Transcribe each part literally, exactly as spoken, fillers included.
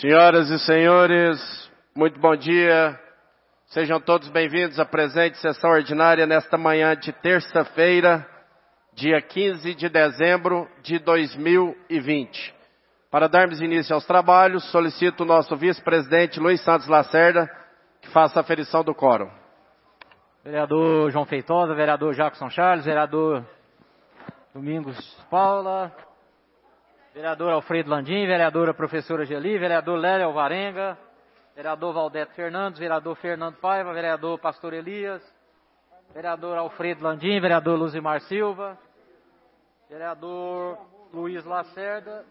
Senhoras e senhores, muito bom dia. Sejam todos bem-vindos à presente sessão ordinária nesta manhã de terça-feira, dia quinze de dezembro de dois mil e vinte. Para darmos início aos trabalhos, solicito o nosso vice-presidente Luiz Santos Lacerda que faça a aferição do quórum. Vereador João Feitosa, vereador Jackson Charles, vereador Domingos Paula, vereador Alfredo Landim, vereadora professora Geli, vereador Lélia Alvarenga, vereador Valdete Fernandes, vereador Fernando Paiva, vereador Pastor Elias, vereador Alfredo Landim, vereador Luzimar Silva, vereador Luiz Lacerda,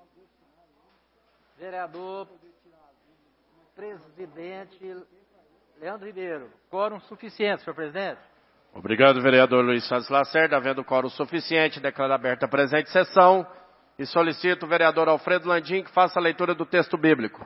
vereador presidente Leandro Ribeiro. Quórum suficiente, senhor presidente. Obrigado, vereador Luiz Santos Lacerda. Havendo quórum suficiente, declaro aberta a presente sessão e solicito o vereador Alfredo Landim que faça a leitura do texto bíblico.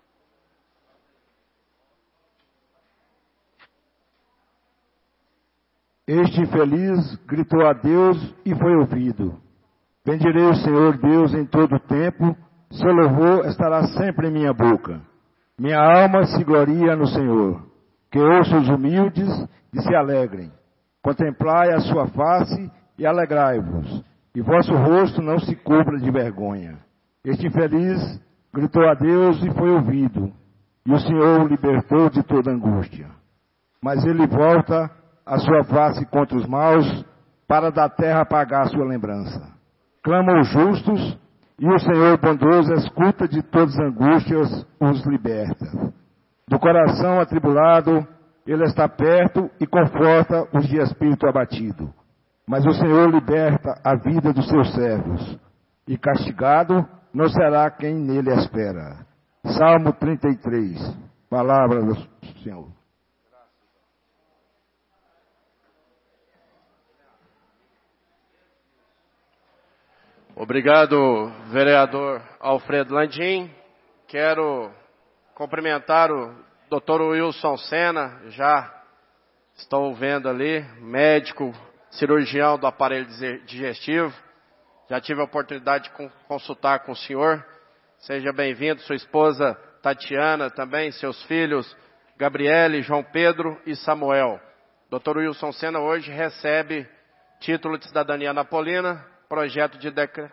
Este infeliz gritou a Deus e foi ouvido. Bendirei o Senhor Deus em todo o tempo, seu louvor estará sempre em minha boca. Minha alma se gloria no Senhor. Que ouça os humildes e se alegrem. Contemplai a sua face e alegrai-vos, e vosso rosto não se cubra de vergonha. Este infeliz gritou a Deus e foi ouvido, e o Senhor o libertou de toda angústia. Mas ele volta a sua face contra os maus, para da terra apagar a sua lembrança. Clamam os justos, e o Senhor bondoso escuta de todas as angústias, os liberta. Do coração atribulado, ele está perto e conforta os de espírito abatido. Mas o Senhor liberta a vida dos seus servos, e castigado não será quem nele espera. Salmo trinta e três, palavra do Senhor. Obrigado, vereador Alfredo Landim. Quero cumprimentar o doutor Wilson Sena, já estou vendo ali, médico, cirurgião do aparelho digestivo. Já tive a oportunidade de consultar com o senhor. Seja bem-vindo, sua esposa Tatiana também, seus filhos Gabriele, João Pedro e Samuel. doutor Wilson Sena hoje recebe título de cidadania napolina, projeto de decreto.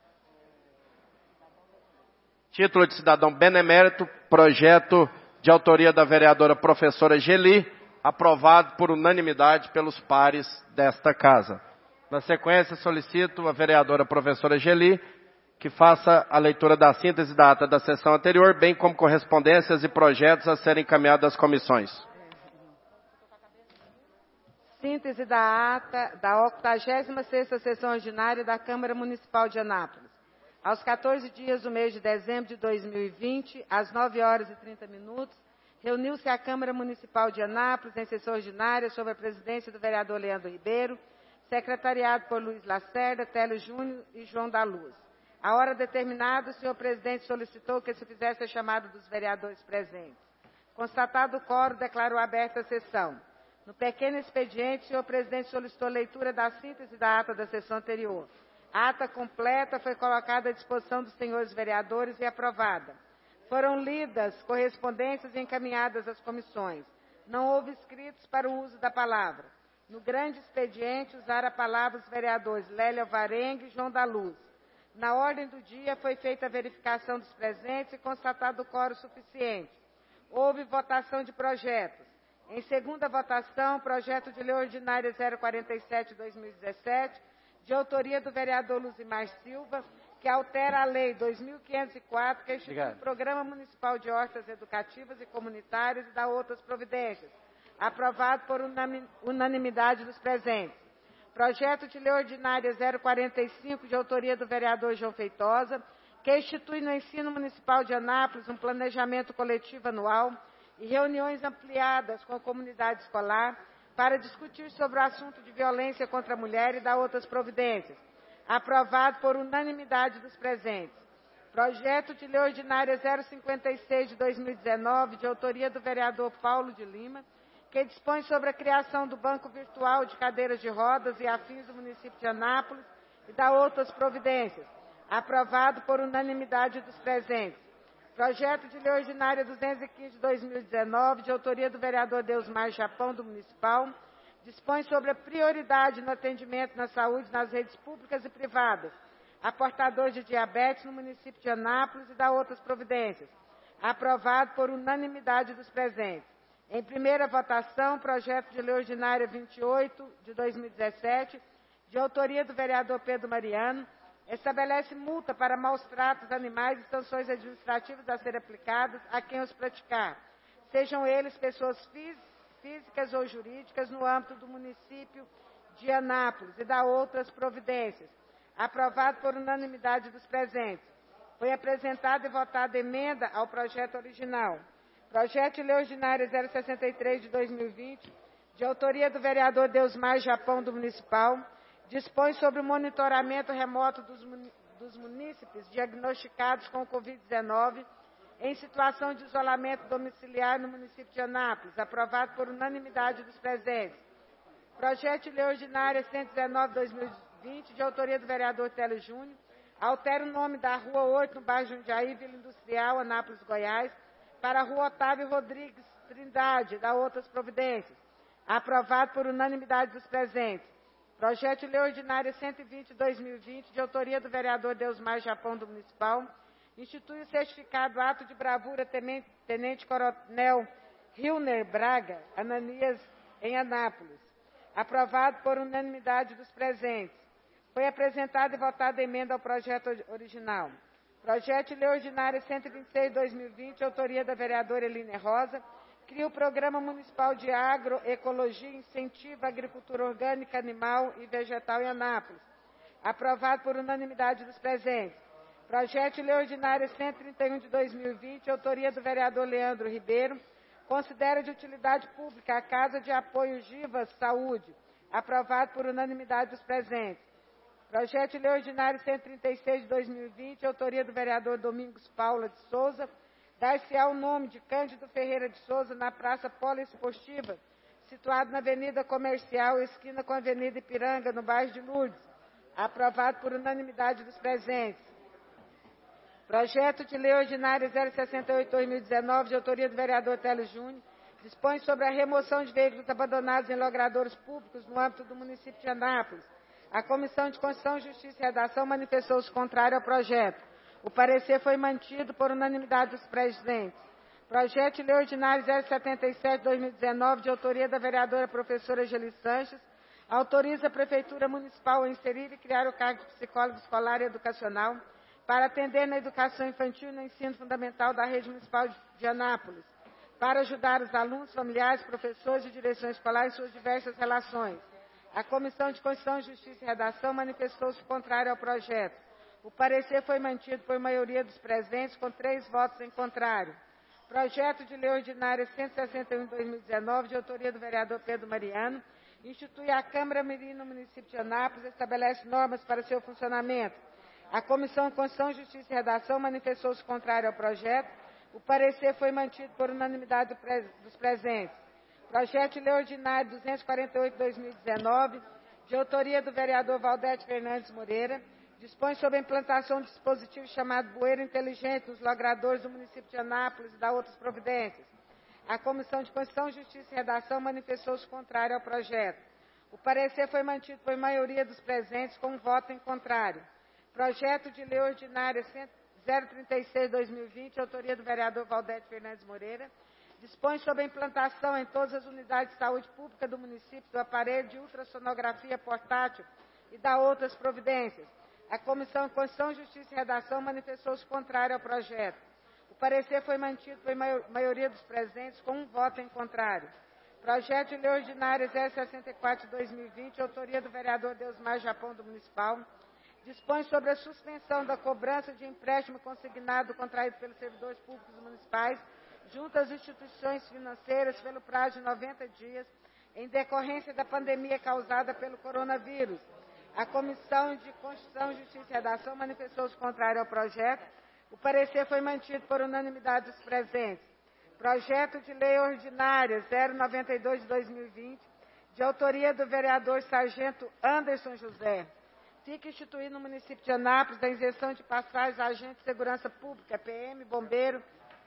Título de cidadão benemérito, projeto de autoria da vereadora professora Geli, aprovado por unanimidade pelos pares desta casa. Na sequência, solicito a vereadora professora Geli que faça a leitura da síntese da ata da sessão anterior, bem como correspondências e projetos a serem encaminhados às comissões. Síntese da ata da octagésima sexta sessão ordinária da Câmara Municipal de Anápolis. Aos quatorze dias do mês de dezembro de dois mil e vinte, às nove horas e trinta minutos, reuniu-se a Câmara Municipal de Anápolis em sessão ordinária sob a presidência do vereador Leandro Ribeiro, secretariado por Luiz Lacerda, Télio Júnior e João da Luz. A hora determinada, o senhor presidente solicitou que se fizesse a chamada dos vereadores presentes. Constatado o quórum, declarou aberta a sessão. No pequeno expediente, o senhor presidente solicitou leitura da síntese da ata da sessão anterior. A ata completa foi colocada à disposição dos senhores vereadores e aprovada. Foram lidas correspondências e encaminhadas às comissões. Não houve inscritos para o uso da palavra. No grande expediente, usaram a palavra os vereadores Lélia Alvarenga e João da Luz. Na ordem do dia, foi feita a verificação dos presentes e constatado o quórum suficiente. Houve votação de projetos. Em segunda votação, projeto de lei ordinária zero quarenta e sete barra dois mil e dezessete, de autoria do vereador Luzimar Silva, que altera a lei dois mil quinhentos e quatro, que institui o Programa Municipal de Hortas Educativas e Comunitárias e dá outras providências, aprovado por unanimidade dos presentes. Projeto de lei ordinária zero quarenta e cinco, de autoria do vereador João Feitosa, que institui no ensino municipal de Anápolis um planejamento coletivo anual e reuniões ampliadas com a comunidade escolar para discutir sobre o assunto de violência contra a mulher e dar outras providências, aprovado por unanimidade dos presentes. Projeto de lei ordinária zero cinquenta e seis de dois mil e dezenove, de autoria do vereador Paulo de Lima, que dispõe sobre a criação do Banco Virtual de Cadeiras de Rodas e afins do município de Anápolis e dá outras providências, aprovado por unanimidade dos presentes. Projeto de Lei Ordinária duzentos e quinze de dois mil e dezenove, de autoria do vereador Deusmar Japão, do Municipal, dispõe sobre a prioridade no atendimento na saúde nas redes públicas e privadas a portadores de diabetes no município de Anápolis e dá outras providências. Aprovado por unanimidade dos presentes. Em primeira votação, projeto de lei ordinária vinte e oito de dois mil e dezessete, de autoria do vereador Pedro Mariano, estabelece multa para maus tratos animais e sanções administrativas a serem aplicadas a quem os praticar, sejam eles pessoas físicas ou jurídicas no âmbito do município de Anápolis e dá outras providências. Aprovado por unanimidade dos presentes. Foi apresentada e votada emenda ao projeto original. Projeto de lei ordinária zero sessenta e três de dois mil e vinte, de autoria do vereador Deusmar Japão, do Municipal, dispõe sobre o monitoramento remoto dos, dos munícipes diagnosticados com covid dezenove em situação de isolamento domiciliar no município de Anápolis, aprovado por unanimidade dos presentes. Projeto de lei ordinária cento e dezenove de dois mil e vinte, de autoria do vereador Télio Júnior, altera o nome da Rua oito, no bairro Jundiaí, Vila Industrial, Anápolis, Goiás, para a Rua Otávio Rodrigues Trindade, da outras providências. Aprovado por unanimidade dos presentes. Projeto de lei ordinária cento e vinte de dois mil e vinte, de autoria do vereador Deusmar Japão, do Municipal, institui o certificado ato de bravura tenente, tenente coronel Hilner Braga Ananias, em Anápolis. Aprovado por unanimidade dos presentes. Foi apresentada e votada emenda ao projeto original. Projeto de lei ordinária cento e vinte e seis de dois mil e vinte, autoria da vereadora Eline Rosa, cria o Programa Municipal de Agroecologia e incentiva a agricultura orgânica, animal e vegetal em Anápolis. Aprovado por unanimidade dos presentes. Projeto de lei ordinária cento e trinta e um de dois mil e vinte, autoria do vereador Leandro Ribeiro, considera de utilidade pública a Casa de Apoio Givas Saúde. Aprovado por unanimidade dos presentes. Projeto de lei ordinário cento e trinta e seis de dois mil e vinte, autoria do vereador Domingos Paula de Souza, dar-se-á o nome de Cândido Ferreira de Souza na Praça Poliesportiva, situado na Avenida Comercial, esquina com a Avenida Ipiranga, no bairro de Lourdes. Aprovado por unanimidade dos presentes. Projeto de lei ordinária zero sessenta e oito de dois mil e dezenove, de autoria do vereador Télio Júnior, dispõe sobre a remoção de veículos abandonados em logradouros públicos no âmbito do município de Anápolis. A Comissão de Constituição, Justiça e Redação manifestou-se contrária ao projeto. O parecer foi mantido por unanimidade dos presentes. Projeto de lei ordinário zero setenta e sete de dois mil e dezenove, de autoria da vereadora professora Geli Sanches, autoriza a Prefeitura Municipal a inserir e criar o cargo de psicólogo escolar e educacional para atender na educação infantil e no ensino fundamental da rede municipal de Anápolis, para ajudar os alunos, familiares, professores e direção escolar em suas diversas relações. A Comissão de Constituição, Justiça e Redação manifestou-se contrária ao projeto. O parecer foi mantido por maioria dos presentes, com três votos em contrário. Projeto de lei ordinária cento e sessenta e um de dois mil e dezenove, de autoria do vereador Pedro Mariano, institui a Câmara Mirim no município de Anápolis e estabelece normas para seu funcionamento. A Comissão de Constituição, Justiça e Redação manifestou-se contrária ao projeto. O parecer foi mantido por unanimidade do pre... dos presentes. Projeto de lei ordinário duzentos e quarenta e oito de dois mil e dezenove, de autoria do vereador Valdete Fernandes Moreira, dispõe sobre a implantação de dispositivo chamado Bueiro Inteligente nos logradouros do município de Anápolis e dá outras providências. A Comissão de Constituição, Justiça e Redação manifestou-se contrária ao projeto. O parecer foi mantido por maioria dos presentes, com um voto em contrário. Projeto de lei ordinária zero trinta e seis de dois mil e vinte, autoria do vereador Valdete Fernandes Moreira, dispõe sobre a implantação em todas as unidades de saúde pública do município do aparelho de ultrassonografia portátil e dá outras providências. A Comissão de Constituição, Justiça e Redação manifestou-se contrária ao projeto. O parecer foi mantido por maioria dos presentes, com um voto em contrário. Projeto de lei ordinária zero sessenta e quatro de dois mil e vinte, autoria do vereador Deusmar Japão, do Municipal, dispõe sobre a suspensão da cobrança de empréstimo consignado contraído pelos servidores públicos municipais junto às instituições financeiras pelo prazo de noventa dias, em decorrência da pandemia causada pelo coronavírus. A Comissão de Constituição, Justiça e Redação manifestou-se contrária ao projeto. O parecer foi mantido por unanimidade dos presentes. Projeto de lei ordinária zero noventa e dois de dois mil e vinte, de autoria do vereador Sargento Anderson José, Fica instituído no município de Anápolis a isenção de passagens a agentes de segurança pública, P M, bombeiro,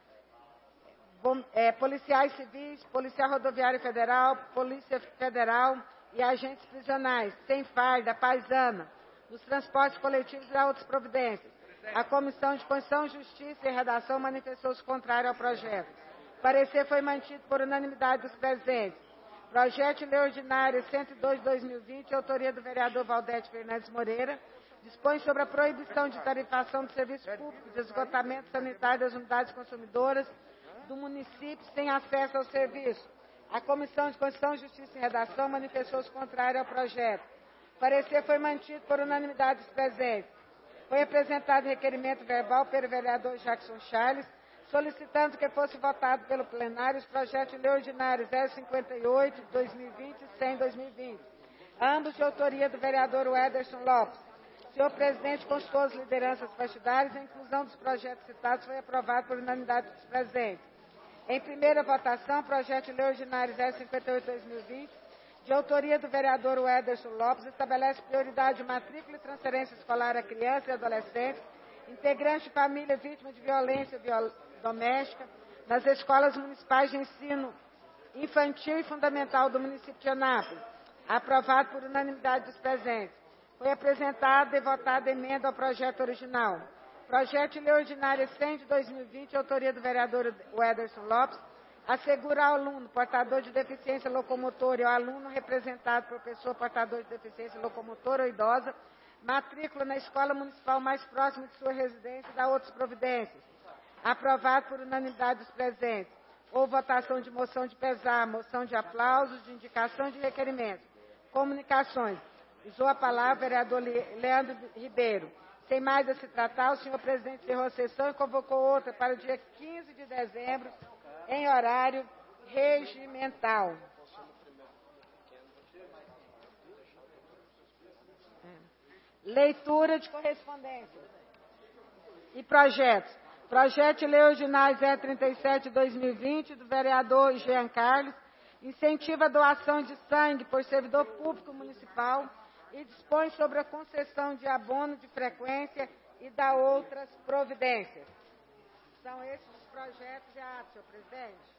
bom, é, policiais civis, policial rodoviário federal, polícia federal e agentes prisionais, sem farda, paisana, nos transportes coletivos e a outras providências. A Comissão de Constituição, Justiça e Redação manifestou-se contrária ao projeto. O parecer foi mantido por unanimidade dos presentes. Projeto de Lei Ordinária cento e dois de dois mil e vinte, autoria do vereador Valdete Fernandes Moreira, dispõe sobre a proibição de tarifação de serviços públicos de esgotamento sanitário das unidades consumidoras do município sem acesso ao serviço. A Comissão de Constituição, Justiça e Redação manifestou-se contrária ao projeto. O parecer foi mantido por unanimidade dos presentes. Foi apresentado requerimento verbal pelo vereador Jackson Charles, solicitando que fosse votado pelo plenário os projetos de lei ordinários zero cinquenta e oito de dois mil e vinte e cem de dois mil e vinte, ambos de autoria do vereador Wederson Lopes. Senhor presidente, consultou as lideranças partidárias, a inclusão dos projetos citados foi aprovada por unanimidade dos presentes. Em primeira votação, projeto de lei ordinário zero cinquenta e oito de dois mil e vinte, de autoria do vereador Wederson Lopes, estabelece prioridade de matrícula e transferência escolar a crianças e adolescentes, integrantes de família vítima de violência viol... doméstica, nas escolas municipais de ensino infantil e fundamental do município de Anápolis, aprovado por unanimidade dos presentes. Foi apresentada e votada emenda ao projeto original. Projeto de lei ordinária cem de dois mil e vinte, autoria do vereador Wederson Lopes, assegura ao aluno portador de deficiência locomotora e ao aluno representado por pessoa portador de deficiência locomotora ou idosa, matrícula na escola municipal mais próxima de sua residência e da outras providências. Aprovado por unanimidade dos presentes. Houve votação de moção de pesar, moção de aplausos, de indicação de requerimentos. Comunicações. Usou a palavra o vereador Leandro Ribeiro. Sem mais a se tratar, o senhor presidente encerrou a sessão e convocou outra para o dia quinze de dezembro, em horário regimental. Leitura de correspondência e projetos. Projeto de lei ordinário zero trinta e sete de dois mil e vinte, do vereador Jean Carlos, incentiva a doação de sangue por servidor público municipal e dispõe sobre a concessão de abono de frequência e da outras providências. São esses os projetos e atos, senhor presidente.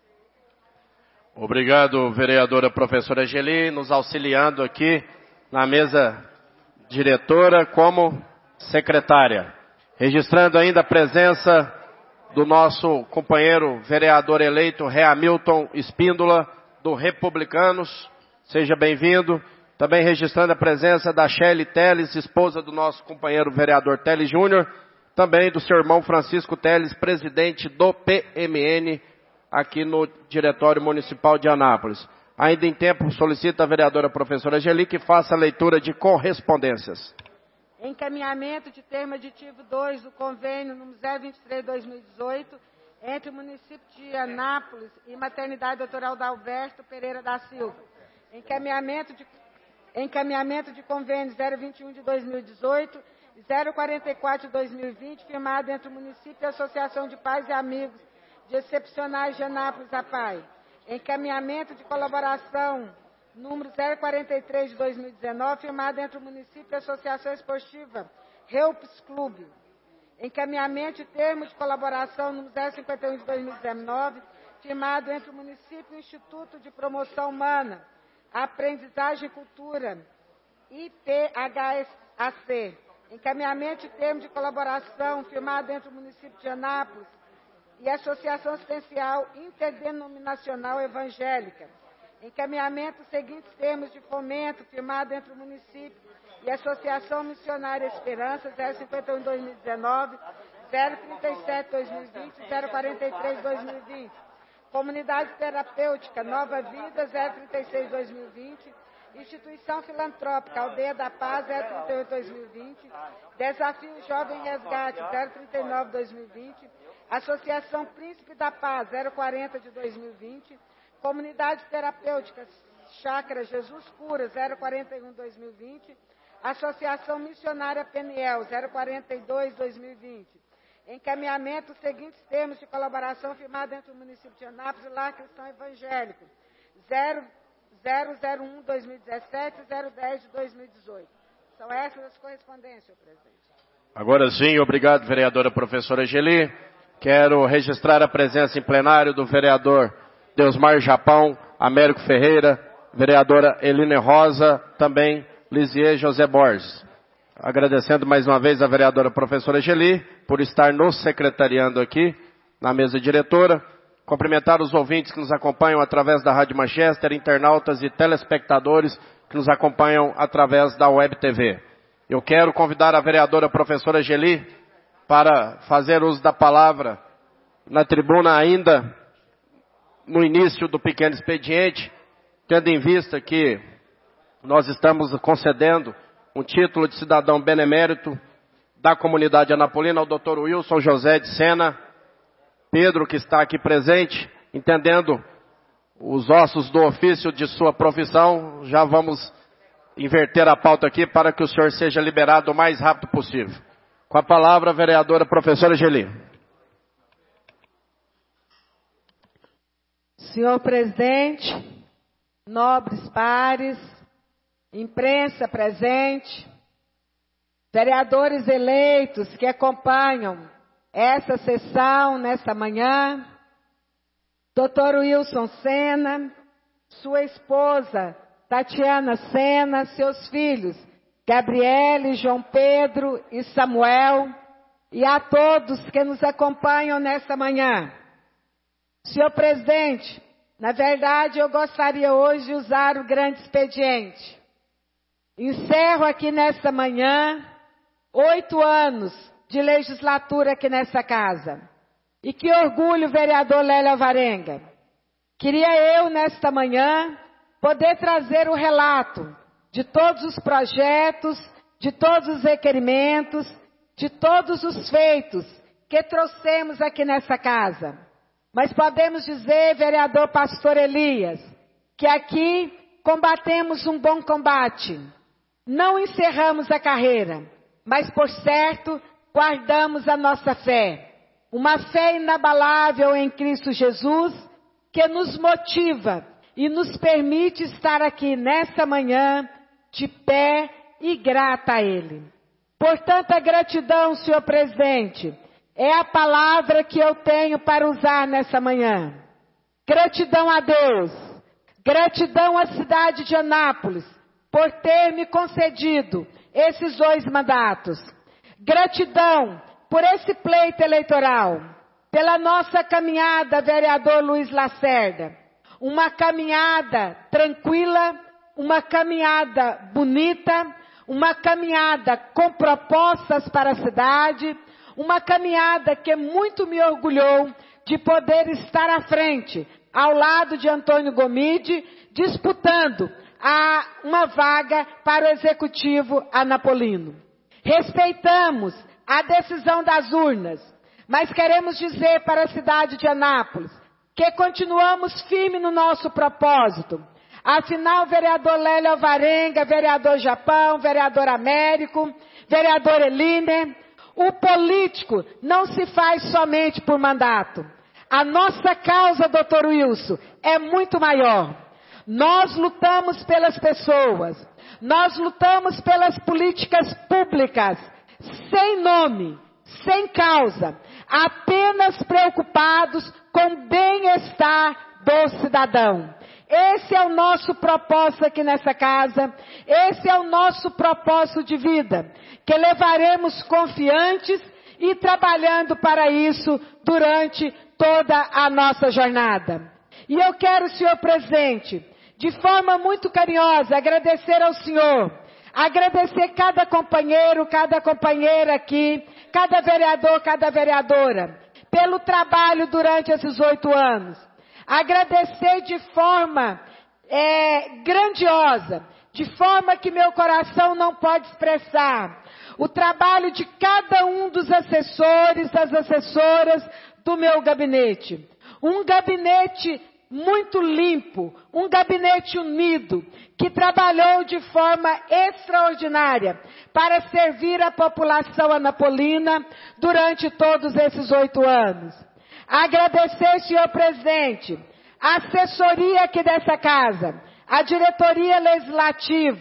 Obrigado, vereadora professora Geli, nos auxiliando aqui na mesa diretora como secretária. Registrando ainda a presença do nosso companheiro vereador eleito, Reamilton Espíndola, do Republicanos. Seja bem-vindo. Também registrando a presença da Shelly Teles, esposa do nosso companheiro vereador Teles Júnior. Também do seu irmão Francisco Teles, presidente do P M N, aqui no Diretório Municipal de Anápolis. Ainda em tempo, solicita a vereadora professora Geli que faça a leitura de correspondências. Encaminhamento de termo aditivo dois do convênio número zero vinte e três de dois mil e dezoito entre o município de Anápolis e Maternidade Doutoral Dalberto Pereira da Silva. Encaminhamento de, encaminhamento de convênio zero vinte e um de dois mil e dezoito e zero quarenta e quatro de dois mil e vinte, firmado entre o município e a Associação de Pais e Amigos de Excepcionais de Anápolis, a P A I. Encaminhamento de colaboração número zero quarenta e três de dois mil e dezenove, firmado entre o município e a Associação Esportiva Helps Clube. Encaminhamento de termo de colaboração número zero cinquenta e um de dois mil e dezenove, firmado entre o município e o Instituto de Promoção Humana, Aprendizagem e Cultura, I P H A C. Encaminhamento de termo de colaboração firmado entre o município de Anápolis e a Associação Assistencial Interdenominacional Evangélica. Encaminhamento dos seguintes termos de fomento firmado entre o município e a Associação Missionária Esperança, zero cinquenta e um de dois mil e dezenove, zero trinta e sete de dois mil e vinte e zero quarenta e três de dois mil e vinte. Comunidade Terapêutica Nova Vida, zero trinta e seis de dois mil e vinte. Instituição Filantrópica Aldeia da Paz, zero trinta e oito de dois mil e vinte. Desafio Jovem Resgate, zero trinta e nove de dois mil e vinte. Associação Príncipe da Paz, zero quarenta de dois mil e vinte. Comunidade Terapêutica Chácara Jesus Cura, zero quarenta e um de dois mil e vinte. Associação Missionária Peniel, zero quarenta e dois de dois mil e vinte. Encaminhamento dos seguintes termos de colaboração firmado entre o município de Anápolis e Lar Cristão Evangélico, zero zero zero um de dois mil e dezessete e zero dez de dois mil e dezoito. São essas as correspondências, senhor presidente. Agora sim, obrigado, vereadora professora Geli. Quero registrar a presença em plenário do vereador Deusmar Japão, Américo Ferreira, vereadora Eline Rosa, também Lisier José Borges. Agradecendo mais uma vez a vereadora professora Geli por estar nos secretariando aqui na mesa diretora. Cumprimentar os ouvintes que nos acompanham através da Rádio Manchester, internautas e telespectadores que nos acompanham através da Web T V. Eu quero convidar a vereadora professora Geli para fazer uso da palavra na tribuna ainda no início do pequeno expediente, tendo em vista que nós estamos concedendo um título de cidadão benemérito da comunidade anapolina ao doutor Wilson José de Sena Pedro, que está aqui presente, entendendo os ossos do ofício de sua profissão. Já vamos inverter a pauta aqui para que o senhor seja liberado o mais rápido possível. Com a palavra, a vereadora professora Geli. Senhor presidente, nobres pares, imprensa presente, vereadores eleitos que acompanham essa sessão nesta manhã, doutor Wilson Sena, sua esposa Tatiana Sena, seus filhos Gabriele, João Pedro e Samuel, e a todos que nos acompanham nesta manhã. Senhor presidente, na verdade eu gostaria hoje de usar o grande expediente. Encerro aqui nesta manhã oito anos de legislatura aqui nessa casa. E que orgulho, vereador Lélio Alvarenga. Queria eu, nesta manhã, poder trazer o relato de todos os projetos, de todos os requerimentos, de todos os feitos que trouxemos aqui nessa casa. Mas podemos dizer, vereador Pastor Elias, que aqui combatemos um bom combate. Não encerramos a carreira, mas por certo guardamos a nossa fé. Uma fé inabalável em Cristo Jesus, que nos motiva e nos permite estar aqui nesta manhã, de pé e grata a Ele. Portanto, a gratidão, senhor presidente, é a palavra que eu tenho para usar nessa manhã. Gratidão a Deus, gratidão à cidade de Anápolis, por ter me concedido esses dois mandatos. Gratidão por esse pleito eleitoral, pela nossa caminhada, vereador Luiz Lacerda. Uma caminhada tranquila, uma caminhada bonita, uma caminhada com propostas para a cidade, uma caminhada que muito me orgulhou de poder estar à frente, ao lado de Antônio Gomide, disputando a, uma vaga para o Executivo anapolino. Respeitamos a decisão das urnas, mas queremos dizer para a cidade de Anápolis que continuamos firmes no nosso propósito. Afinal, vereador Lélio Alvarenga, vereador Japão, vereador Américo, vereador Eline, o político não se faz somente por mandato. A nossa causa, doutor Wilson, é muito maior. Nós lutamos pelas pessoas, nós lutamos pelas políticas públicas, sem nome, sem causa, apenas preocupados com o bem-estar do cidadão. Esse é o nosso propósito aqui nessa casa, esse é o nosso propósito de vida, que levaremos confiantes e trabalhando para isso durante toda a nossa jornada. E eu quero, senhor presidente, de forma muito carinhosa, agradecer ao senhor, agradecer cada companheiro, cada companheira aqui, cada vereador, cada vereadora, pelo trabalho durante esses oito anos. Agradecer de forma é, grandiosa, de forma que meu coração não pode expressar, o trabalho de cada um dos assessores, das assessoras do meu gabinete. Um gabinete muito limpo, um gabinete unido, que trabalhou de forma extraordinária para servir a população anapolina durante todos esses oito anos. Agradecer, senhor presidente, a assessoria aqui dessa casa, a diretoria legislativa,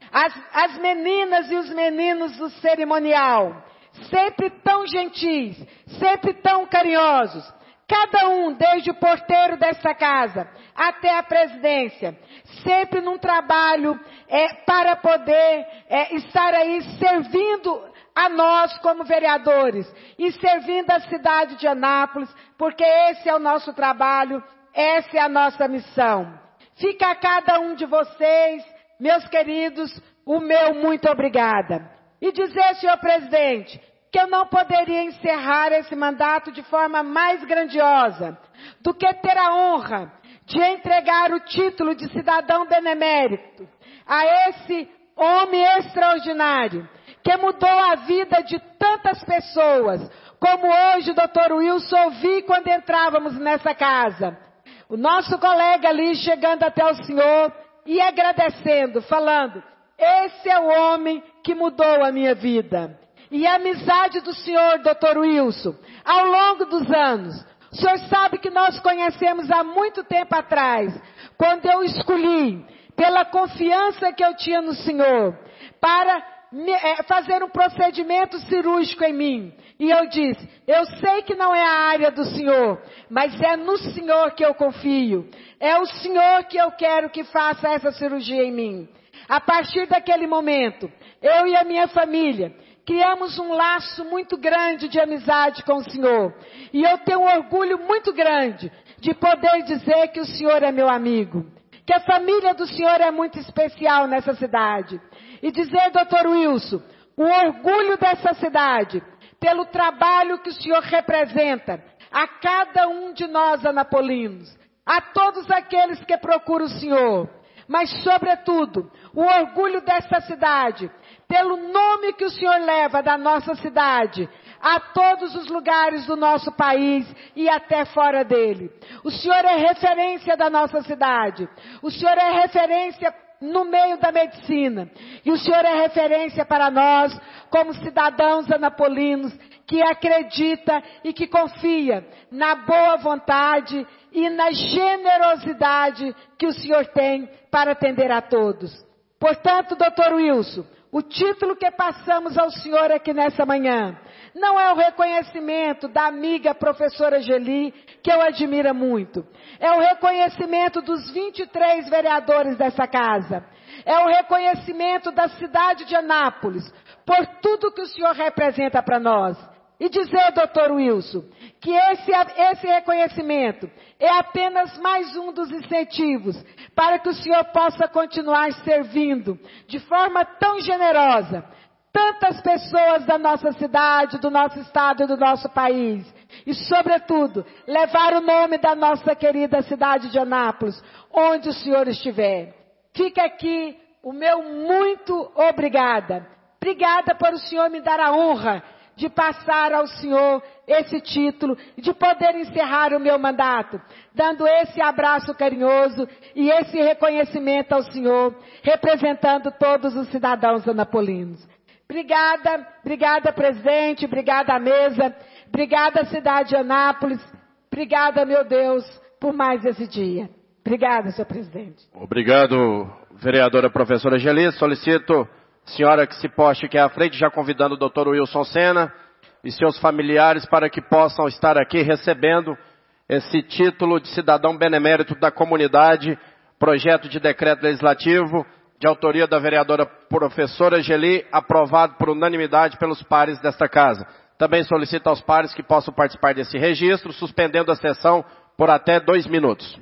As, as meninas e os meninos do cerimonial, sempre tão gentis, sempre tão carinhosos. Cada um, desde o porteiro desta casa até a presidência, sempre num trabalho é, para poder é, estar aí servindo a nós como vereadores e servindo a cidade de Anápolis, porque esse é o nosso trabalho, essa é a nossa missão. Fica a cada um de vocês, meus queridos, o meu muito obrigada. E dizer, senhor presidente, que eu não poderia encerrar esse mandato de forma mais grandiosa do que ter a honra de entregar o título de cidadão benemérito a esse homem extraordinário que mudou a vida de tantas pessoas, como hoje o doutor Wilson ouvi quando entrávamos nessa casa. O nosso colega ali chegando até o senhor e agradecendo, falando, esse é o homem que mudou a minha vida. E a amizade do senhor, doutor Wilson, ao longo dos anos, o senhor sabe que nós conhecemos há muito tempo atrás, quando eu escolhi, pela confiança que eu tinha no senhor, para me, é, fazer um procedimento cirúrgico em mim. E eu disse, eu sei que não é a área do senhor, mas é no senhor que eu confio. É o senhor que eu quero que faça essa cirurgia em mim. A partir daquele momento, eu e a minha família, criamos um laço muito grande de amizade com o senhor. E eu tenho um orgulho muito grande de poder dizer que o senhor é meu amigo. Que a família do senhor é muito especial nessa cidade. E dizer, doutor Wilson, o orgulho dessa cidade, pelo trabalho que o senhor representa a cada um de nós anapolinos, a todos aqueles que procuram o senhor. Mas, sobretudo, o orgulho dessa cidade, pelo nome que o senhor leva da nossa cidade, a todos os lugares do nosso país e até fora dele. O senhor é referência da nossa cidade. O senhor é referência no meio da medicina. E o senhor é referência para nós, como cidadãos anapolinos, que acredita e que confia na boa vontade e na generosidade que o senhor tem para atender a todos. Portanto, doutor Wilson, o título que passamos ao senhor aqui nessa manhã não é o reconhecimento da amiga professora Geli, que eu admiro muito. É o reconhecimento dos vinte e três vereadores dessa casa. É o reconhecimento da cidade de Anápolis, por tudo que o senhor representa para nós. E dizer, doutor Wilson, que esse, esse reconhecimento é apenas mais um dos incentivos para que o senhor possa continuar servindo de forma tão generosa tantas pessoas da nossa cidade, do nosso estado e do nosso país. E, sobretudo, levar o nome da nossa querida cidade de Anápolis, onde o senhor estiver. Fica aqui o meu muito obrigada. Obrigada por o senhor me dar a honra de passar ao senhor esse título, de poder encerrar o meu mandato, dando esse abraço carinhoso e esse reconhecimento ao senhor, representando todos os cidadãos anapolinos. Obrigada, obrigada presidente, obrigada mesa, obrigada cidade de Anápolis, obrigada meu Deus por mais esse dia. Obrigada, senhor presidente. Obrigado, vereadora professora Geli. Solicito senhora que se poste aqui à frente, já convidando o doutor Wilson Sena e seus familiares para que possam estar aqui recebendo esse título de cidadão benemérito da comunidade, projeto de decreto legislativo de autoria da vereadora professora Geli, aprovado por unanimidade pelos pares desta casa. Também solicito aos pares que possam participar desse registro, suspendendo a sessão por até dois minutos.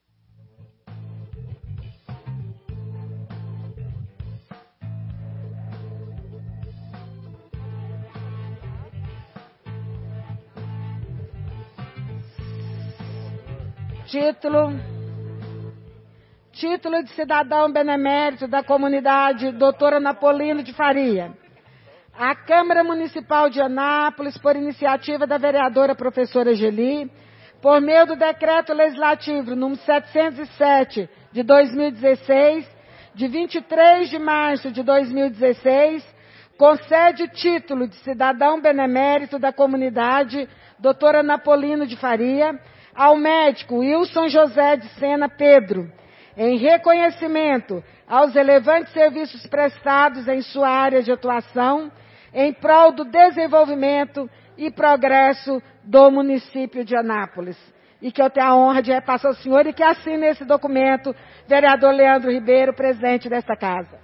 Título, título de cidadão benemérito da comunidade doutor Anapolino de Faria. A Câmara Municipal de Anápolis, por iniciativa da vereadora professora Geli, por meio do decreto legislativo número setecentos e sete de dois mil e dezesseis, de vinte e três de março de dois mil e dezesseis, concede o título de cidadão benemérito da comunidade doutor Anapolino de Faria ao médico Wilson José de Sena Pedro, em reconhecimento aos relevantes serviços prestados em sua área de atuação, em prol do desenvolvimento e progresso do município de Anápolis. E que eu tenho a honra de repassar ao senhor e que assine esse documento, vereador Leandro Ribeiro, presidente desta casa.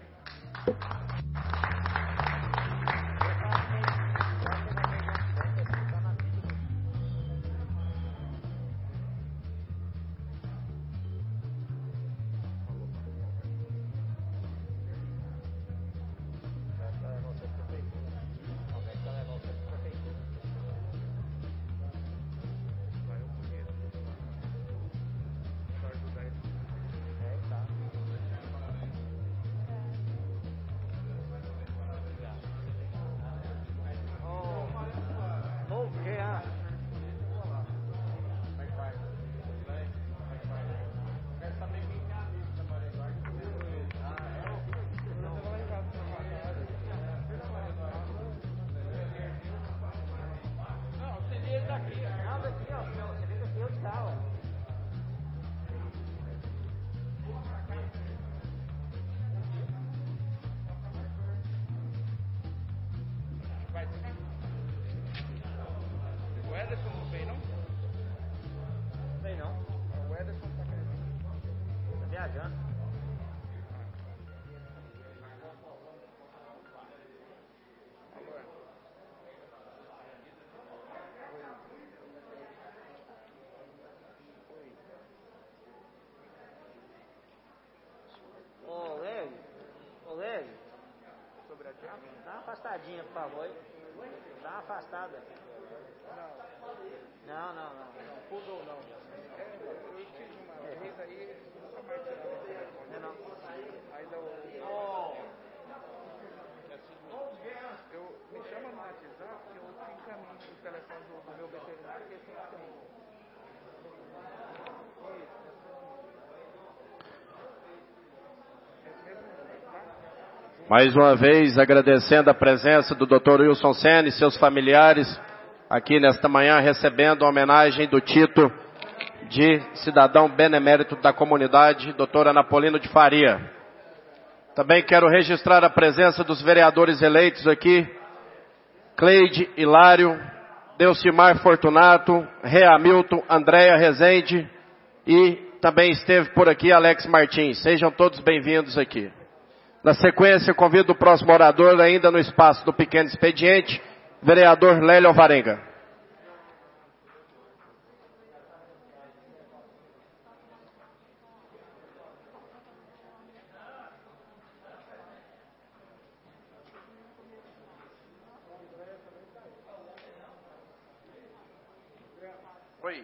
Dá uma afastadinha, por favor. Dá uma afastada. Não, não, não. Não pulou, não. Eu tive uma vez aí, nunca mais tirava. Não, aí não. Eu me chama no WhatsApp que eu te encaminho o telefone do meu veterinário que esse não Mais uma vez, agradecendo a presença do doutor Wilson Sena e seus familiares aqui nesta manhã, recebendo a homenagem do título de cidadão benemérito da comunidade, doutor Anapolino de Faria. Também quero registrar a presença dos vereadores eleitos aqui, Cleide Hilário, Delcimar Fortunato, Reamilton, Andréia Rezende e também esteve por aqui Alex Martins. Sejam todos bem-vindos aqui. Na sequência, convido o próximo orador, ainda no espaço do pequeno expediente, vereador Lélio Alvarenga. Oi.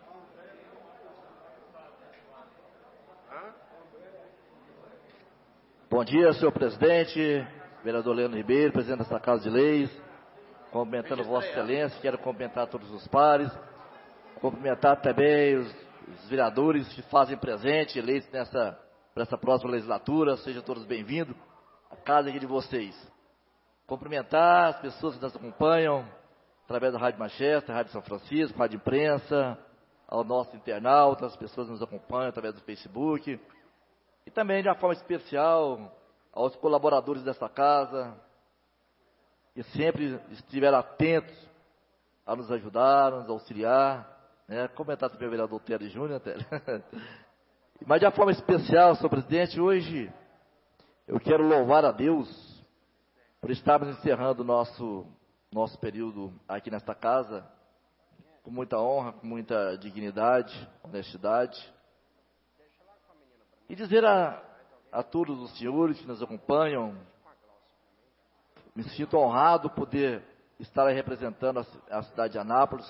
Bom dia, senhor presidente, vereador Leandro Ribeiro, presidente desta Casa de Leis, cumprimentando Vossa Excelência, quero cumprimentar todos os pares, cumprimentar também os, os vereadores que fazem presente, eleitos nessa, nessa próxima legislatura, sejam todos bem-vindos à casa aqui de vocês. Cumprimentar as pessoas que nos acompanham, através da Rádio Manchester, Rádio São Francisco, Rádio Imprensa, ao nosso internauta, as pessoas que nos acompanham através do Facebook, e também de uma forma especial aos colaboradores desta casa, que sempre estiveram atentos a nos ajudar, a nos auxiliar, né? Comentar também o vereador Tery Júnior, Tery. Mas de uma forma especial, senhor presidente, hoje eu quero louvar a Deus por estarmos encerrando o nosso, nosso período aqui nesta casa, com muita honra, com muita dignidade, honestidade. E dizer a, a todos os senhores que nos acompanham, me sinto honrado poder estar aí representando a, a cidade de Anápolis.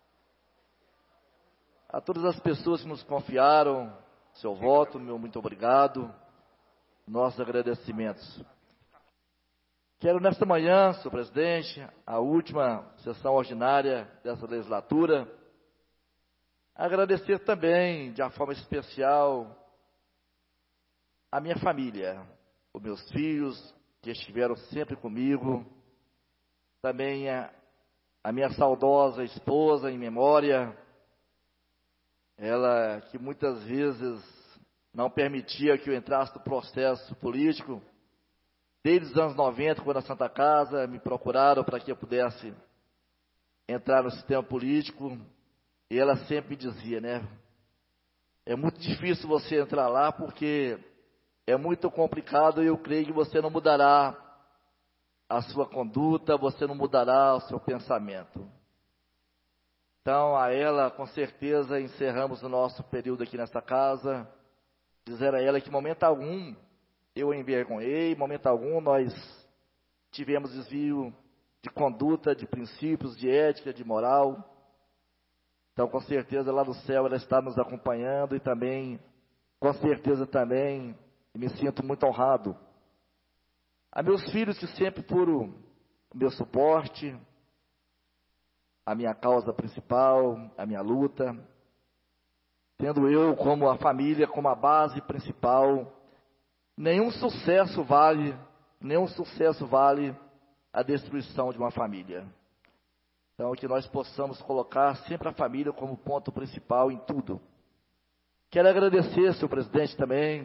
A todas as pessoas que nos confiaram seu voto, meu muito obrigado, nossos agradecimentos. Quero nesta manhã, senhor presidente, a última sessão ordinária dessa legislatura, agradecer também, de uma forma especial, a minha família, os meus filhos, que estiveram sempre comigo, também a, a minha saudosa esposa em memória, ela que muitas vezes não permitia que eu entrasse no processo político. Desde os anos noventa, quando a Santa Casa me procuraram para que eu pudesse entrar no sistema político, e ela sempre me dizia, né? É muito difícil você entrar lá porque é muito complicado e eu creio que você não mudará a sua conduta, você não mudará o seu pensamento. Então, a ela, com certeza, encerramos o nosso período aqui nesta casa. Dizer a ela que, em momento algum, eu a envergonhei, em momento algum, nós tivemos desvio de conduta, de princípios, de ética, de moral. Então, com certeza, lá no céu ela está nos acompanhando e também, com certeza também, me sinto muito honrado. A meus filhos que sempre foram o meu suporte, a minha causa principal, a minha luta, tendo eu como a família, como a base principal, nenhum sucesso vale, nenhum sucesso vale a destruição de uma família. Então, que nós possamos colocar sempre a família como ponto principal em tudo. Quero agradecer, senhor presidente, também,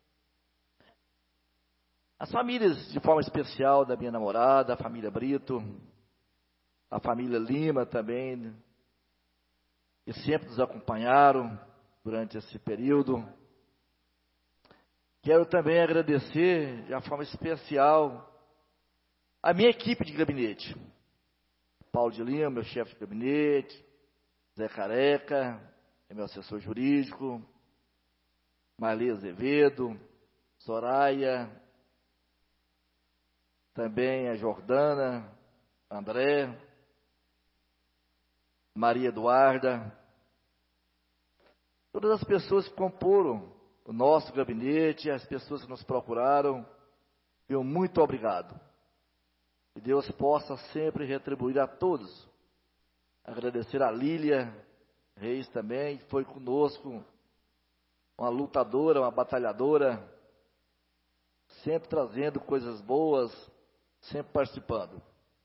as famílias, de forma especial, da minha namorada, a família Brito, a família Lima também, que sempre nos acompanharam durante esse período. Quero também agradecer, de forma especial, a minha equipe de gabinete. Paulo de Lima, meu chefe de gabinete, Zé Careca, é meu assessor jurídico, Marli Azevedo, Soraya, também a Jordana, André, Maria Eduarda, todas as pessoas que comporam o nosso gabinete, as pessoas que nos procuraram, meu muito obrigado. Que Deus possa sempre retribuir a todos. Agradecer a Lília Reis também, que foi conosco, uma lutadora, uma batalhadora, sempre trazendo coisas boas, sempre participando.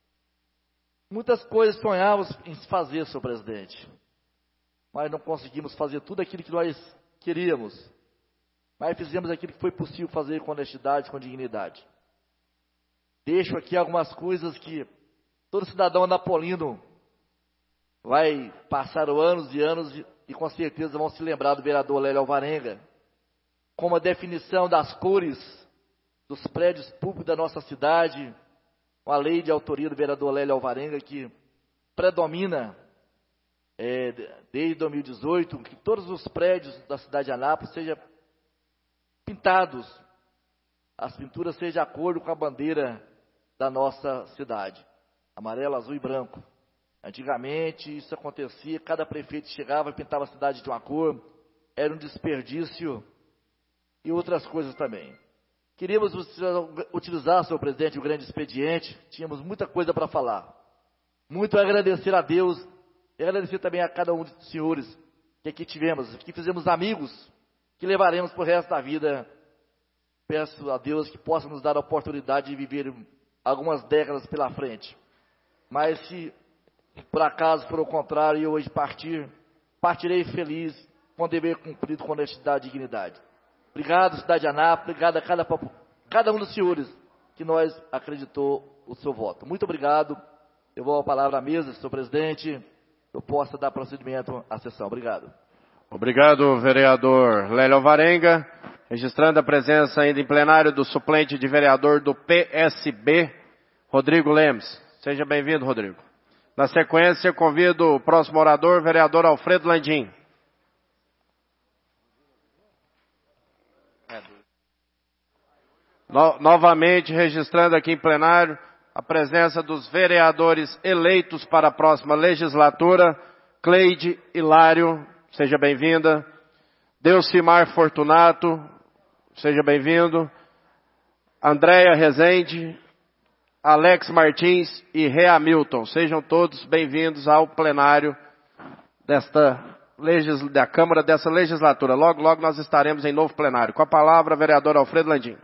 Muitas coisas sonhávamos em fazer, senhor presidente, mas não conseguimos fazer tudo aquilo que nós queríamos, mas fizemos aquilo que foi possível fazer com honestidade, com dignidade. Deixo aqui algumas coisas que todo cidadão napolino vai passar anos e anos e, e com certeza vão se lembrar do vereador Lélio Alvarenga, como a definição das cores dos prédios públicos da nossa cidade, uma lei de autoria do vereador Lélio Alvarenga que predomina é, desde dois mil e dezoito, que todos os prédios da cidade de Anápolis sejam pintados, as pinturas sejam de acordo com a bandeira da nossa cidade, amarelo, azul e branco. Antigamente isso acontecia, cada prefeito chegava e pintava a cidade de uma cor, era um desperdício e outras coisas também. Queríamos utilizar, senhor presidente, o grande expediente, tínhamos muita coisa para falar. Muito a agradecer a Deus e agradecer também a cada um dos senhores que aqui tivemos, que fizemos amigos, que levaremos para o resto da vida. Peço a Deus que possa nos dar a oportunidade de viver algumas décadas pela frente. Mas se por acaso for o contrário e eu hoje partir, partirei feliz, com dever cumprido, com honestidade e dignidade. Obrigado, cidade de Anápolis, obrigado a cada, cada um dos senhores que nós acreditou o seu voto. Muito obrigado. Eu vou a palavra à mesa, senhor presidente, eu possa dar procedimento à sessão. Obrigado. Obrigado, vereador Lélio Alvarenga. Registrando a presença ainda em plenário do suplente de vereador do P S B, Rodrigo Lemes. Seja bem-vindo, Rodrigo. Na sequência, convido o próximo orador, vereador Alfredo Landim. No, novamente, registrando aqui em plenário a presença dos vereadores eleitos para a próxima legislatura, Cleide Hilário, seja bem-vinda. Delcimar Fortunato, seja bem-vindo. Andréia Rezende, Alex Martins e Rea Milton, sejam todos bem-vindos ao plenário desta legis, da Câmara dessa legislatura. Logo, logo nós estaremos em novo plenário. Com a palavra, vereador Alfredo Landim.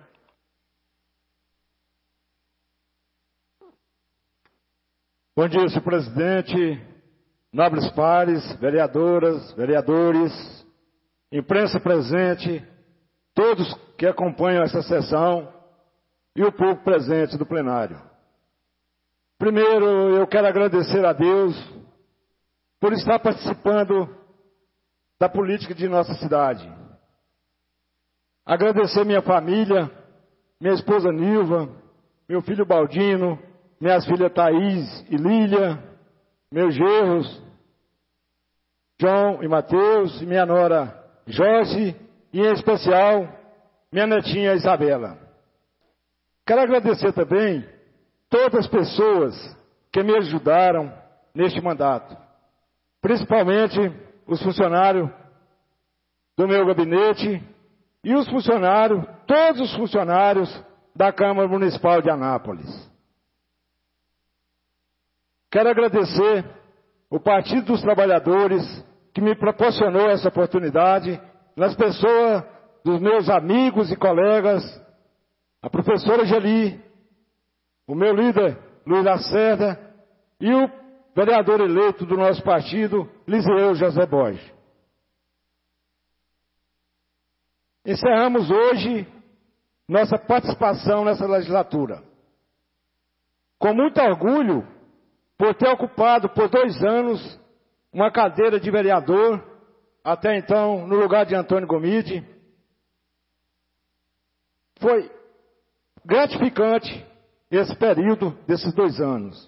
Bom dia, senhor presidente, nobres pares, vereadoras, vereadores, imprensa presente, todos que acompanham essa sessão e o público presente do plenário. Primeiro, eu quero agradecer a Deus por estar participando da política de nossa cidade. Agradecer minha família, minha esposa Nilva, meu filho Baldino, minhas filhas Thaís e Lília, meus genros, João e Mateus, e minha nora Joyce, e em especial, minha netinha Isabela. Quero agradecer também todas as pessoas que me ajudaram neste mandato, principalmente os funcionários do meu gabinete e os funcionários, todos os funcionários da Câmara Municipal de Anápolis. Quero agradecer o Partido dos Trabalhadores que me proporcionou essa oportunidade, nas pessoas dos meus amigos e colegas, a professora Geli, o meu líder Luiz Lacerda e o vereador eleito do nosso partido, Liseu José Borges. Encerramos hoje nossa participação nessa legislatura. Com muito orgulho por ter ocupado por dois anos uma cadeira de vereador, até então no lugar de Antônio Gomide. Foi gratificante esse período desses dois anos.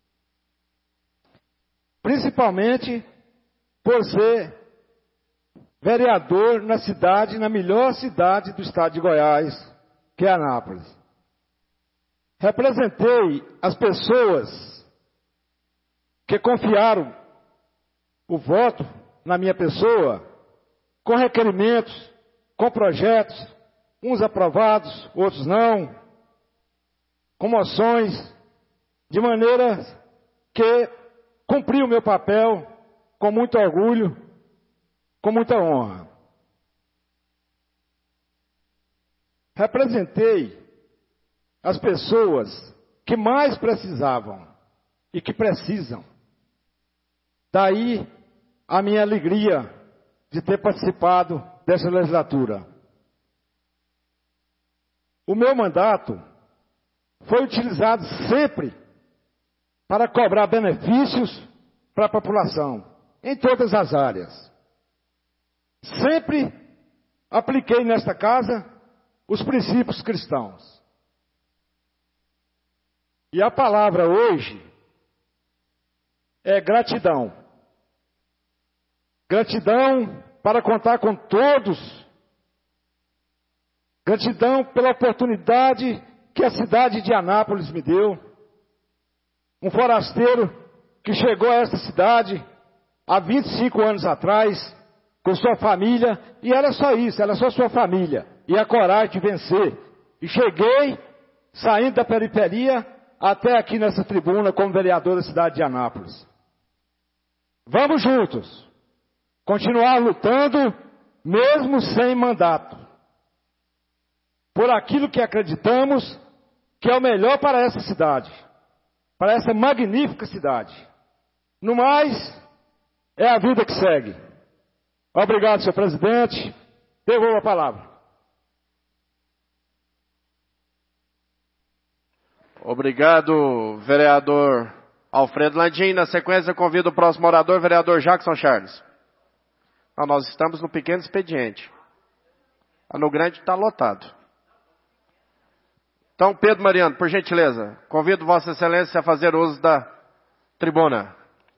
Principalmente por ser vereador na cidade, na melhor cidade do estado de Goiás, que é Anápolis. Representei as pessoas que confiaram o voto na minha pessoa, com requerimentos, com projetos, uns aprovados, outros não, com moções, de maneira que cumpri o meu papel com muito orgulho, com muita honra. Representei as pessoas que mais precisavam e que precisam. Daí a minha alegria de ter participado dessa legislatura. O meu mandato foi utilizado sempre para cobrar benefícios para a população, em todas as áreas. Sempre apliquei nesta casa os princípios cristãos. E a palavra hoje é gratidão. Gratidão para contar com todos. Gratidão pela oportunidade que a cidade de Anápolis me deu. Um forasteiro que chegou a esta cidade há vinte e cinco anos atrás, com sua família, e era só isso, era só sua família, e a coragem de vencer. E cheguei, saindo da periferia, até aqui nessa tribuna como vereador da cidade de Anápolis. Vamos juntos, continuar lutando, mesmo sem mandato, por aquilo que acreditamos que é o melhor para essa cidade, para essa magnífica cidade. No mais, é a vida que segue. Obrigado, senhor presidente. Devolvo a palavra. Obrigado, vereador Alfredo Landim. Na sequência, convido o próximo orador, vereador Jackson Charles. Então, nós estamos no pequeno expediente. No grande está lotado. Então, Pedro Mariano, por gentileza, convido Vossa Excelência a fazer uso da tribuna.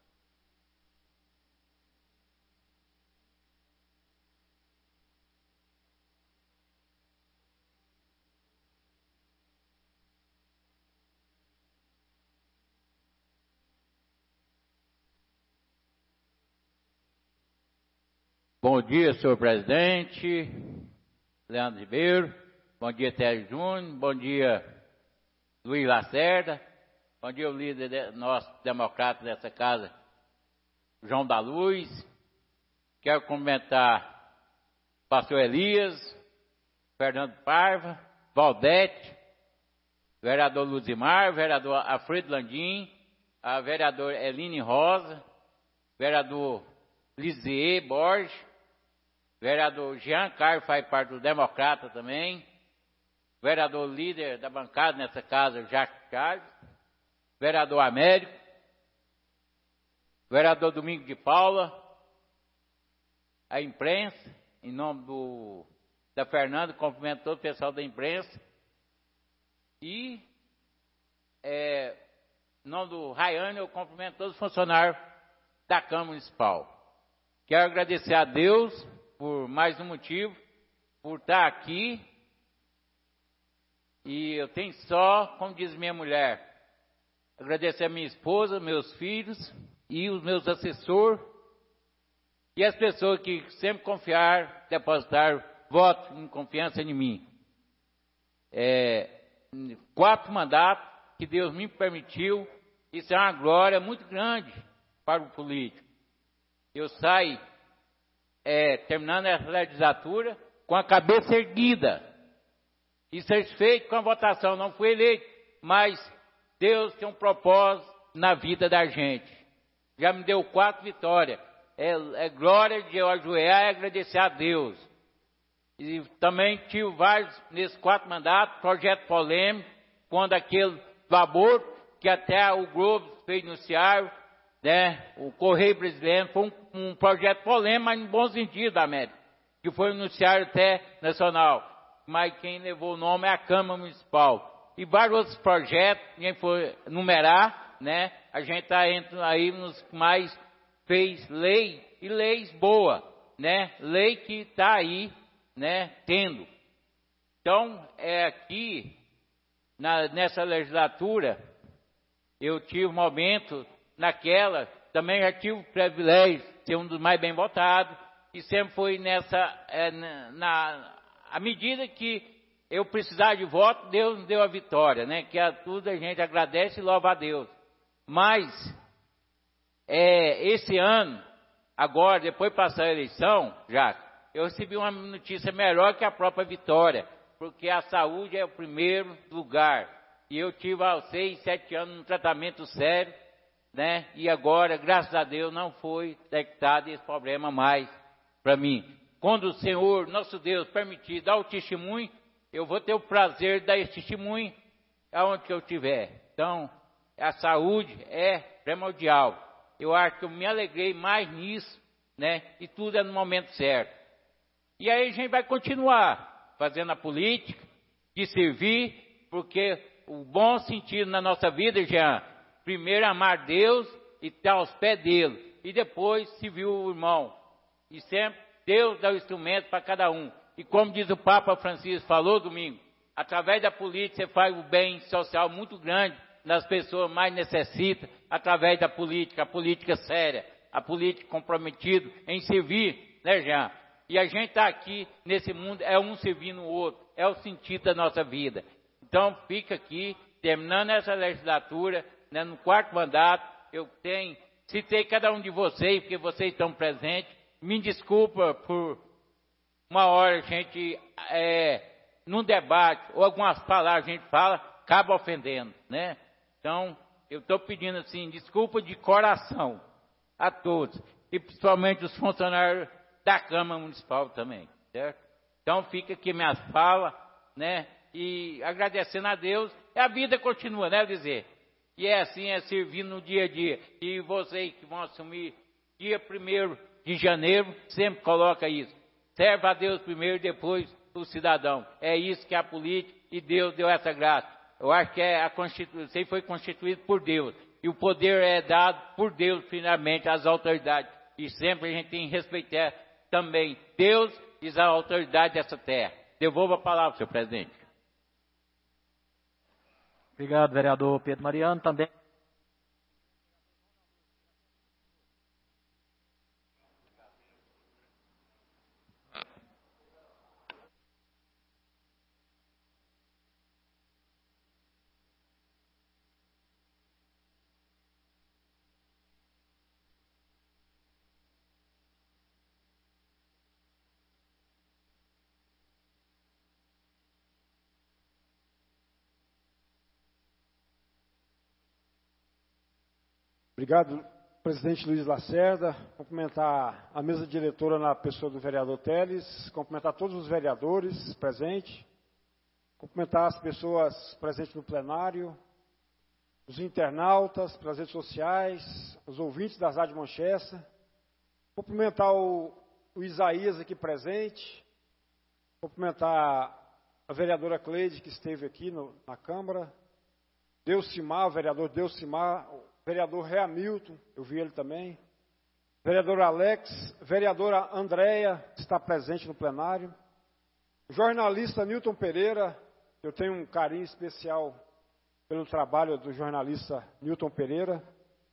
Bom dia, senhor presidente, Leandro Ribeiro. Bom dia, Tércio Júnior. Bom dia, Luiz Lacerda. Bom dia, o líder de, nosso democrata dessa casa, João da Luz. Quero cumprimentar o pastor Elias, Fernando Parva, Valdete, vereador Luzimar, vereador Alfredo Landim, a vereadora Eline Rosa, vereador Liseu Borges, Vereador Jean Carlos faz parte do Democrata também. Vereador líder da bancada nessa casa, Jacques Charles. Vereador Américo. Vereador Domingos de Paula. A imprensa, em nome do, da Fernanda, cumprimento todo o pessoal da imprensa. E, é, em nome do Rayane, eu cumprimento todos os funcionários da Câmara Municipal. Quero agradecer a Deus por mais um motivo, por estar aqui. E eu tenho só, como diz minha mulher, agradecer a minha esposa, meus filhos e os meus assessores e as pessoas que sempre confiaram, depositaram voto em confiança em mim. É, quatro mandatos que Deus me permitiu, isso é uma glória muito grande para o político. Eu saio, é, terminando essa legislatura, com a cabeça erguida e satisfeito com a votação. Não fui eleito, mas Deus tem um propósito na vida da gente. Já me deu quatro vitórias. É, é glória de eu ajoelhar e agradecer a Deus. E também tive vários, nesses quatro mandatos, projeto polêmico, quando aquele do aborto, que até o Globo fez noticiário, né? O Correio Brasileiro, foi um, um projeto polêmico, mas no bom sentido da América, que foi um noticiário até nacional. Mas quem levou o nome é a Câmara Municipal. E vários outros projetos, quem for numerar, né? A gente está aí nos que mais fez lei, e leis boas, né? Lei que está aí, né? Tendo. Então, é aqui, na, nessa legislatura, eu tive um momento, naquela, também já tive o privilégio de ser um dos mais bem votados, e sempre foi nessa, é, na, à medida que eu precisava de voto, Deus me deu a vitória, né? Que a tudo a gente agradece e louva a Deus. Mas, é, esse ano, agora, depois de passar a eleição, já, eu recebi uma notícia melhor que a própria vitória, porque a saúde é o primeiro lugar. E eu tive há seis, sete anos um tratamento sério, né? E agora, graças a Deus, não foi detectado esse problema mais para mim. Quando o Senhor, nosso Deus, permitir dar o testemunho, eu vou ter o prazer de dar esse testemunho aonde que eu estiver. Então, a saúde é primordial. Eu acho que eu me alegrei mais nisso, né? E tudo é no momento certo. E aí a gente vai continuar fazendo a política, de servir, porque o bom sentido na nossa vida, Jean, primeiro amar Deus e estar aos pés dele, e depois servir o irmão. E sempre Deus dá o instrumento para cada um. E como diz o Papa Francisco, falou domingo, através da política você faz o bem social muito grande nas pessoas mais necessitas, através da política, a política séria, a política comprometida em servir, né, Jean? E a gente está aqui nesse mundo, é um servindo o outro, é o sentido da nossa vida. Então, fica aqui, terminando essa legislatura, né, no quarto mandato, eu tenho, citei cada um de vocês, porque vocês estão presentes, me desculpa por uma hora a gente, é, num debate, ou algumas palavras a gente fala, acaba ofendendo, né? Então, eu estou pedindo assim, desculpa de coração a todos, e principalmente os funcionários da Câmara Municipal também, certo? Então, fica aqui minhas falas, né? E agradecendo a Deus, e a vida continua, né, dizer? E é assim, é servindo no dia a dia. E vocês que vão assumir dia primeiro de janeiro, sempre coloca isso. Serve a Deus primeiro e depois o cidadão. É isso que é a política, e Deus deu essa graça. Eu acho que é a Constituição foi constituída por Deus. E o poder é dado por Deus, finalmente, às autoridades. E sempre a gente tem que respeitar também Deus e a autoridade dessa terra. Devolvo a palavra, senhor presidente. Obrigado, vereador Pedro Mariano. Também. Obrigado, presidente Luiz Lacerda, cumprimentar a mesa diretora na pessoa do vereador Teles, cumprimentar todos os vereadores presentes, cumprimentar as pessoas presentes no plenário, os internautas, pelas redes sociais, os ouvintes das Rádio Manchester, cumprimentar o, o Isaías aqui presente, cumprimentar a vereadora Cleide, que esteve aqui no, na Câmara, Deucimar, o vereador Deucimar, o vereador Reamilton, eu vi ele também, vereador Alex, vereadora Andréia, que está presente no plenário, jornalista Newton Pereira, eu tenho um carinho especial pelo trabalho do jornalista Newton Pereira.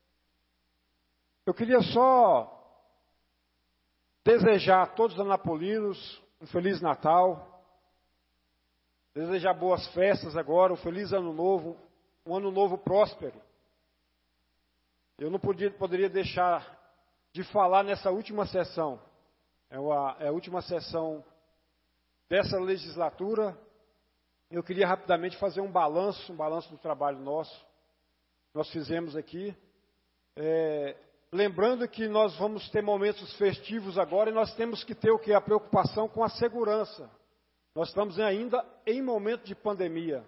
Eu queria só desejar a todos os anapolinos um Feliz Natal, desejar boas festas agora, um Feliz Ano Novo, um Ano Novo próspero. Eu não podia, poderia deixar de falar nessa última sessão, é, uma, é a última sessão dessa legislatura. Eu queria rapidamente fazer um balanço, um balanço do trabalho nosso, que nós fizemos aqui. É, lembrando que nós vamos ter momentos festivos agora e nós temos que ter o que? A preocupação com a segurança. Nós estamos ainda em momento de pandemia.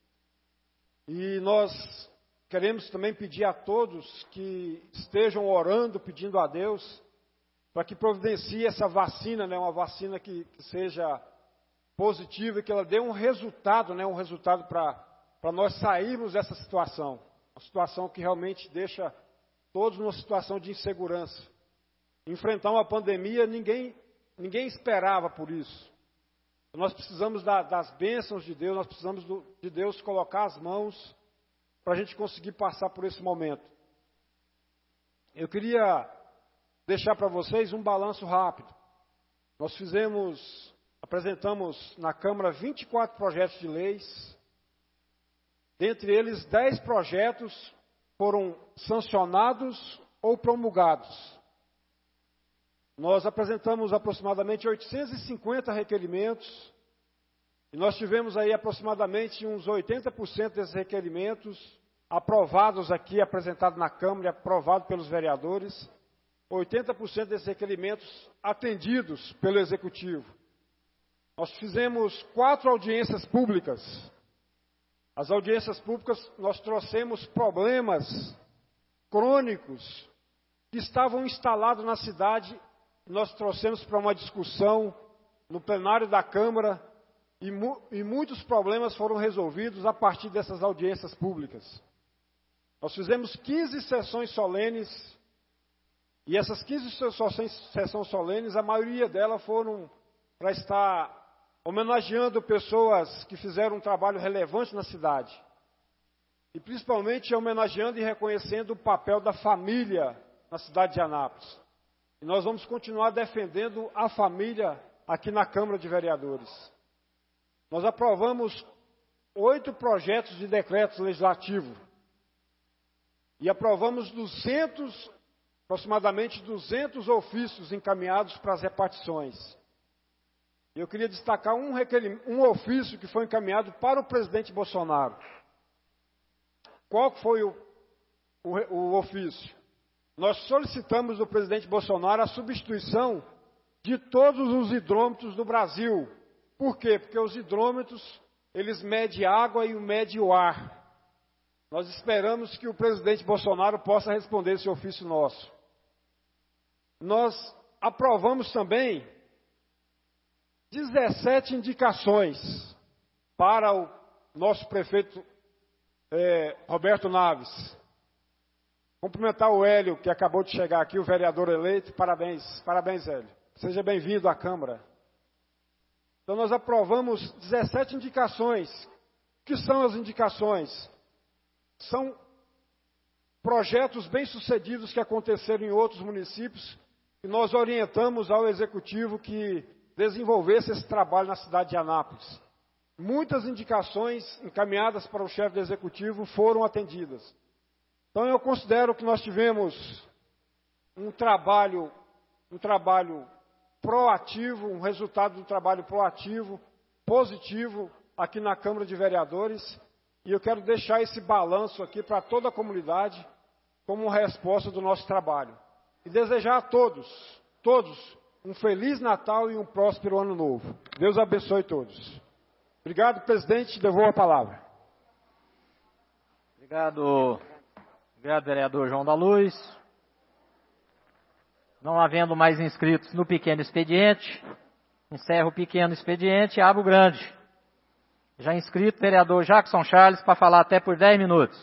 E nós queremos também pedir a todos que estejam orando, pedindo a Deus, para que providencie essa vacina, né, uma vacina que, que seja positiva e que ela dê um resultado, né, um resultado para nós sairmos dessa situação. Uma situação que realmente deixa todos numa situação de insegurança. Enfrentar uma pandemia, ninguém, ninguém esperava por isso. Nós precisamos da, das bênçãos de Deus, nós precisamos do, de Deus colocar as mãos para a gente conseguir passar por esse momento. Eu queria deixar para vocês um balanço rápido. Nós fizemos, apresentamos na Câmara vinte e quatro projetos de leis. Dentre eles, dez projetos foram sancionados ou promulgados. Nós apresentamos aproximadamente oitocentos e cinquenta requerimentos, e nós tivemos aí aproximadamente uns oitenta por cento desses requerimentos aprovados aqui, apresentados na Câmara, aprovados pelos vereadores, oitenta por cento desses requerimentos atendidos pelo Executivo. Nós fizemos quatro audiências públicas. As audiências públicas, nós trouxemos problemas crônicos que estavam instalados na cidade. Nós trouxemos para uma discussão no plenário da Câmara e, mu e muitos problemas foram resolvidos a partir dessas audiências públicas. Nós fizemos quinze sessões solenes e essas quinze sessões solenes, a maioria delas foram para estar homenageando pessoas que fizeram um trabalho relevante na cidade e principalmente homenageando e reconhecendo o papel da família na cidade de Anápolis. E nós vamos continuar defendendo a família aqui na Câmara de Vereadores. Nós aprovamos oito projetos de decretos legislativos. E aprovamos duzentos, aproximadamente duzentos ofícios encaminhados para as repartições. E eu queria destacar um, um ofício que foi encaminhado para o presidente Bolsonaro. Qual foi o, o, o ofício? Nós solicitamos do presidente Bolsonaro a substituição de todos os hidrômetros do Brasil. Por quê? Porque os hidrômetros, eles medem água e medem o ar. Nós esperamos que o presidente Bolsonaro possa responder esse ofício nosso. Nós aprovamos também dezessete indicações para o nosso prefeito é, Roberto Naves. Cumprimentar o Hélio, que acabou de chegar aqui, o vereador eleito. Parabéns, parabéns, Hélio. Seja bem-vindo à Câmara. Então, nós aprovamos dezessete indicações. O que são as indicações? São projetos bem-sucedidos que aconteceram em outros municípios e nós orientamos ao Executivo que desenvolvesse esse trabalho na cidade de Anápolis. Muitas indicações encaminhadas para o chefe do Executivo foram atendidas. Então, eu considero que nós tivemos um trabalho, um trabalho proativo, um resultado do trabalho proativo, positivo, aqui na Câmara de Vereadores. E eu quero deixar esse balanço aqui para toda a comunidade, como resposta do nosso trabalho. E desejar a todos, todos, um Feliz Natal e um próspero Ano Novo. Deus abençoe todos. Obrigado, presidente. Devolvo a palavra. Obrigado, obrigado, vereador João da Luz. Não havendo mais inscritos no pequeno expediente, encerro o pequeno expediente e abro o grande. Já inscrito, vereador Jackson Charles, para falar até por dez minutos.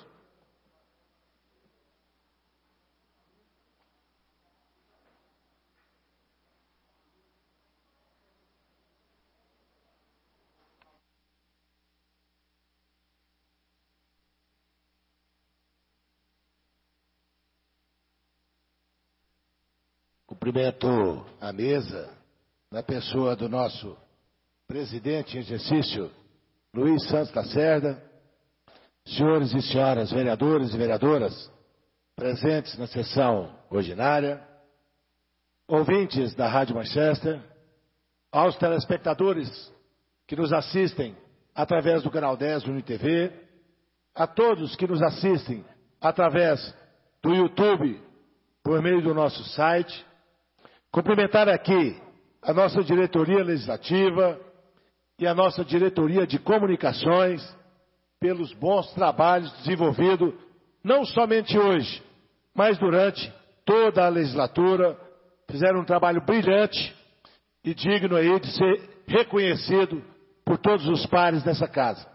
Cumprimento a mesa, na pessoa do nosso presidente em exercício, Luiz Santos Lacerda, senhores e senhoras vereadores e vereadoras presentes na sessão ordinária, ouvintes da Rádio Manchester, aos telespectadores que nos assistem através do canal dez do UniTV, a todos que nos assistem através do YouTube, por meio do nosso site. Cumprimentar aqui a nossa diretoria legislativa e a nossa diretoria de comunicações pelos bons trabalhos desenvolvidos, não somente hoje, mas durante toda a legislatura. Fizeram um trabalho brilhante e digno aí de ser reconhecido por todos os pares dessa casa.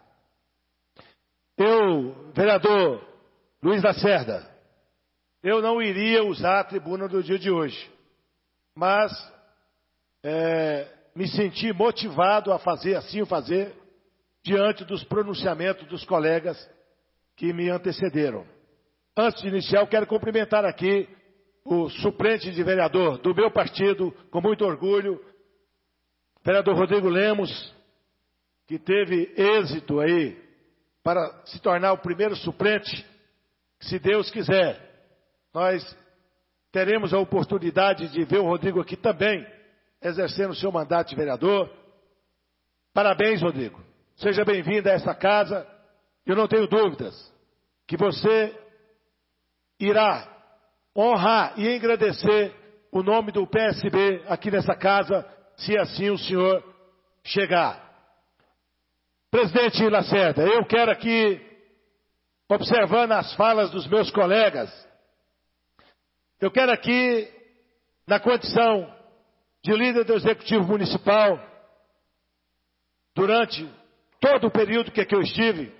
Eu, vereador Luiz Lacerda, eu não iria usar a tribuna do dia de hoje, mas é, me senti motivado a fazer assim o fazer diante dos pronunciamentos dos colegas que me antecederam. Antes de iniciar, eu quero cumprimentar aqui o suplente de vereador do meu partido, com muito orgulho, vereador Rodrigo Lemos, que teve êxito aí para se tornar o primeiro suplente. Se Deus quiser, nós teremos a oportunidade de ver o Rodrigo aqui também, exercendo o seu mandato de vereador. Parabéns, Rodrigo. Seja bem-vindo a essa casa. Eu não tenho dúvidas que você irá honrar e engrandecer o nome do P S B aqui nessa casa, se assim o senhor chegar. Presidente Lacerda, eu quero aqui, observando as falas dos meus colegas, eu quero aqui, na condição de líder do Executivo Municipal, durante todo o período que aqui eu estive,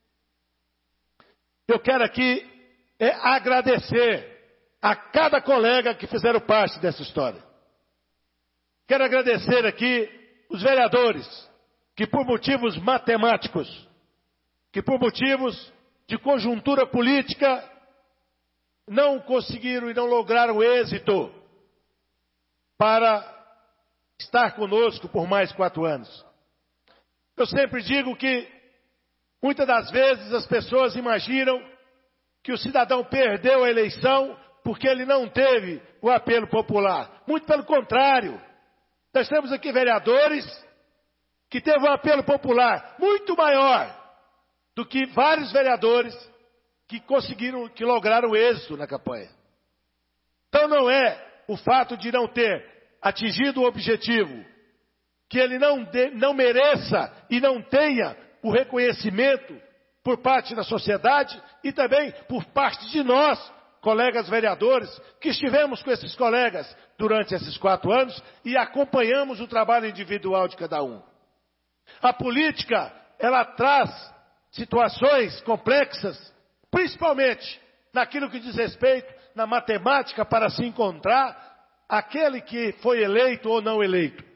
eu quero aqui é, agradecer a cada colega que fizeram parte dessa história. Quero agradecer aqui os vereadores que por motivos matemáticos, que por motivos de conjuntura política, não conseguiram e não lograram êxito para estar conosco por mais quatro anos. Eu sempre digo que, muitas das vezes, as pessoas imaginam que o cidadão perdeu a eleição porque ele não teve o apelo popular. Muito pelo contrário. Nós temos aqui vereadores que teve um apelo popular muito maior do que vários vereadores que conseguiram, que lograram êxito na campanha. Então não é o fato de não ter atingido o objetivo, que ele não, de, não mereça e não tenha o reconhecimento por parte da sociedade e também por parte de nós, colegas vereadores, que estivemos com esses colegas durante esses quatro anos e acompanhamos o trabalho individual de cada um. A política, ela traz situações complexas, principalmente naquilo que diz respeito na matemática para se encontrar aquele que foi eleito ou não eleito.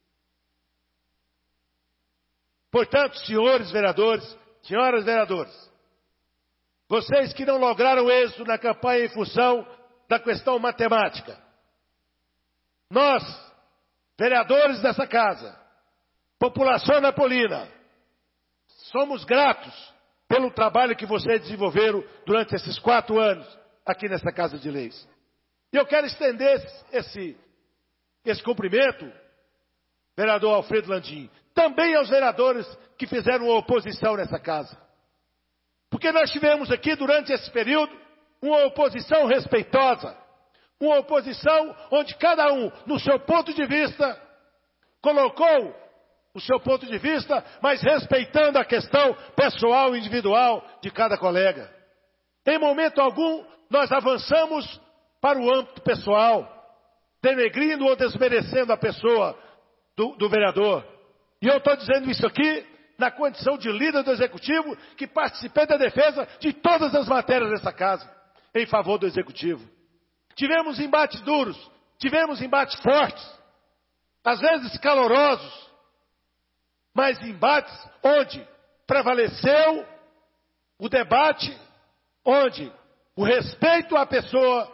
Portanto, senhores vereadores, senhoras vereadoras, vocês que não lograram êxito na campanha em função da questão matemática, nós, vereadores dessa casa, população napolina, somos gratos pelo trabalho que vocês desenvolveram durante esses quatro anos aqui nessa Casa de Leis. E eu quero estender esse, esse cumprimento, vereador Alfredo Landim, também aos vereadores que fizeram oposição nessa casa. Porque nós tivemos aqui durante esse período uma oposição respeitosa, uma oposição onde cada um, no seu ponto de vista, colocou o seu ponto de vista, mas respeitando a questão pessoal e individual de cada colega. Em momento algum, nós avançamos para o âmbito pessoal, denegrindo ou desmerecendo a pessoa do, do vereador. E eu estou dizendo isso aqui na condição de líder do Executivo, que participei da defesa de todas as matérias dessa casa, em favor do Executivo. Tivemos embates duros, tivemos embates fortes, às vezes calorosos, mas embates onde prevaleceu o debate, onde o respeito à pessoa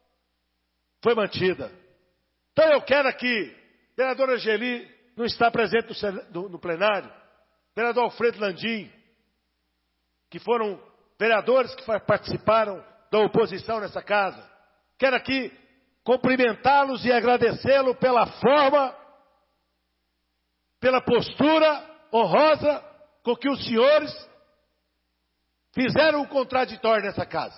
foi mantida. Então eu quero aqui, vereadora Geli não está presente no, no plenário, vereador Alfredo Landim, que foram vereadores que participaram da oposição nessa casa. Quero aqui cumprimentá-los e agradecê-lo pela forma, pela postura honrosa com que os senhores fizeram o contraditório nessa casa.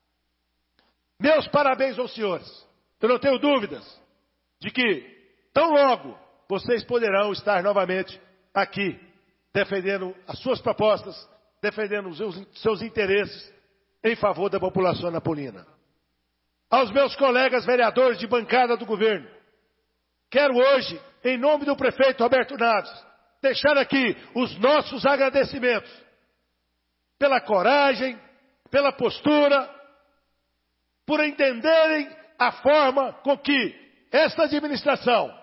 Meus parabéns aos senhores. Eu não tenho dúvidas de que, tão logo, vocês poderão estar novamente aqui, defendendo as suas propostas, defendendo os seus, seus interesses em favor da população napolina. Aos meus colegas vereadores de bancada do governo, quero hoje, em nome do prefeito Roberto Naves, deixar aqui os nossos agradecimentos pela coragem, pela postura, por entenderem a forma com que esta administração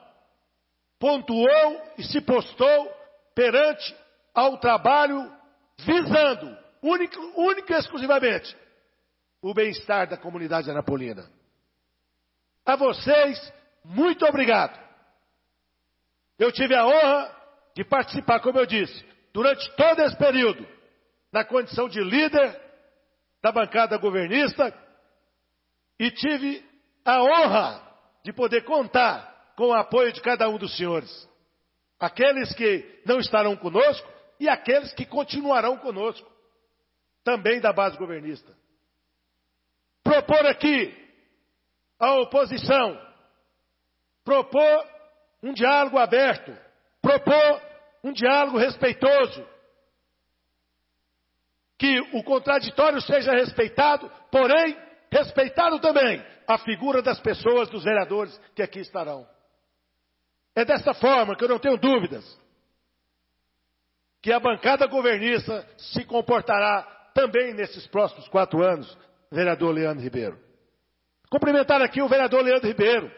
pontuou e se postou perante ao trabalho visando, único, único e exclusivamente, o bem-estar da comunidade anapolina. A vocês, muito obrigado. Eu tive a honra de participar, como eu disse, durante todo esse período, na condição de líder da bancada governista, e tive a honra de poder contar com o apoio de cada um dos senhores. Aqueles que não estarão conosco e aqueles que continuarão conosco, também da base governista. Propor aqui a oposição, propor um diálogo aberto, propor um diálogo respeitoso, que o contraditório seja respeitado, porém, respeitado também a figura das pessoas, dos vereadores que aqui estarão. É dessa forma que eu não tenho dúvidas que a bancada governista se comportará também nesses próximos quatro anos, vereador Leandro Ribeiro. Cumprimentar aqui o vereador Leandro Ribeiro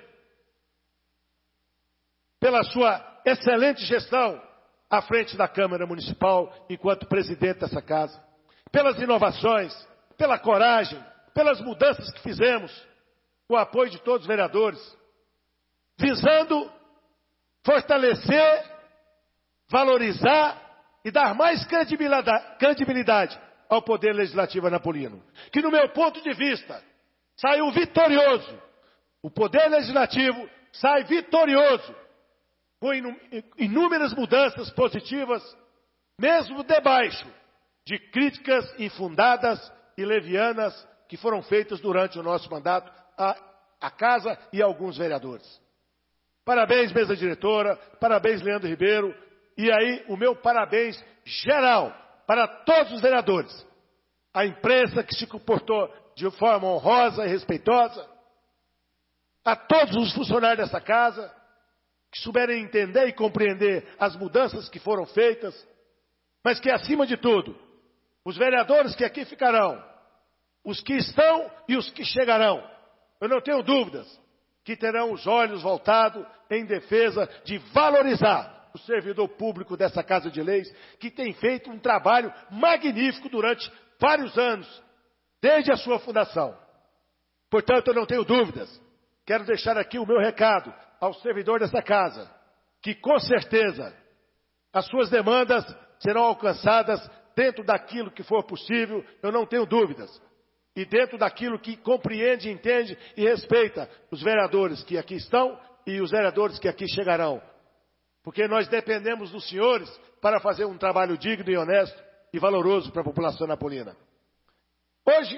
pela sua excelente gestão à frente da Câmara Municipal enquanto presidente dessa casa, pelas inovações, pela coragem, pelas mudanças que fizemos, com o apoio de todos os vereadores, visando fortalecer, valorizar e dar mais credibilidade, credibilidade ao Poder Legislativo anapolino. Que, no meu ponto de vista, saiu vitorioso. O Poder Legislativo sai vitorioso, com inúmeras mudanças positivas, mesmo debaixo de críticas infundadas e levianas que foram feitas durante o nosso mandato à, à Casa e a alguns vereadores. Parabéns, mesa diretora, parabéns, Leandro Ribeiro, e aí o meu parabéns geral para todos os vereadores, a imprensa que se comportou de forma honrosa e respeitosa, a todos os funcionários dessa casa, que souberem entender e compreender as mudanças que foram feitas, mas que, acima de tudo, os vereadores que aqui ficarão, os que estão e os que chegarão, eu não tenho dúvidas que terão os olhos voltados em defesa de valorizar o servidor público dessa Casa de Leis, que tem feito um trabalho magnífico durante vários anos, desde a sua fundação. Portanto, eu não tenho dúvidas. Quero deixar aqui o meu recado ao servidor dessa casa, que com certeza as suas demandas serão alcançadas dentro daquilo que for possível, eu não tenho dúvidas. E dentro daquilo que compreende, entende e respeita os vereadores que aqui estão e os vereadores que aqui chegarão. Porque nós dependemos dos senhores para fazer um trabalho digno e honesto e valoroso para a população napolina. Hoje,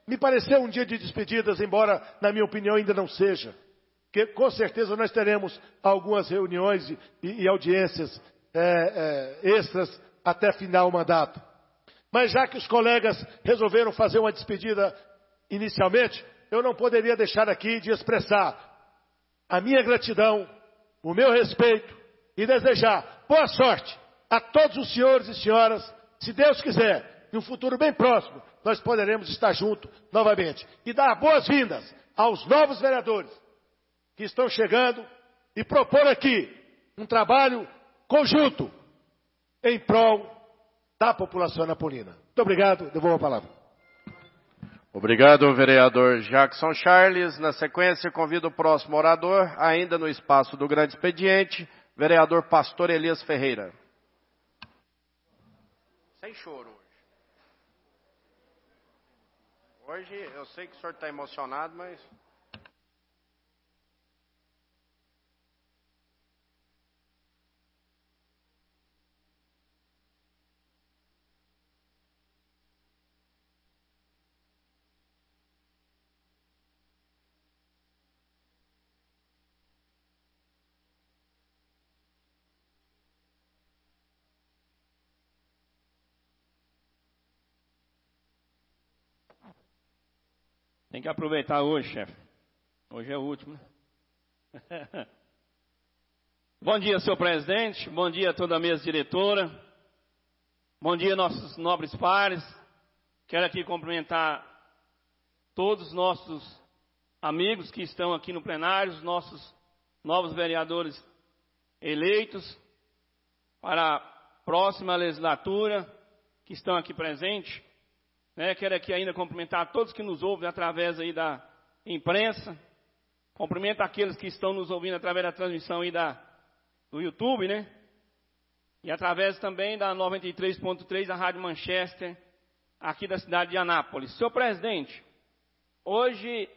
me pareceu um dia de despedidas, embora, na minha opinião, ainda não seja. Porque, com certeza, nós teremos algumas reuniões e, e, e audiências é, é, extras até final o mandato. Mas já que os colegas resolveram fazer uma despedida inicialmente, eu não poderia deixar aqui de expressar a minha gratidão, o meu respeito e desejar boa sorte a todos os senhores e senhoras. Se Deus quiser, em um futuro bem próximo, nós poderemos estar juntos novamente. E dar boas-vindas aos novos vereadores que estão chegando e propor aqui um trabalho conjunto em prol da população anapolina. Muito obrigado, devolvo a palavra. Obrigado, vereador Jackson Charles. Na sequência, convido o próximo orador, ainda no espaço do grande expediente, vereador Pastor Elias Ferreira. Sem choro hoje. Hoje, eu sei que o senhor está emocionado, mas... Tem que aproveitar hoje, chefe. Hoje é o último. Bom dia, senhor presidente. Bom dia a toda a mesa diretora. Bom dia, nossos nobres pares. Quero aqui cumprimentar todos os nossos amigos que estão aqui no plenário, os nossos novos vereadores eleitos para a próxima legislatura que estão aqui presentes. Né, quero aqui ainda cumprimentar todos que nos ouvem através aí da imprensa. Cumprimento aqueles que estão nos ouvindo através da transmissão aí da, do YouTube, né? E através também da noventa e três ponto três, da Rádio Manchester, aqui da cidade de Anápolis. Senhor presidente, hoje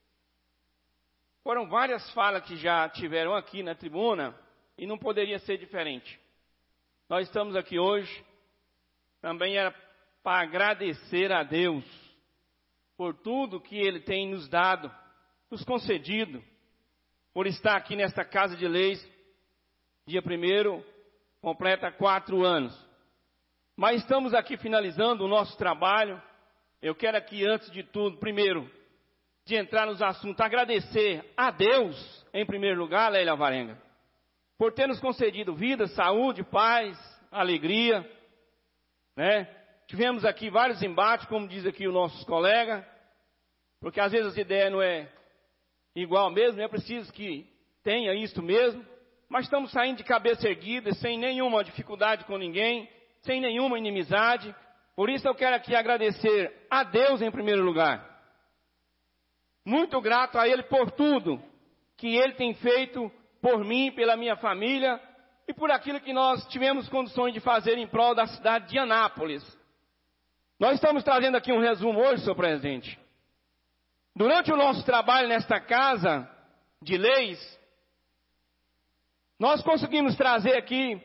foram várias falas que já tiveram aqui na tribuna e não poderia ser diferente. Nós estamos aqui hoje, também era para agradecer a Deus por tudo que Ele tem nos dado, nos concedido, por estar aqui nesta Casa de Leis, dia primeiro, completa quatro anos. Mas estamos aqui finalizando o nosso trabalho. Eu quero aqui, antes de tudo, primeiro, de entrar nos assuntos, agradecer a Deus, em primeiro lugar, Lélia Alvarenga, por ter nos concedido vida, saúde, paz, alegria, né? Tivemos aqui vários embates, como diz aqui o nosso colega, porque às vezes as ideias não é igual mesmo, é preciso que tenha isso mesmo, mas estamos saindo de cabeça erguida, sem nenhuma dificuldade com ninguém, sem nenhuma inimizade. Por isso eu quero aqui agradecer a Deus em primeiro lugar. Muito grato a Ele por tudo que Ele tem feito por mim, pela minha família e por aquilo que nós tivemos condições de fazer em prol da cidade de Anápolis. Nós estamos trazendo aqui um resumo hoje, senhor presidente. Durante o nosso trabalho nesta Casa de Leis, nós conseguimos trazer aqui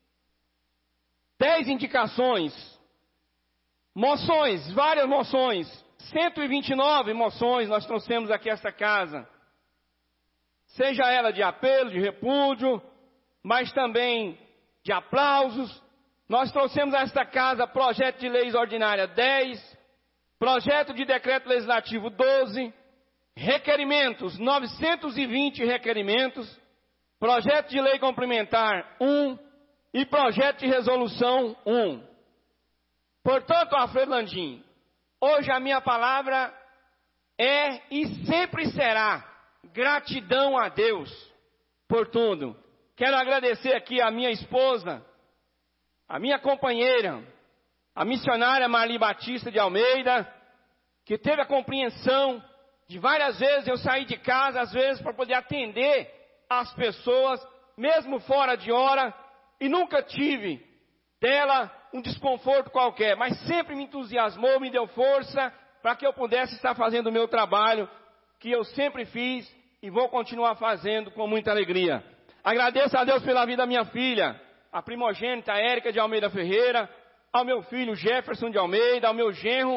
dez indicações, moções, várias moções, cento e vinte e nove moções nós trouxemos aqui a esta casa. Seja ela de apelo, de repúdio, mas também de aplausos. Nós trouxemos a esta casa projeto de leis ordinária dez, projeto de decreto legislativo doze, requerimentos, novecentos e vinte requerimentos, projeto de lei complementar um e projeto de resolução um. Portanto, Alfredo Landim, hoje a minha palavra é e sempre será gratidão a Deus por tudo. Quero agradecer aqui a minha esposa, a minha companheira, a missionária Marli Batista de Almeida, que teve a compreensão de várias vezes eu sair de casa, às vezes para poder atender as pessoas, mesmo fora de hora, e nunca tive dela um desconforto qualquer, mas sempre me entusiasmou, me deu força para que eu pudesse estar fazendo o meu trabalho, que eu sempre fiz e vou continuar fazendo com muita alegria. Agradeço a Deus pela vida da minha filha, a primogênita Érica de Almeida Ferreira, ao meu filho Jefferson de Almeida, ao meu genro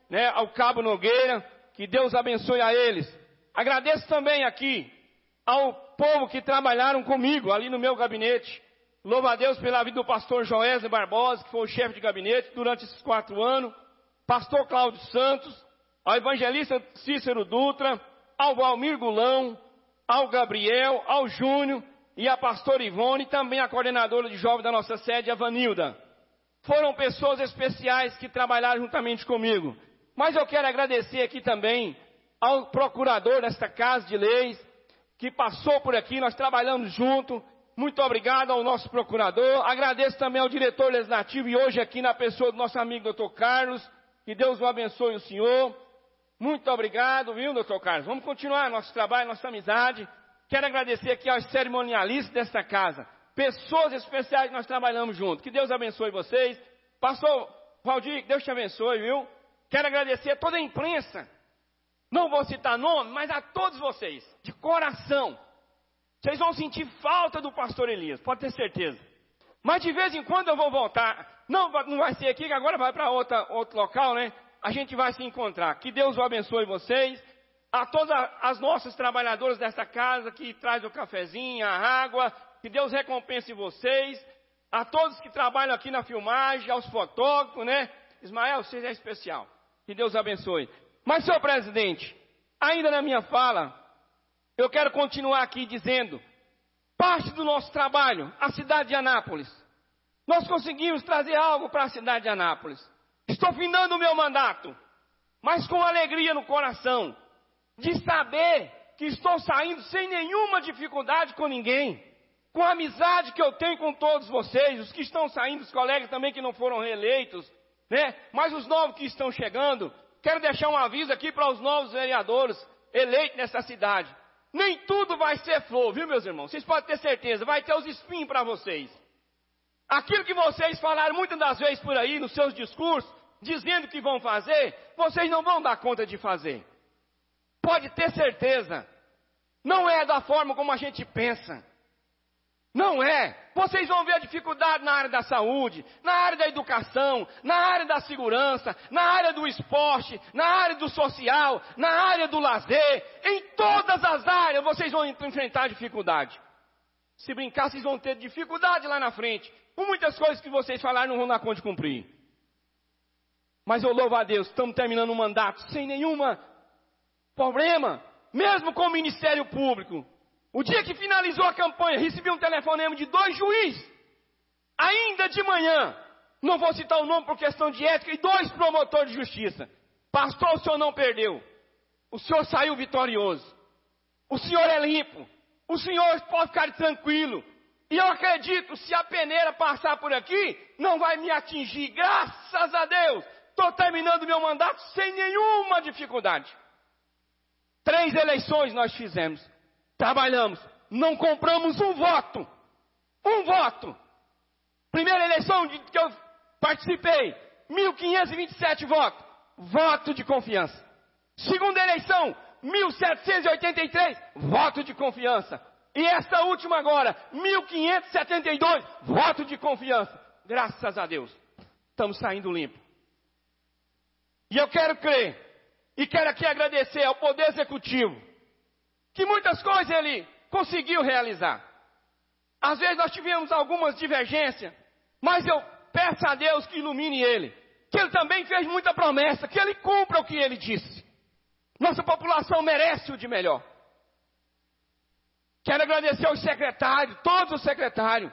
né, ao Cabo Nogueira, que Deus abençoe a eles. Agradeço também aqui ao povo que trabalharam comigo ali no meu gabinete. Louvo a Deus pela vida do pastor Joesley Barbosa, que foi o chefe de gabinete durante esses quatro anos. Pastor Cláudio Santos, ao evangelista Cícero Dutra, ao Valmir Gulão, ao Gabriel, ao Júnior e a pastora Ivone, também a coordenadora de jovens da nossa sede, a Vanilda. Foram pessoas especiais que trabalharam juntamente comigo. Mas eu quero agradecer aqui também ao procurador desta Casa de Leis, que passou por aqui, nós trabalhamos junto. Muito obrigado ao nosso procurador. Agradeço também ao diretor legislativo e hoje aqui na pessoa do nosso amigo doutor Carlos. Que Deus o abençoe o senhor. Muito obrigado, viu, doutor Carlos? Vamos continuar nosso trabalho, nossa amizade. Quero agradecer aqui aos cerimonialistas desta casa. Pessoas especiais que nós trabalhamos juntos. Que Deus abençoe vocês. Pastor Valdir, que Deus te abençoe, viu? Quero agradecer a toda a imprensa. Não vou citar nome, mas a todos vocês. De coração. Vocês vão sentir falta do pastor Elias, pode ter certeza. Mas de vez em quando eu vou voltar. Não, não vai ser aqui, que agora vai para outro local, né? A gente vai se encontrar. Que Deus o abençoe vocês. A todas as nossas trabalhadoras desta casa que traz o cafezinho, a água. Que Deus recompense vocês. A todos que trabalham aqui na filmagem, aos fotógrafos, né? Ismael, você é especial. Que Deus abençoe. Mas, senhor presidente, ainda na minha fala, eu quero continuar aqui dizendo, parte do nosso trabalho, a cidade de Anápolis. Nós conseguimos trazer algo para a cidade de Anápolis. Estou findando o meu mandato, mas com alegria no coração, de saber que estou saindo sem nenhuma dificuldade com ninguém, com a amizade que eu tenho com todos vocês, os que estão saindo, os colegas também que não foram reeleitos, né? Mas os novos que estão chegando. Quero deixar um aviso aqui para os novos vereadores eleitos nessa cidade. Nem tudo vai ser flor, viu, meus irmãos? Vocês podem ter certeza, vai ter os espinhos para vocês. Aquilo que vocês falaram muitas das vezes por aí, nos seus discursos, dizendo que vão fazer, vocês não vão dar conta de fazer. Pode ter certeza. Não é da forma como a gente pensa. Não é. Vocês vão ver a dificuldade na área da saúde, na área da educação, na área da segurança, na área do esporte, na área do social, na área do lazer. Em todas as áreas vocês vão enfrentar dificuldade. Se brincar, vocês vão ter dificuldade lá na frente. Com muitas coisas que vocês falaram não vão dar conta de cumprir. Mas eu louvo a Deus, estamos terminando o mandato sem nenhum problema. Mesmo com o Ministério Público. O dia que finalizou a campanha, recebi um telefonema de dois juízes. Ainda de manhã, não vou citar o nome por questão de ética, e dois promotores de justiça. Pastor, o senhor não perdeu. O senhor saiu vitorioso. O senhor é limpo. O senhor pode ficar tranquilo. E eu acredito, se a peneira passar por aqui, não vai me atingir. Graças a Deus, estou terminando meu mandato sem nenhuma dificuldade. Três eleições nós fizemos. Trabalhamos, não compramos um voto, um voto. Primeira eleição de, que eu participei, mil quinhentos e vinte e sete votos, voto de confiança. Segunda eleição, mil setecentos e oitenta e três, voto de confiança. E esta última agora, mil quinhentos e setenta e dois, voto de confiança. Graças a Deus, estamos saindo limpo. E eu quero crer, e quero aqui agradecer ao Poder Executivo, que muitas coisas ele conseguiu realizar. Às vezes nós tivemos algumas divergências, mas eu peço a Deus que ilumine ele. Que ele também fez muita promessa, que ele cumpra o que ele disse. Nossa população merece o de melhor. Quero agradecer aos secretários, todos os secretários.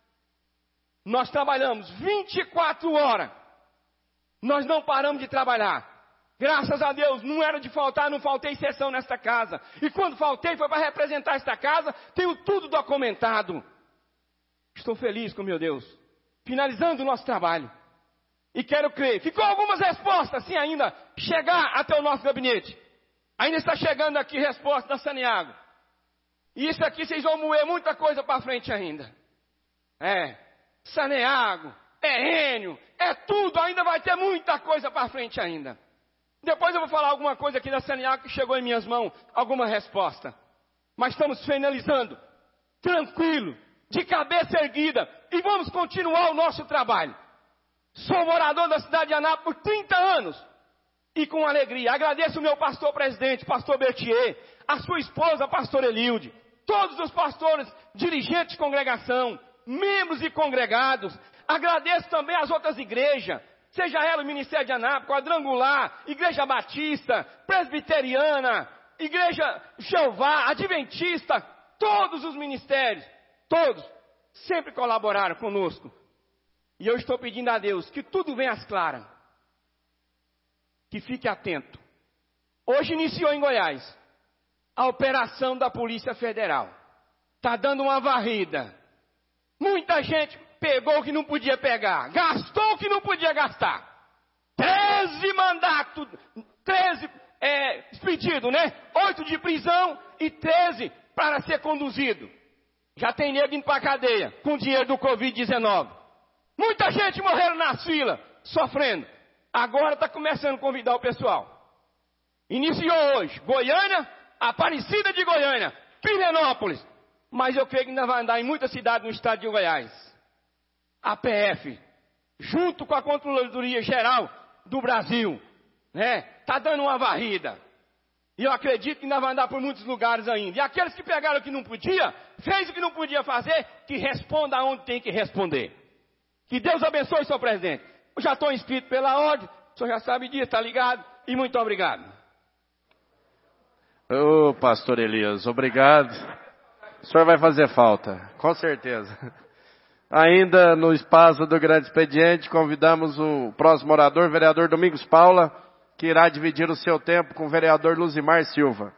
Nós trabalhamos vinte e quatro horas. Nós não paramos de trabalhar. Graças a Deus, não era de faltar, não faltei sessão nesta casa. E quando faltei, foi para representar esta casa, tenho tudo documentado. Estou feliz com meu Deus. Finalizando o nosso trabalho. E quero crer. Ficou algumas respostas, sim, ainda. Chegar até o nosso gabinete. Ainda está chegando aqui resposta da Saneago. E isso aqui vocês vão moer muita coisa para frente ainda. É. Saneago, é Enio, é tudo. Ainda vai ter muita coisa para frente ainda. Depois eu vou falar alguma coisa aqui da Saneago que chegou em minhas mãos, alguma resposta. Mas estamos finalizando, tranquilo, de cabeça erguida, e vamos continuar o nosso trabalho. Sou morador da cidade de Anápolis por trinta anos. e com alegria. Agradeço o meu pastor presidente, pastor Bertier, a sua esposa, pastor Elilde, todos os pastores, dirigentes de congregação, membros e congregados. Agradeço também as outras igrejas, seja ela o Ministério de Anápolis, Quadrangular, Igreja Batista, Presbiteriana, Igreja Jeová, Adventista, todos os ministérios, todos, sempre colaboraram conosco. E eu estou pedindo a Deus que tudo venha às claras, que fique atento. Hoje iniciou em Goiás a operação da Polícia Federal. Está dando uma varrida. Muita gente pegou o que não podia pegar, gastou o que não podia gastar. Treze mandatos, treze é, pedidos, né? Oito de prisão e treze para ser conduzido. Já tem nego indo para a cadeia com dinheiro do covid dezenove. Muita gente morreu nas filas, sofrendo. Agora está começando a convidar o pessoal. Iniciou hoje, Goiânia, Aparecida de Goiânia, Pirenópolis. Mas eu creio que ainda vai andar em muitas cidades no estado de Goiás. A P F, junto com a Controladoria Geral do Brasil, né? Está dando uma varrida. E eu acredito que ainda vai andar por muitos lugares ainda. E aqueles que pegaram o que não podia, fez o que não podia fazer, que responda aonde tem que responder. Que Deus abençoe, senhor presidente. Eu já estou inscrito pela ordem, o senhor já sabe disso, está ligado? E muito obrigado. Ô, pastor Elias, obrigado. O senhor vai fazer falta, com certeza. Ainda no espaço do grande expediente, convidamos o próximo orador, vereador Domingos Paula, que irá dividir o seu tempo com o vereador Luzimar Silva.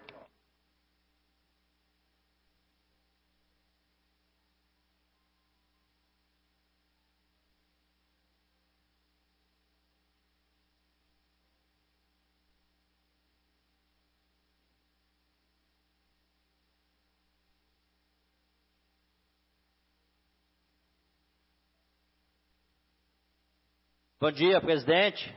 Bom dia, presidente.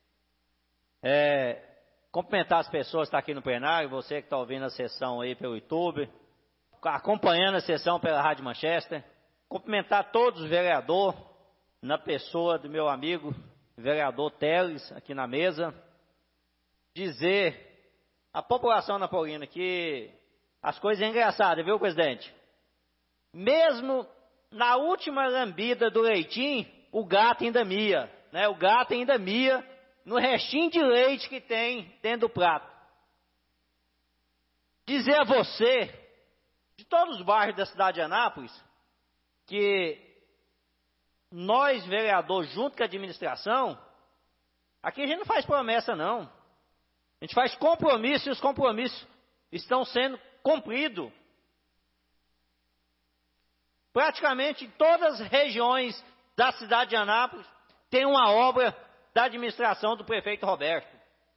É, cumprimentar as pessoas que estão aqui no plenário, você que está ouvindo a sessão aí pelo YouTube, acompanhando a sessão pela Rádio Manchester. Cumprimentar todos os vereadores, na pessoa do meu amigo, vereador Teles, aqui na mesa. Dizer à população napolina que as coisas são engraçadas, viu, presidente? Mesmo na última lambida do leitinho, o gato ainda mia. Né, o gato ainda mia no restinho de leite que tem dentro do prato. Dizer a você, de todos os bairros da cidade de Anápolis, que nós, vereadores, junto com a administração, aqui a gente não faz promessa, não. A gente faz compromisso e os compromissos estão sendo cumpridos. Praticamente em todas as regiões da cidade de Anápolis, tem uma obra da administração do prefeito Roberto.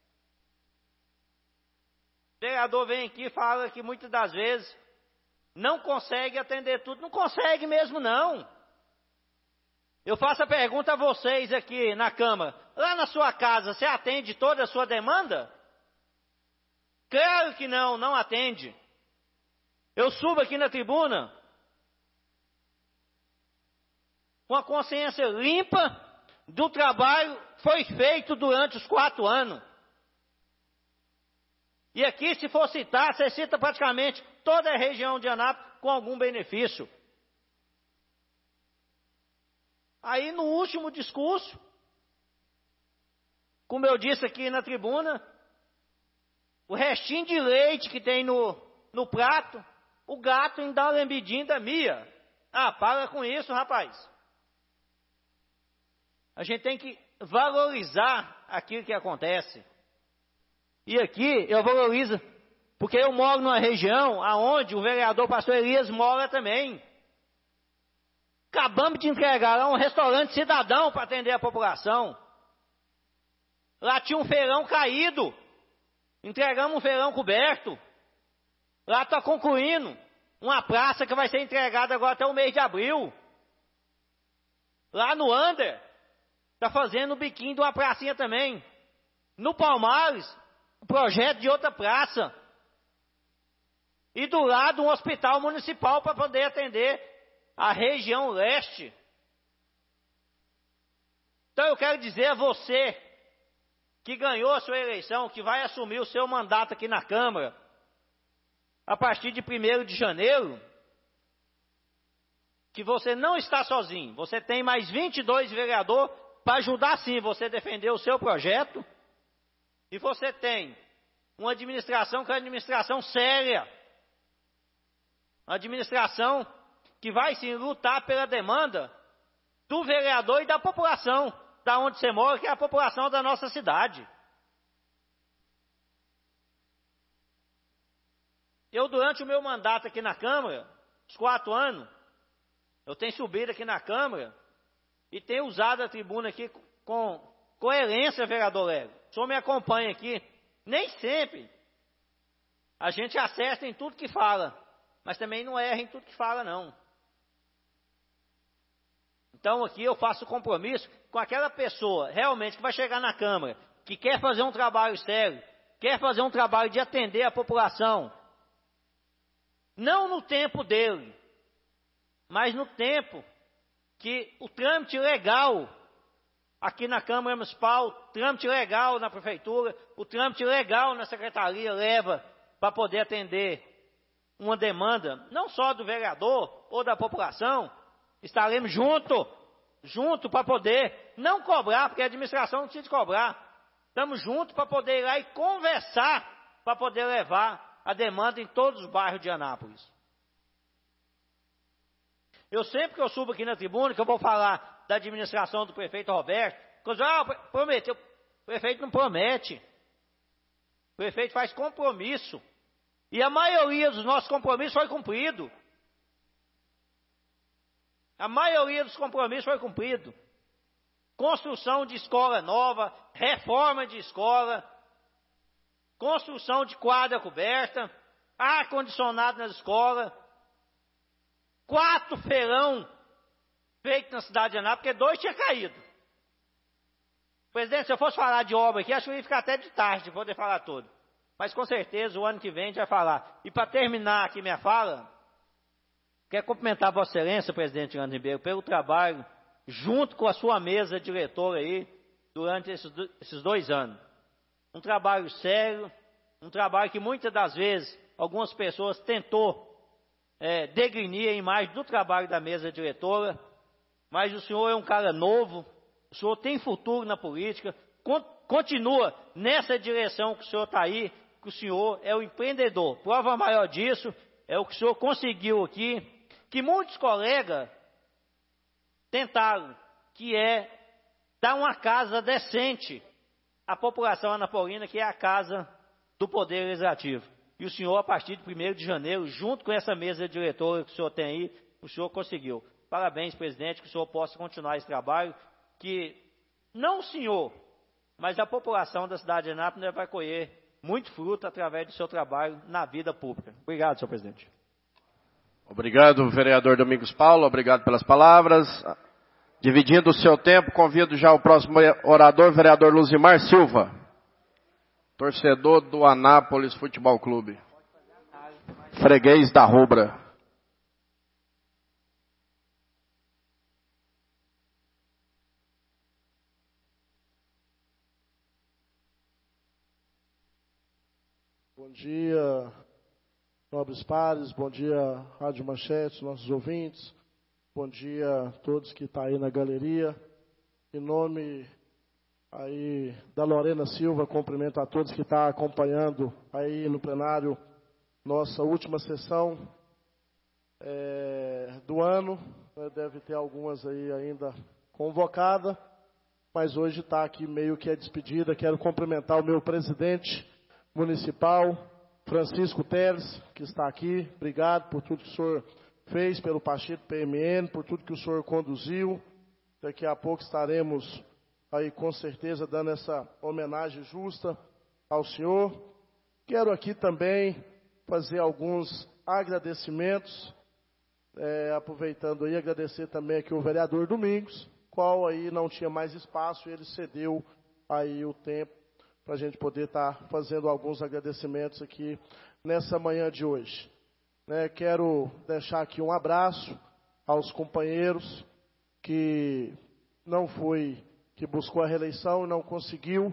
O vereador vem aqui e fala que muitas das vezes não consegue atender tudo. Não consegue mesmo, não. Eu faço a pergunta a vocês aqui na Câmara. Lá na sua casa, você atende toda a sua demanda? Claro que não, não atende. Eu subo aqui na tribuna com a consciência limpa do trabalho que foi feito durante os quatro anos. E aqui, se for citar, você cita praticamente toda a região de Anápolis com algum benefício. Aí, no último discurso, como eu disse aqui na tribuna, o restinho de leite que tem no, no prato, o gato ainda dá uma lambidinha da mia. Ah, para com isso, rapaz. A gente tem que valorizar aquilo que acontece. E aqui eu valorizo, porque eu moro numa região onde o vereador pastor Elias mora também. Acabamos de entregar lá um restaurante cidadão para atender a população. Lá tinha um feirão caído. Entregamos um feirão coberto. Lá está concluindo uma praça que vai ser entregada agora até o mês de abril. Lá no Under, está fazendo o biquinho de uma pracinha também. No Palmares, um projeto de outra praça. E do lado um hospital municipal para poder atender a região leste. Então eu quero dizer a você que ganhou a sua eleição, que vai assumir o seu mandato aqui na Câmara, a partir de primeiro de janeiro, que você não está sozinho. Você tem mais vinte e dois vereadores para ajudar sim você a defender o seu projeto. E você tem uma administração que é uma administração séria. Uma administração que vai sim lutar pela demanda do vereador e da população, da onde você mora, que é a população da nossa cidade. Eu, durante o meu mandato aqui na Câmara, os quatro anos, eu tenho subido aqui na Câmara e tenho usado a tribuna aqui com coerência, vereador Lélio. O senhor me acompanha aqui. Nem sempre a gente acerta em tudo que fala, mas também não erra em tudo que fala, não. Então aqui eu faço compromisso com aquela pessoa realmente que vai chegar na Câmara, que quer fazer um trabalho sério, quer fazer um trabalho de atender a população, não no tempo dele, mas no tempo que o trâmite legal aqui na Câmara Municipal, trâmite legal na Prefeitura, o trâmite legal na Secretaria leva para poder atender uma demanda, não só do vereador ou da população. Estaremos junto, junto para poder não cobrar, porque a administração não precisa de cobrar. Estamos juntos para poder ir lá e conversar, para poder levar a demanda em todos os bairros de Anápolis. Eu sempre que eu subo aqui na tribuna, que eu vou falar da administração do prefeito Roberto, que eu digo, ah, prometeu. O prefeito não promete. O prefeito faz compromisso. E a maioria dos nossos compromissos foi cumprido. A maioria dos compromissos foi cumprido. Construção de escola nova, reforma de escola, construção de quadra coberta, ar-condicionado nas escolas, quatro feirão feito na cidade de Anápolis, porque dois tinha caído. Presidente, se eu fosse falar de obra aqui, acho que eu ia ficar até de tarde, de poder falar tudo. Mas com certeza o ano que vem a gente vai falar. E para terminar aqui minha fala, quero cumprimentar a Vossa Excelência, presidente Leandro Ribeiro, pelo trabalho, junto com a sua mesa diretora aí, durante esses, esses dois anos. Um trabalho sério, um trabalho que muitas das vezes algumas pessoas tentou é, degrinir a imagem do trabalho da mesa diretora, mas o senhor é um cara novo, o senhor tem futuro na política, con continua nessa direção que o senhor está aí, que o senhor é o empreendedor. Prova maior disso é o que o senhor conseguiu aqui, que muitos colegas tentaram, que é dar uma casa decente à população anapolina, que é a casa do Poder Legislativo. E o senhor, a partir de primeiro de janeiro, junto com essa mesa diretora que o senhor tem aí, o senhor conseguiu. Parabéns, presidente, que o senhor possa continuar esse trabalho, que não o senhor, mas a população da cidade de Anápolis vai colher muito fruto através do seu trabalho na vida pública. Obrigado, senhor presidente. Obrigado, vereador Domingos Paulo, obrigado pelas palavras. Dividindo o seu tempo, convido já o próximo orador, vereador Luzimar Silva, torcedor do Anápolis Futebol Clube, freguês da Rubra. Bom dia, nobres pares, bom dia, Rádio Manchete, nossos ouvintes, bom dia a todos que estão aí na galeria. Em nome aí da Lorena Silva, cumprimento a todos que estão acompanhando aí no plenário nossa última sessão é, do ano. Deve ter algumas aí ainda convocadas, mas hoje está aqui meio que a despedida. Quero cumprimentar o meu presidente municipal, Francisco Teles, que está aqui. Obrigado por tudo que o senhor fez pelo partido P M N, por tudo que o senhor conduziu. Daqui a pouco estaremos aí com certeza dando essa homenagem justa ao senhor. Quero aqui também fazer alguns agradecimentos, é, aproveitando aí, agradecer também aqui o vereador Domingos, qual aí não tinha mais espaço, ele cedeu aí o tempo para a gente poder estar tá fazendo alguns agradecimentos aqui nessa manhã de hoje. Né, quero deixar aqui um abraço aos companheiros que não foi, que buscou a reeleição e não conseguiu,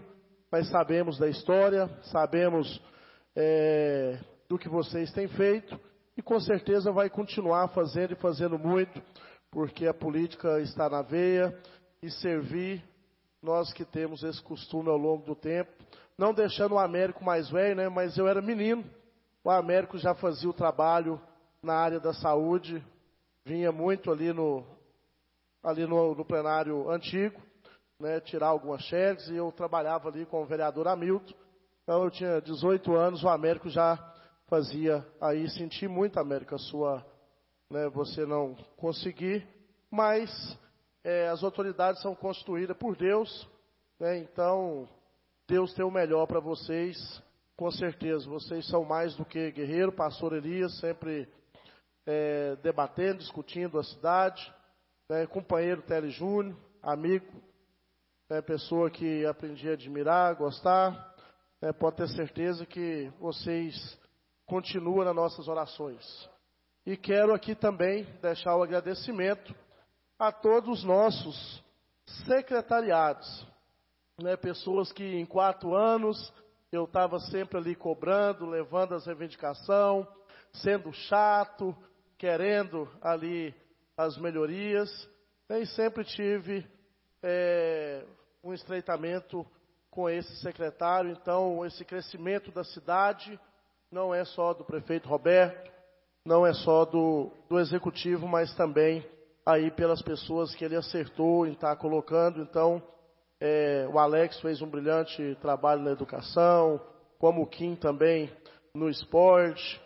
mas sabemos da história, sabemos é, do que vocês têm feito e com certeza vai continuar fazendo e fazendo muito, porque a política está na veia e servir, nós que temos esse costume ao longo do tempo, não deixando o Américo mais velho, né, mas eu era menino, o Américo já fazia o trabalho na área da saúde, vinha muito ali no, ali no, no plenário antigo, né, tirar algumas xeres, e eu trabalhava ali com o vereador Hamilton. Então eu tinha dezoito anos, o Américo já fazia aí, senti muito, Américo, a sua, né, você não conseguir, mas é, as autoridades são constituídas por Deus, né, então Deus tem o melhor para vocês, com certeza. Vocês são mais do que guerreiro, pastor Elias, sempre é, debatendo, discutindo a cidade, né, companheiro Tele Júnior, amigo, é pessoa que aprendi a admirar, gostar, é, pode ter certeza que vocês continuam nas nossas orações. E quero aqui também deixar o agradecimento a todos os nossos secretariados, né, pessoas que em quatro anos eu estava sempre ali cobrando, levando as reivindicações, sendo chato, querendo ali as melhorias, né, e sempre tive é, um estreitamento com esse secretário. Então, esse crescimento da cidade não é só do prefeito Roberto, não é só do, do executivo, mas também aí pelas pessoas que ele acertou em estar colocando. Então, é, o Alex fez um brilhante trabalho na educação, como o Kim também no esporte,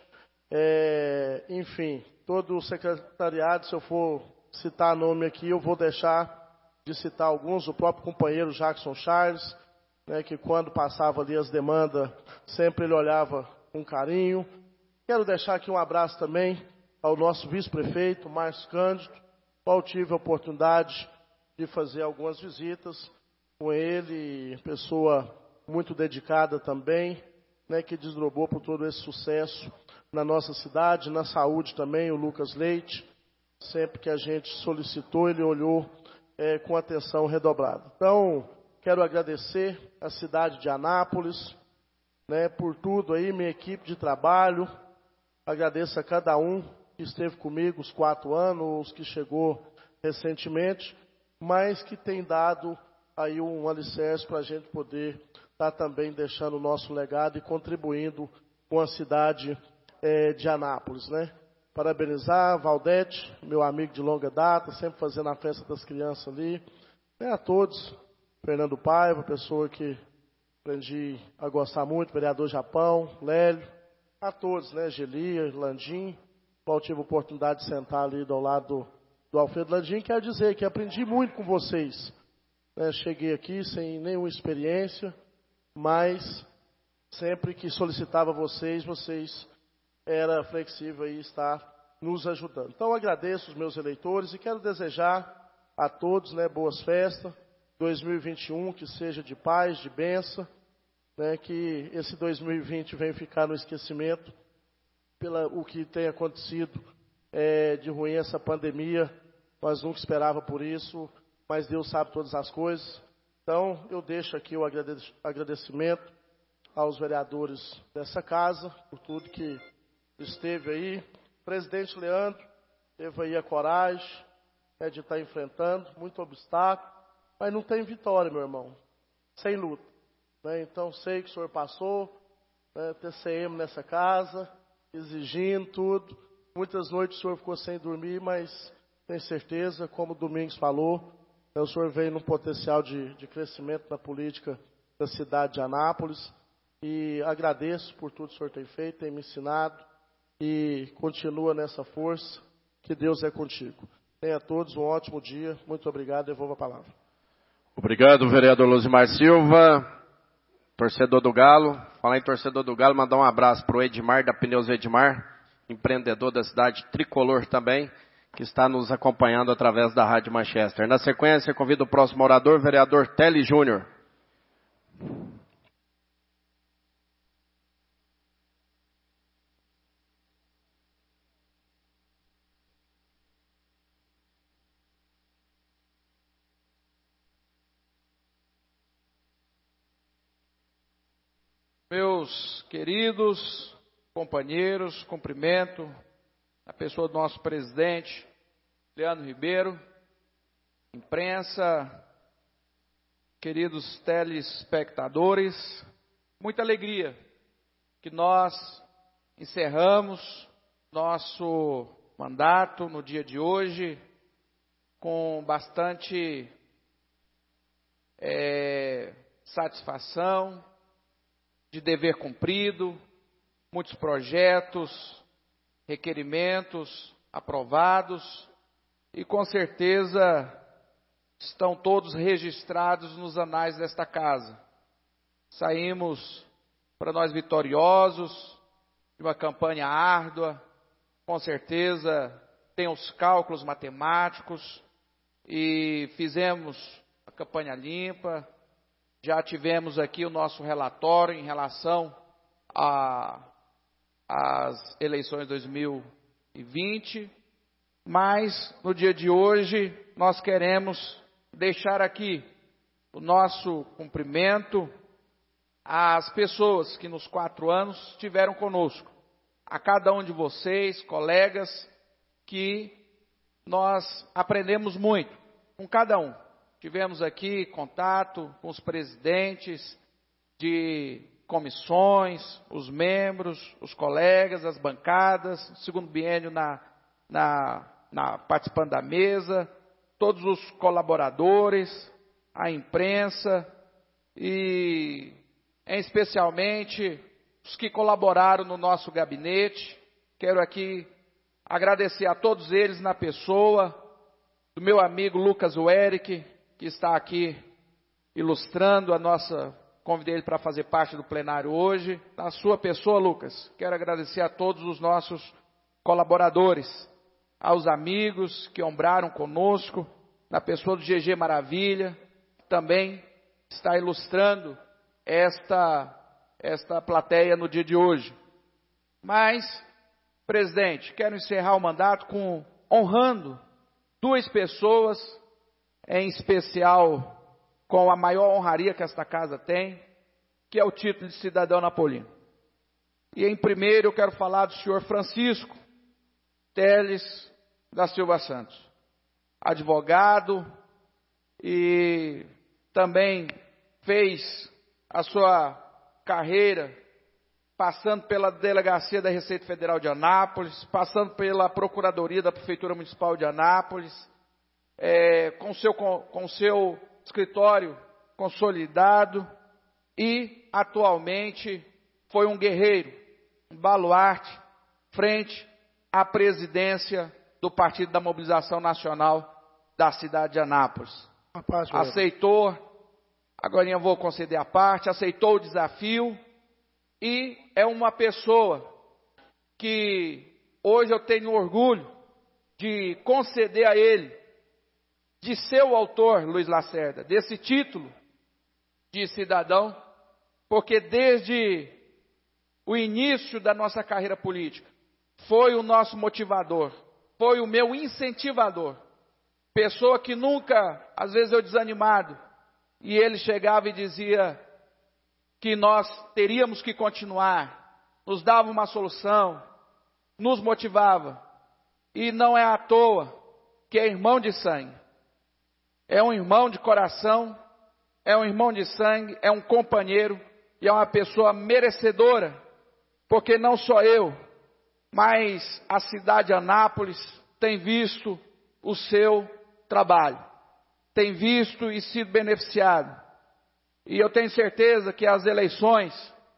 é, enfim, todo o secretariado, se eu for citar nome aqui, eu vou deixar de citar alguns, o próprio companheiro Jackson Charles, né, que quando passava ali as demandas, sempre ele olhava com carinho. Quero deixar aqui um abraço também ao nosso vice-prefeito, Márcio Cândido, qual tive a oportunidade de fazer algumas visitas com ele, pessoa muito dedicada também, né, que desdobrou por todo esse sucesso na nossa cidade, na saúde também, o Lucas Leite, sempre que a gente solicitou, ele olhou é, com atenção redobrada. Então, quero agradecer a cidade de Anápolis, né, por tudo aí, minha equipe de trabalho, agradeço a cada um que esteve comigo os quatro anos, os que chegou recentemente, mas que tem dado aí um alicerce para a gente poder estar tá também deixando o nosso legado e contribuindo com a cidade é, de Anápolis, né? Parabenizar Valdete, meu amigo de longa data, sempre fazendo a festa das crianças ali, né, a todos, Fernando Paiva, pessoa que aprendi a gostar muito, vereador Japão, Lélio, a todos, né, Gelia, Landim, qual tive a oportunidade de sentar ali do lado do, do Alfredo Landim. Quero dizer que aprendi muito com vocês, né, cheguei aqui sem nenhuma experiência, mas sempre que solicitava vocês, vocês era flexível e está nos ajudando. Então, agradeço os meus eleitores e quero desejar a todos, né, boas festas, dois mil e vinte e um, que seja de paz, de bênção, né, que esse dois mil e vinte venha ficar no esquecimento pela o que tem acontecido é, de ruim essa pandemia. Nós nunca esperava por isso, mas Deus sabe todas as coisas. Então, eu deixo aqui o agradecimento aos vereadores dessa casa, por tudo que esteve aí. Presidente Leandro, teve aí a coragem, né, de estar enfrentando muito obstáculo, mas não tem vitória, meu irmão, sem luta, né? Então, sei que o senhor passou, né, T C M nessa casa, exigindo tudo. Muitas noites o senhor ficou sem dormir, mas tenho certeza, como o Domingos falou, né, o senhor veio num potencial de, de crescimento na política da cidade de Anápolis. E agradeço por tudo que o senhor tem feito, tem me ensinado. E continua nessa força, que Deus é contigo. Tenha a todos um ótimo dia. Muito obrigado. Devolvo a palavra. Obrigado, vereador Luzimar Silva, torcedor do Galo. Falar em torcedor do Galo, mandar um abraço para o Edmar, da Pneus Edmar, empreendedor da cidade tricolor também, que está nos acompanhando através da Rádio Manchester. Na sequência, convido o próximo orador, vereador Tele Júnior. Meus queridos companheiros, cumprimento a pessoa do nosso presidente, Leandro Ribeiro, imprensa, queridos telespectadores, muita alegria que nós encerramos nosso mandato no dia de hoje com bastante é, satisfação, de dever cumprido, muitos projetos, requerimentos aprovados e com certeza estão todos registrados nos anais desta casa. Saímos para nós vitoriosos, de uma campanha árdua, com certeza tem os cálculos matemáticos e fizemos a campanha limpa. Já tivemos aqui o nosso relatório em relação às eleições de dois mil e vinte, mas no dia de hoje nós queremos deixar aqui o nosso cumprimento às pessoas que nos quatro anos estiveram conosco, a cada um de vocês, colegas, que nós aprendemos muito com cada um. Tivemos aqui contato com os presidentes de comissões, os membros, os colegas, as bancadas, segundo biênio na, na, na, participando da mesa, todos os colaboradores, a imprensa e, em especialmente, os que colaboraram no nosso gabinete. Quero aqui agradecer a todos eles na pessoa do meu amigo Lucas Werick, que está aqui ilustrando a nossa, convidei ele para fazer parte do plenário hoje. Na sua pessoa, Lucas, quero agradecer a todos os nossos colaboradores, aos amigos que ombraram conosco, na pessoa do G G Maravilha, que também está ilustrando esta, esta plateia no dia de hoje. Mas, presidente, quero encerrar o mandato com, honrando duas pessoas, em especial com a maior honraria que esta casa tem, que é o título de cidadão napolino. E em primeiro eu quero falar do senhor Francisco Teles da Silva Santos, advogado, e também fez a sua carreira passando pela Delegacia da Receita Federal de Anápolis, passando pela Procuradoria da Prefeitura Municipal de Anápolis, É, com seu, com, com seu escritório consolidado e, atualmente, foi um guerreiro, um baluarte, frente à presidência do Partido da Mobilização Nacional da cidade de Anápolis. Aceitou, agora eu vou conceder a parte, aceitou o desafio e é uma pessoa que hoje eu tenho orgulho de conceder a ele, de ser o autor, Luiz Lacerda, desse título de cidadão, porque desde o início da nossa carreira política, foi o nosso motivador, foi o meu incentivador, pessoa que nunca, às vezes eu desanimado, e ele chegava e dizia que nós teríamos que continuar, nos dava uma solução, nos motivava, e não é à toa que é irmão de sangue. É um irmão de coração, é um irmão de sangue, é um companheiro e é uma pessoa merecedora, porque não só eu, mas a cidade de Anápolis tem visto o seu trabalho, tem visto e sido beneficiado. E eu tenho certeza que as eleições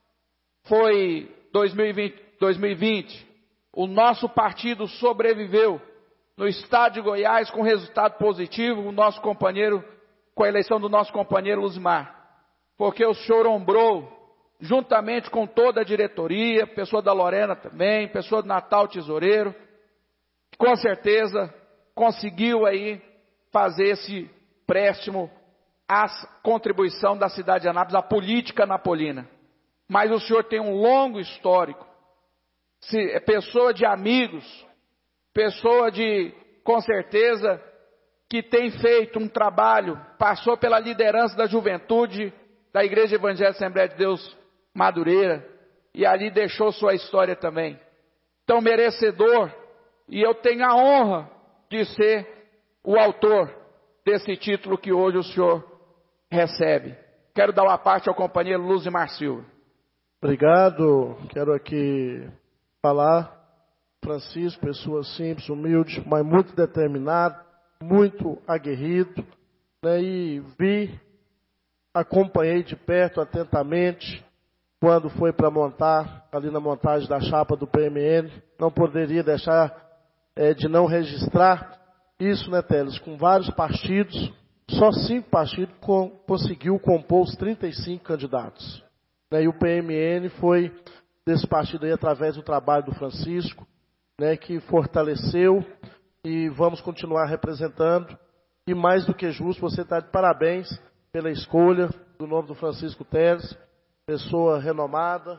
foi dois mil e vinte, dois mil e vinte, o nosso partido sobreviveu no estado de Goiás com resultado positivo, o nosso companheiro, com a eleição do nosso companheiro Luzimar, porque o senhor ombrou, juntamente com toda a diretoria, pessoa da Lorena também, pessoa do Natal Tesoureiro, com certeza conseguiu aí fazer esse préstimo à contribuição da cidade de Anápolis, à política napolina. Mas o senhor tem um longo histórico, se, é pessoa de amigos, pessoa de, com certeza, que tem feito um trabalho, passou pela liderança da juventude da Igreja Evangélica Assembleia de Deus Madureira, e ali deixou sua história também. Tão merecedor, e eu tenho a honra de ser o autor desse título que hoje o senhor recebe. Quero dar uma parte ao companheiro Luzimar Silva. Obrigado. Quero aqui falar, Francisco, pessoa simples, humilde, mas muito determinado, muito aguerrido, né? E vi, acompanhei de perto, atentamente, quando foi para montar, ali na montagem da chapa do P M N, não poderia deixar é, de não registrar isso, né, Teles? Com vários partidos, só cinco partidos com, conseguiu compor os trinta e cinco candidatos. Né? E o P M N foi desse partido aí através do trabalho do Francisco, né, que fortaleceu, e vamos continuar representando. E mais do que justo, você está de parabéns pela escolha do nome do Francisco Teles, pessoa renomada,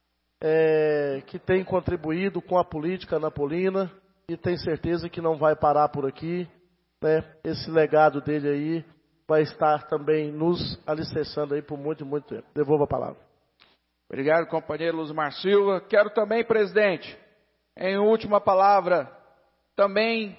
é, que tem contribuído com a política anapolina e tem certeza que não vai parar por aqui, né? Esse legado dele aí vai estar também nos alicerçando aí por muito, muito tempo. Devolvo a palavra. Obrigado, companheiro Luzimar Silva. Quero também, presidente, em última palavra, também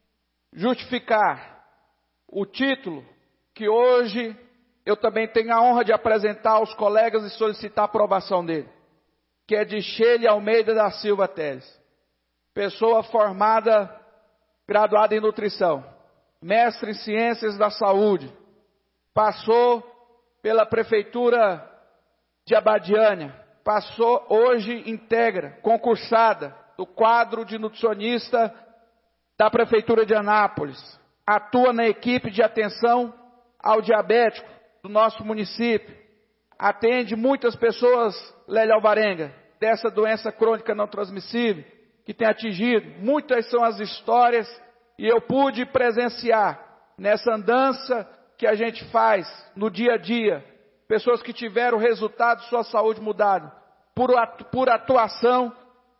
justificar o título que hoje eu também tenho a honra de apresentar aos colegas e solicitar a aprovação dele, que é de Sheila Almeida da Silva Teles. Pessoa formada, graduada em nutrição, mestre em ciências da saúde, passou pela prefeitura de Abadiânia, passou, hoje integra, concursada do quadro de nutricionista da prefeitura de Anápolis, atua na equipe de atenção ao diabético do nosso município, atende muitas pessoas, Lélia Alvarenga, dessa doença crônica não transmissível, que tem atingido. Muitas são as histórias, e eu pude presenciar nessa andança que a gente faz no dia a dia, pessoas que tiveram o resultado de sua saúde mudado, por, atu por atuação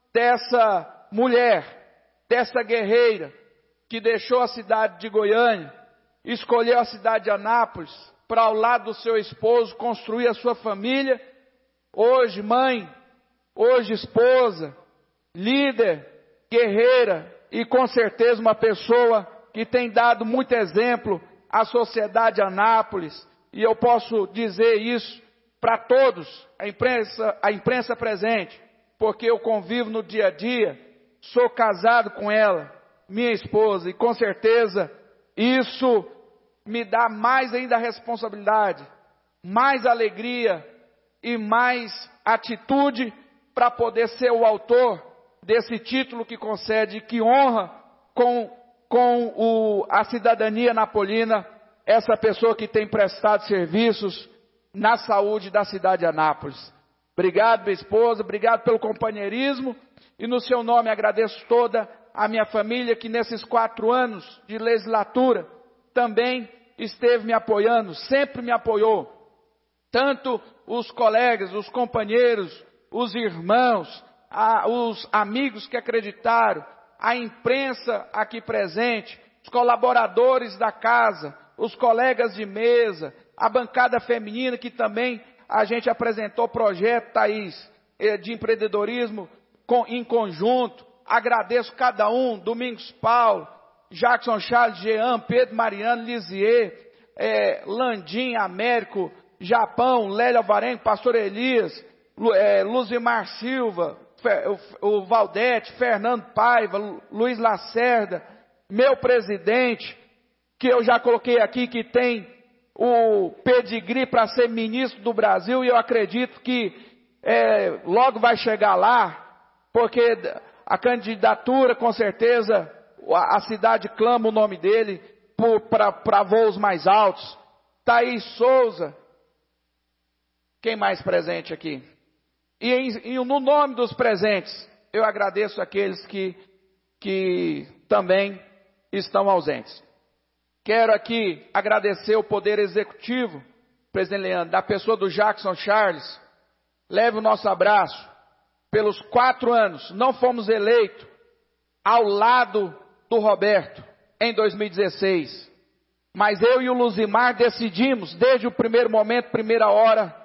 dessa mulher, dessa guerreira, que deixou a cidade de Goiânia, escolheu a cidade de Anápolis, para ao lado do seu esposo construir a sua família, hoje mãe, hoje esposa, líder, guerreira e com certeza uma pessoa que tem dado muito exemplo à sociedade de Anápolis, e eu posso dizer isso para todos, a imprensa, a imprensa presente, porque eu convivo no dia a dia, sou casado com ela, minha esposa, e com certeza isso me dá mais ainda responsabilidade, mais alegria e mais atitude para poder ser o autor desse título que concede, que honra com, com o, a cidadania napolina, essa pessoa que tem prestado serviços na saúde da cidade de Anápolis. Obrigado, minha esposa, obrigado pelo companheirismo, e no seu nome agradeço toda a minha família que nesses quatro anos de legislatura também esteve me apoiando, sempre me apoiou. Tanto os colegas, os companheiros, os irmãos, a, os amigos que acreditaram, a imprensa aqui presente, os colaboradores da casa, os colegas de mesa, a bancada feminina que também a gente apresentou projeto, Thaís, de empreendedorismo com, em conjunto. Agradeço cada um, Domingos Paulo, Jackson Charles, Jean, Pedro Mariano, Lisier, é, Landim, Américo, Japão, Lélia Alvarenga, Pastor Elias, Lu, é, Luzimar Silva, Fe, o, o Valdete, Fernando Paiva, Lu, Luiz Lacerda, meu presidente, que eu já coloquei aqui, que tem o pedigree para ser ministro do Brasil, e eu acredito que é, logo vai chegar lá, porque a candidatura, com certeza, a, a cidade clama o nome dele para voos mais altos. Thaís Souza, quem mais presente aqui? E, em, e no nome dos presentes, eu agradeço aqueles que, que também estão ausentes. Quero aqui agradecer o Poder Executivo, presidente Leandro, da pessoa do Jackson Charles. Leve o nosso abraço. Pelos quatro anos, não fomos eleitos ao lado do Roberto em dois mil e dezesseis. Mas eu e o Luzimar decidimos, desde o primeiro momento, primeira hora,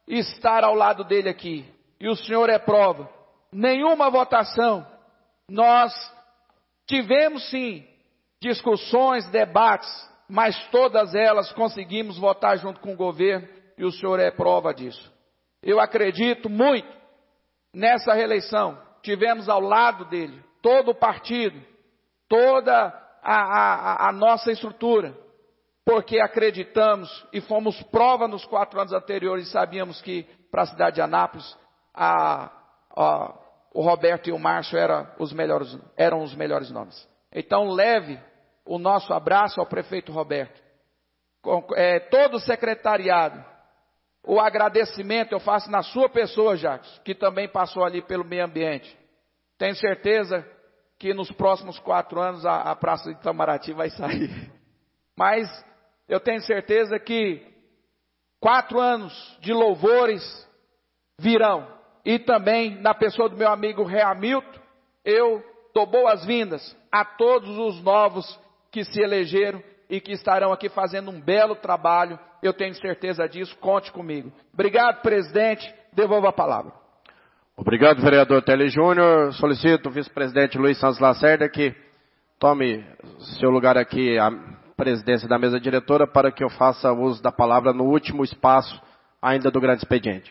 estar ao lado dele aqui. E o senhor é prova. Nenhuma votação. Nós tivemos sim discussões, debates, mas todas elas conseguimos votar junto com o governo e o senhor é prova disso. Eu acredito muito nessa reeleição. Tivemos ao lado dele todo o partido, toda a, a, a nossa estrutura, porque acreditamos e fomos prova nos quatro anos anteriores e sabíamos que para a cidade de Anápolis a, a, o Roberto e o Márcio eram os melhores, eram os melhores nomes. Então leve o nosso abraço ao prefeito Roberto, com, é, todo o secretariado. O agradecimento eu faço na sua pessoa, Jacques, que também passou ali pelo meio ambiente. Tenho certeza que nos próximos quatro anos a, a Praça de Itamaraty vai sair. Mas eu tenho certeza que quatro anos de louvores virão. E também na pessoa do meu amigo Reamilton, eu dou boas-vindas a todos os novos que se elegeram e que estarão aqui fazendo um belo trabalho. Eu tenho certeza disso, conte comigo. Obrigado, presidente. Devolvo a palavra. Obrigado, vereador Tele Júnior. Solicito o vice-presidente Luiz Santos Lacerda que tome seu lugar aqui, a presidência da mesa diretora, para que eu faça uso da palavra no último espaço ainda do grande expediente.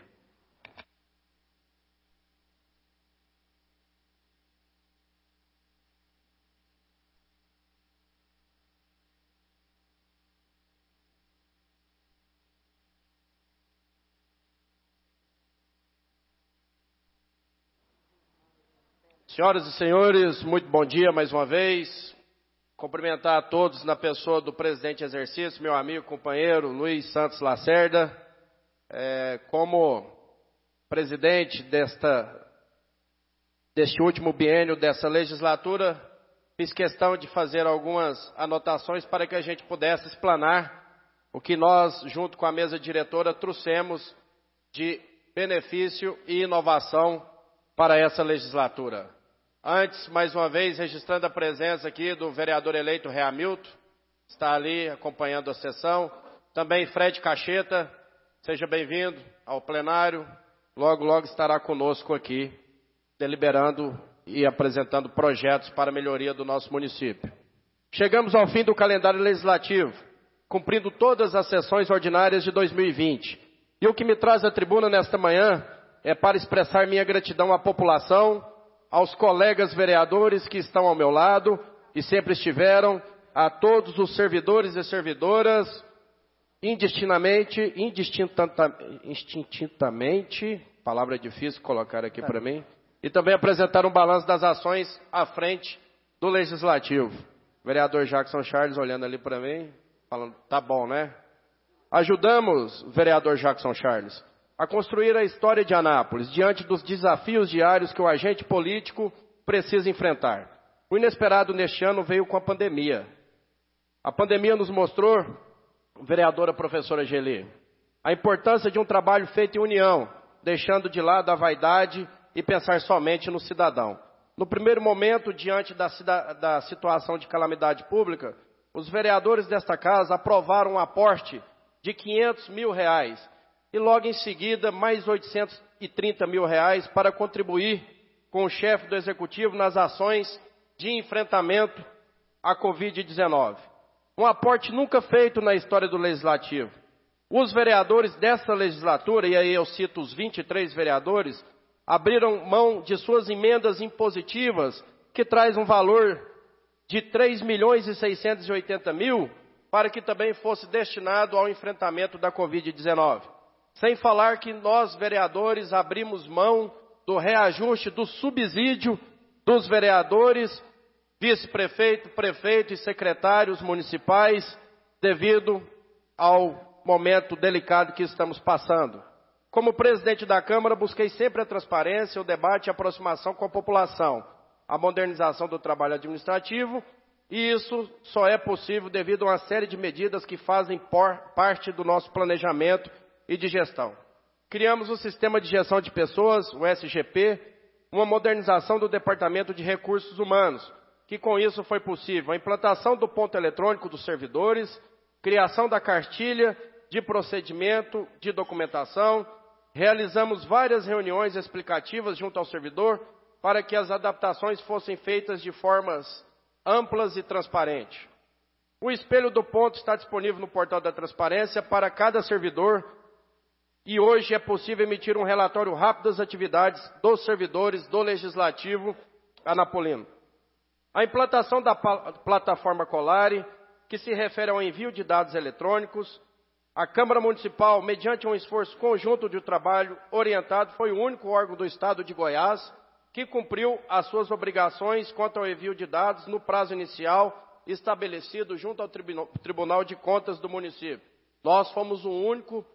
Senhoras e senhores, muito bom dia mais uma vez. Cumprimentar a todos na pessoa do presidente em exercício, meu amigo, companheiro Luiz Santos Lacerda. É, como presidente desta, deste último biênio dessa legislatura, fiz questão de fazer algumas anotações para que a gente pudesse explanar o que nós, junto com a mesa diretora, trouxemos de benefício e inovação para essa legislatura. Antes, mais uma vez, registrando a presença aqui do vereador eleito Reamilton, está ali acompanhando a sessão. Também Fred Cacheta, seja bem-vindo ao plenário. Logo, logo estará conosco aqui, deliberando e apresentando projetos para a melhoria do nosso município. Chegamos ao fim do calendário legislativo, cumprindo todas as sessões ordinárias de dois mil e vinte. E o que me traz à tribuna nesta manhã é para expressar minha gratidão à população, aos colegas vereadores que estão ao meu lado e sempre estiveram, a todos os servidores e servidoras, indistintamente, indistintamente, palavra difícil colocar aqui para mim, e também apresentar um balanço das ações à frente do Legislativo. Vereador Jackson Charles olhando ali para mim, falando, tá bom, né? Ajudamos, vereador Jackson Charles, a construir a história de Anápolis, diante dos desafios diários que o agente político precisa enfrentar. O inesperado neste ano veio com a pandemia. A pandemia nos mostrou, vereadora professora Geli, a importância de um trabalho feito em união, deixando de lado a vaidade e pensar somente no cidadão. No primeiro momento, diante da, da situação de calamidade pública, os vereadores desta casa aprovaram um aporte de quinhentos mil reais, e logo em seguida mais oitocentos e trinta mil reais para contribuir com o chefe do Executivo nas ações de enfrentamento à covid dezenove. Um aporte nunca feito na história do Legislativo. Os vereadores dessa legislatura, e aí eu cito os vinte e três vereadores, abriram mão de suas emendas impositivas, que traz um valor de três milhões e seiscentos e oitenta mil, para que também fosse destinado ao enfrentamento da covid dezenove. Sem falar que nós, vereadores, abrimos mão do reajuste do subsídio dos vereadores, vice-prefeito, prefeito e secretários municipais, devido ao momento delicado que estamos passando. Como presidente da Câmara, busquei sempre a transparência, o debate e a aproximação com a população, a modernização do trabalho administrativo, e isso só é possível devido a uma série de medidas que fazem por, parte do nosso planejamento e de gestão. Criamos o Sistema de Gestão de Pessoas, o S G P, uma modernização do Departamento de Recursos Humanos, que com isso foi possível a implantação do ponto eletrônico dos servidores, criação da cartilha de procedimento de documentação, Realizamos várias reuniões explicativas junto ao servidor para que as adaptações fossem feitas de formas amplas e transparentes. O espelho do ponto está disponível no portal da transparência para cada servidor e hoje é possível emitir um relatório rápido das atividades dos servidores do Legislativo anapolino. A implantação da plataforma Colare, que se refere ao envio de dados eletrônicos, a Câmara Municipal, mediante um esforço conjunto de trabalho orientado, foi o único órgão do Estado de Goiás que cumpriu as suas obrigações quanto ao envio de dados no prazo inicial estabelecido junto ao Tribunal de Contas do município. Nós fomos o único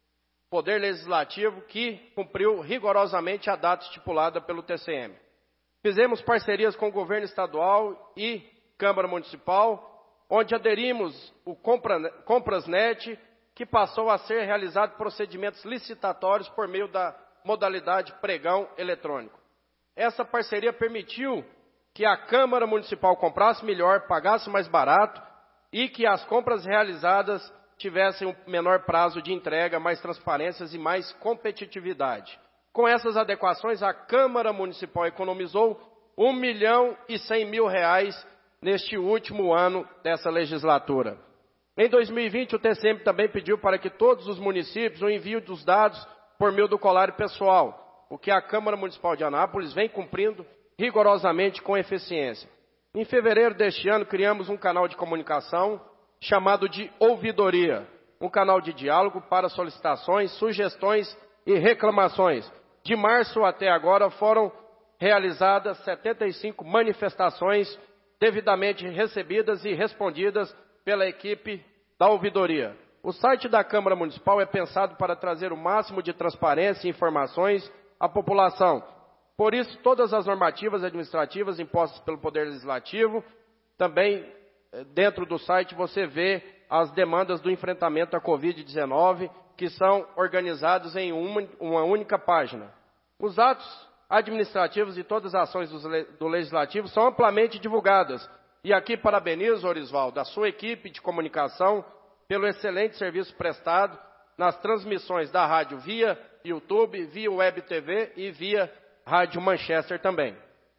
Poder Legislativo que cumpriu rigorosamente a data estipulada pelo T C M. Fizemos parcerias com o governo estadual e Câmara Municipal, onde aderimos o Comprasnet, que passou a ser realizado procedimentos licitatórios por meio da modalidade pregão eletrônico. Essa parceria permitiu que a Câmara Municipal comprasse melhor, pagasse mais barato e que as compras realizadas tivessem um menor prazo de entrega, mais transparências e mais competitividade. Com essas adequações, a Câmara Municipal economizou um milhão e cem mil reais neste último ano dessa legislatura. Em dois mil e vinte, o T C M também pediu para que todos os municípios o envio dos dados por meio do Colare pessoal, o que a Câmara Municipal de Anápolis vem cumprindo rigorosamente com eficiência. Em fevereiro deste ano, criamos um canal de comunicação chamado de Ouvidoria, um canal de diálogo para solicitações, sugestões e reclamações. De março até agora foram realizadas setenta e cinco manifestações devidamente recebidas e respondidas pela equipe da ouvidoria. O site da Câmara Municipal é pensado para trazer o máximo de transparência e informações à população. Por isso, todas as normativas administrativas impostas pelo Poder Legislativo, também dentro do site você vê as demandas do enfrentamento à covid dezenove, que são organizados em uma, uma única página. Os atos administrativos e todas as ações do Legislativo são amplamente divulgadas. E aqui parabenizo, Orisvaldo, a sua equipe de comunicação pelo excelente serviço prestado nas transmissões da rádio via YouTube, via Web T V e via Rádio Manchester também.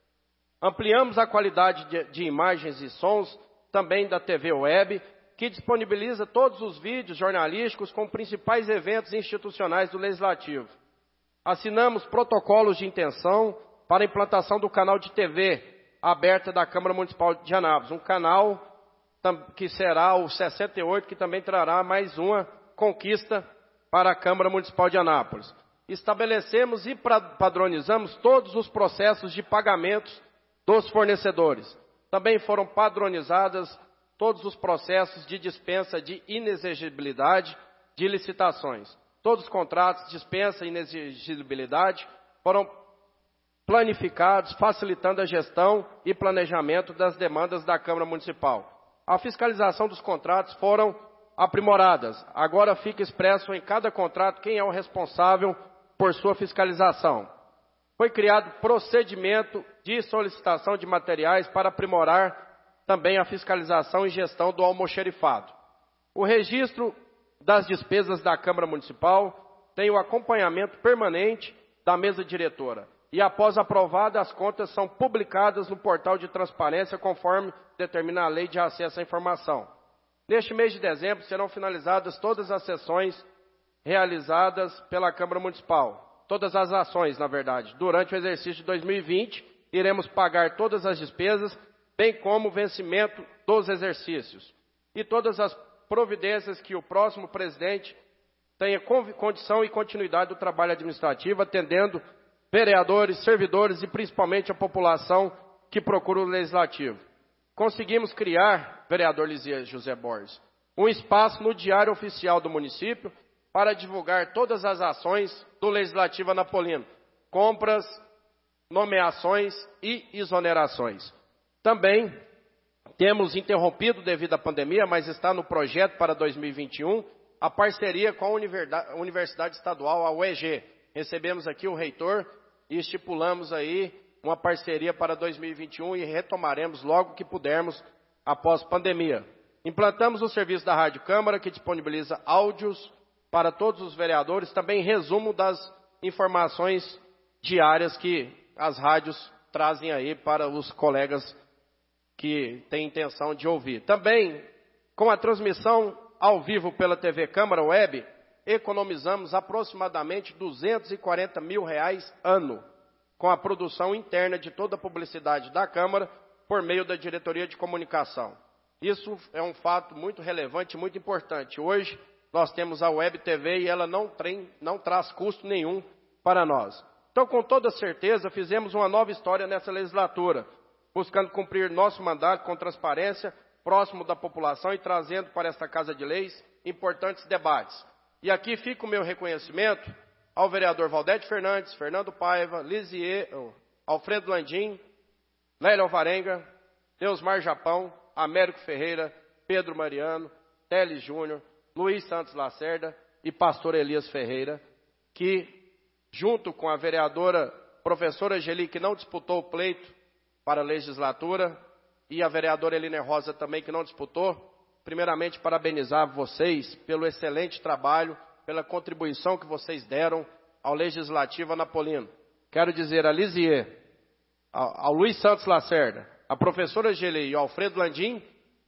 Ampliamos a qualidade de, de imagens e sons também da T V Web, que disponibiliza todos os vídeos jornalísticos com principais eventos institucionais do Legislativo. Assinamos protocolos de intenção para a implantação do canal de T V aberta da Câmara Municipal de Anápolis, um canal que será o sessenta e oito, que também trará mais uma conquista para a Câmara Municipal de Anápolis. Estabelecemos e padronizamos todos os processos de pagamentos dos fornecedores. Também foram padronizadas todos os processos de dispensa de inexigibilidade de licitações. Todos os contratos de dispensa e inexigibilidade foram planificados, facilitando a gestão e planejamento das demandas da Câmara Municipal. A fiscalização dos contratos foram aprimoradas. Agora fica expresso em cada contrato quem é o responsável por sua fiscalização. Foi criado procedimento de solicitação de materiais para aprimorar também a fiscalização e gestão do almoxerifado. O registro das despesas da Câmara Municipal tem o acompanhamento permanente da mesa diretora. E após aprovada, as contas são publicadas no portal de transparência, conforme determina a lei de acesso à informação. Neste mês de dezembro, serão finalizadas todas as sessões realizadas pela Câmara Municipal. Todas as ações, na verdade. Durante o exercício de dois mil e vinte, iremos pagar todas as despesas, bem como o vencimento dos exercícios. E todas as providências que o próximo presidente tenha condição e continuidade do trabalho administrativo, atendendo vereadores, servidores e principalmente a população que procura o Legislativo. Conseguimos criar, vereador Lisias José Borges, um espaço no Diário Oficial do município para divulgar todas as ações do Legislativo anapolino, compras, nomeações e exonerações. Também temos interrompido devido à pandemia, mas está no projeto para dois mil e vinte e um, a parceria com a Universidade Estadual, a U E G. Recebemos aqui o reitor e estipulamos aí uma parceria para dois mil e vinte e um e retomaremos logo que pudermos após pandemia. Implantamos o serviço da Rádio Câmara, que disponibiliza áudios para todos os vereadores, também resumo das informações diárias que as rádios trazem aí para os colegas que têm intenção de ouvir. Também, com a transmissão ao vivo pela T V Câmara Web, economizamos aproximadamente duzentos e quarenta mil reais ano, com a produção interna de toda a publicidade da Câmara por meio da Diretoria de Comunicação. Isso é um fato muito relevante, muito importante. Hoje, nós temos a Web T V e ela não, tem, não traz custo nenhum para nós. Então, com toda certeza, fizemos uma nova história nessa legislatura, buscando cumprir nosso mandato com transparência, próximo da população e trazendo para esta Casa de Leis importantes debates. E aqui fica o meu reconhecimento ao vereador Valdete Fernandes, Fernando Paiva, Lisier, Alfredo Landim, Lélio Alvarenga, Deusmar Japão, Américo Ferreira, Pedro Mariano, Teles Júnior, Luiz Santos Lacerda e pastor Elias Ferreira, que, junto com a vereadora professora Geli, que não disputou o pleito para a legislatura, e a vereadora Eliner Rosa também, que não disputou, primeiramente parabenizar vocês pelo excelente trabalho, pela contribuição que vocês deram ao Legislativo Anapolino. Quero dizer a Lisier, ao, ao Luiz Santos Lacerda, a professora Geli e ao Alfredo Landim,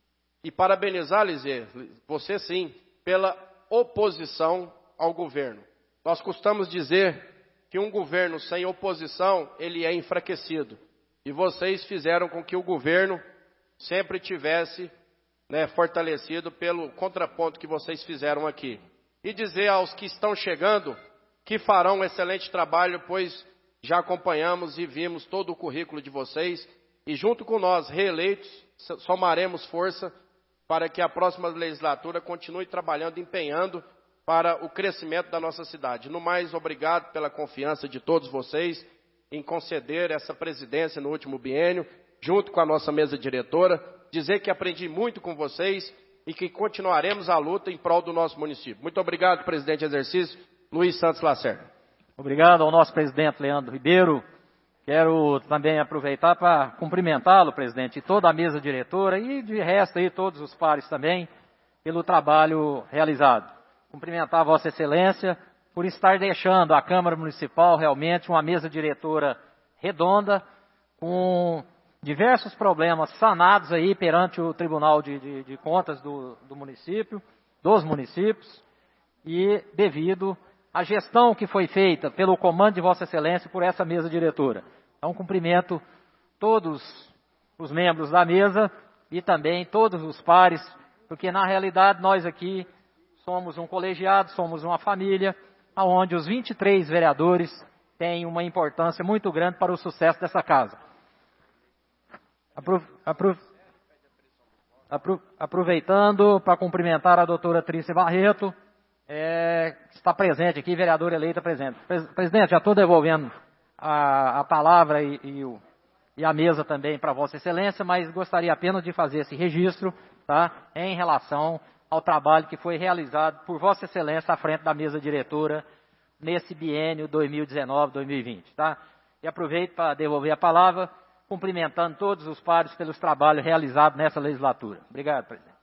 e parabenizar, Lisier, você sim, pela oposição ao governo. Nós costumamos dizer que um governo sem oposição, ele é enfraquecido. E vocês fizeram com que o governo sempre tivesse, né, fortalecido pelo contraponto que vocês fizeram aqui. E dizer aos que estão chegando que farão um excelente trabalho, pois já acompanhamos e vimos todo o currículo de vocês. E junto com nós, reeleitos, somaremos força para que a próxima legislatura continue trabalhando, empenhando para o crescimento da nossa cidade. No mais, obrigado pela confiança de todos vocês em conceder essa presidência no último biênio, junto com a nossa mesa diretora, dizer que aprendi muito com vocês e que continuaremos a luta em prol do nosso município. Muito obrigado, presidente em exercício, Luiz Santos Lacerda. Obrigado ao nosso presidente Leandro Ribeiro. Quero também aproveitar para cumprimentá-lo, presidente, e toda a mesa diretora e de resto aí todos os pares também, pelo trabalho realizado. Cumprimentar a Vossa Excelência por estar deixando a Câmara Municipal realmente uma mesa diretora redonda, com diversos problemas sanados aí perante o Tribunal de, de, de Contas do, do município, dos municípios, e devido à gestão que foi feita pelo comando de Vossa Excelência por essa mesa diretora. Então, cumprimento todos os membros da mesa e também todos os pares, porque na realidade nós aqui somos um colegiado, somos uma família, onde os vinte e três vereadores têm uma importância muito grande para o sucesso dessa casa. Apro, apro, apro, aproveitando para cumprimentar a doutora Trícia Barreto, é, que está presente aqui, vereadora eleita presente. Presidente, já estou devolvendo a, a palavra e, e, o, e a mesa também para Vossa Excelência, mas gostaria apenas de fazer esse registro, tá, em relação ao trabalho que foi realizado por Vossa Excelência à frente da mesa diretora nesse biênio dois mil e dezenove, dois mil e vinte. Tá? E aproveito para devolver a palavra, cumprimentando todos os pares pelos trabalhos realizados nessa legislatura. Obrigado, presidente.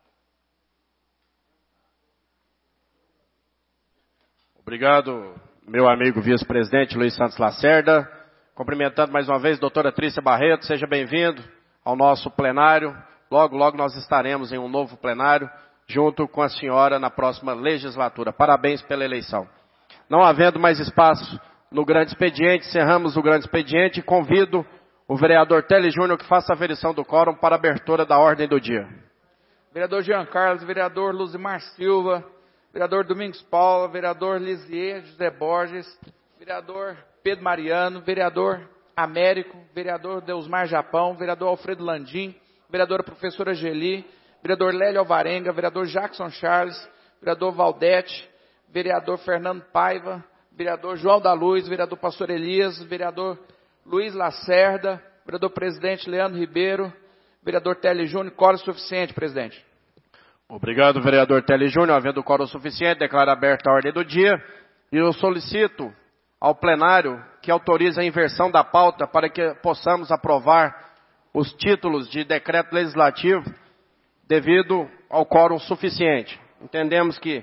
Obrigado, meu amigo vice-presidente Luiz Santos Lacerda. Cumprimentando mais uma vez a doutora Trícia Barreto, seja bem-vindo ao nosso plenário. Logo, logo nós estaremos em um novo plenário, junto com a senhora na próxima legislatura. Parabéns pela eleição. Não havendo mais espaço no grande expediente, encerramos o grande expediente e convido o vereador Teles Júnior que faça a verificação do quórum para a abertura da ordem do dia. Vereador Jean Carlos, vereador Luzimar Silva, vereador Domingos Paula, vereador Lisier José Borges, vereador Pedro Mariano, vereador Américo, vereador Deusmar Japão, vereador Alfredo Landim, vereadora professora Geli, vereador Lélio Alvarenga, vereador Jackson Charles, vereador Valdete, vereador Fernando Paiva, vereador João da Luz, vereador Pastor Elias, vereador Luiz Lacerda, vereador presidente Leandro Ribeiro, vereador Teles Júnior, quórum suficiente, presidente. Obrigado, vereador Teles Júnior. Havendo quórum suficiente, declaro aberta a ordem do dia e eu solicito ao plenário que autorize a inversão da pauta para que possamos aprovar os títulos de decreto legislativo devido ao quórum suficiente. Entendemos que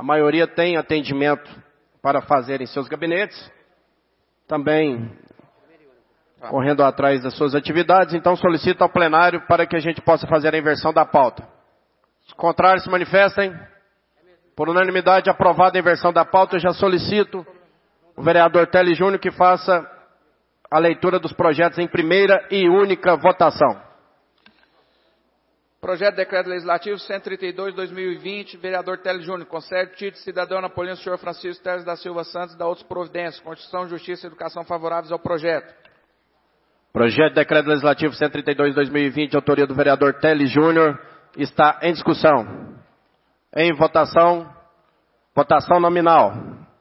A maioria tem atendimento para fazer em seus gabinetes. Também correndo atrás das suas atividades. Então solicito ao plenário para que a gente possa fazer a inversão da pauta. Os contrários se manifestem. Por unanimidade, aprovada a inversão da pauta, eu já solicito o vereador Teles Júnior que faça a leitura dos projetos em primeira e única votação. Projeto de Decreto Legislativo cento e trinta e dois, dois mil e vinte, vereador Teles Júnior, concede título de cidadão napolino, senhor Francisco Teles da Silva Santos, da outras providências, Constituição, Justiça e Educação favoráveis ao projeto. Projeto de Decreto Legislativo cento e trinta e dois, dois mil e vinte, autoria do vereador Teles Júnior, está em discussão. Em votação, votação nominal.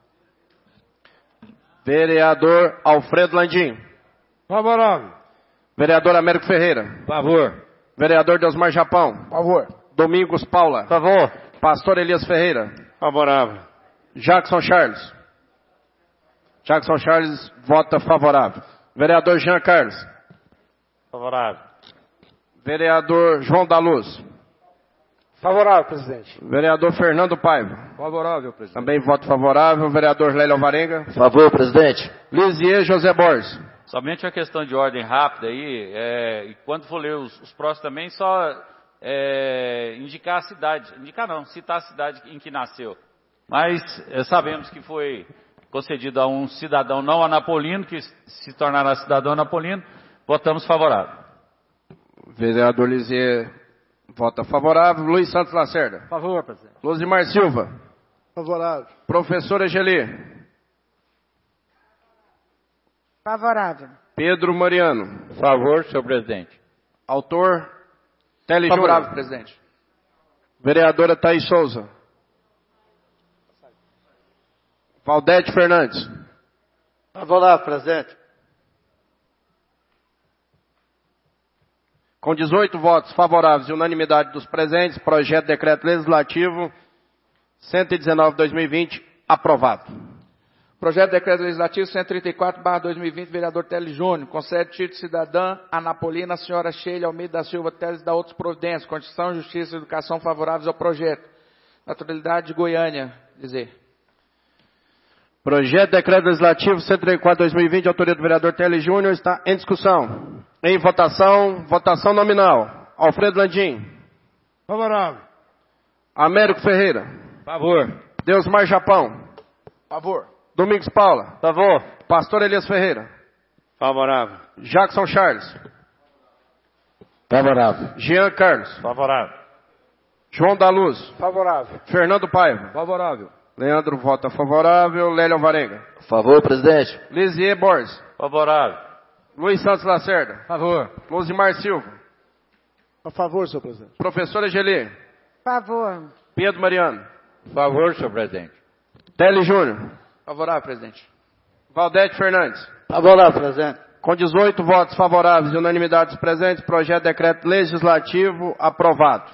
Vereador Alfredo Landim. Favorável. Vereador Américo Ferreira. Favor. Vereador Deusmar Japão. Favor. Domingos Paula. Favor. Pastor Elias Ferreira. Favorável. Jackson Charles. Jackson Charles vota favorável. Vereador Jean Carlos. Favorável. Vereador João da Luz. Favorável, presidente. Vereador Fernando Paiva. Favorável, presidente. Também voto favorável. Vereador Lélio Alvarenga. Favor, presidente. Lisier José Borges. Somente uma questão de ordem rápida aí, é, e quando for ler os, os próximos também, só é, indicar a cidade, indicar não, citar a cidade em que nasceu. Mas é, sabemos que foi concedido a um cidadão não anapolino, que se tornará cidadão anapolino, votamos favorável. Vereador Lisier vota favorável. Luiz Santos Lacerda. Favor, presidente. Luzimar Silva. Favorável. Professora Geli. Favorável. Pedro Mariano. Favor, senhor presidente. Autor, Teles Júnior. Favorável, presidente. Vereadora Thaís Souza. Valdete Fernandes. Favorável, presidente. Com dezoito votos favoráveis e unanimidade dos presentes, projeto de decreto legislativo cento e dezenove, dois mil e vinte, aprovado. Projeto de Decreto Legislativo cento e trinta e quatro, barra dois mil e vinte, vereador Teles Júnior, concede título de cidadã anapolina, senhora Sheila Almeida da Silva Teles, da outras providências, Constituição, Justiça e Educação favoráveis ao projeto. Naturalidade de Goiânia, dizer. Projeto de Decreto Legislativo cento e trinta e quatro, dois mil e vinte, autoria do vereador Teles Júnior, está em discussão. Em votação, votação nominal. Alfredo Landim. Favorável. Américo Ferreira. Favor. Deusmar Japão. Favor. Domingos Paula. Favor. Pastor Elias Ferreira. Favorável. Jackson Charles. Favorável. Jean Carlos. Favorável. João da Luz. Favorável. Fernando Paiva. Favorável. Leandro vota favorável. Lélio Alvarenga. Favor, presidente. Lisier Borges. Favorável. Luiz Santos Lacerda. Favor. Luzimar Silva. A favor, senhor presidente. Professora Geli. Favor. Pedro Mariano. Favor, senhor presidente. Teles Júnior. Favorável, presidente. Valdete Fernandes. Favorável, presidente. Com dezoito votos favoráveis e unanimidade dos presentes, projeto de decreto legislativo aprovado.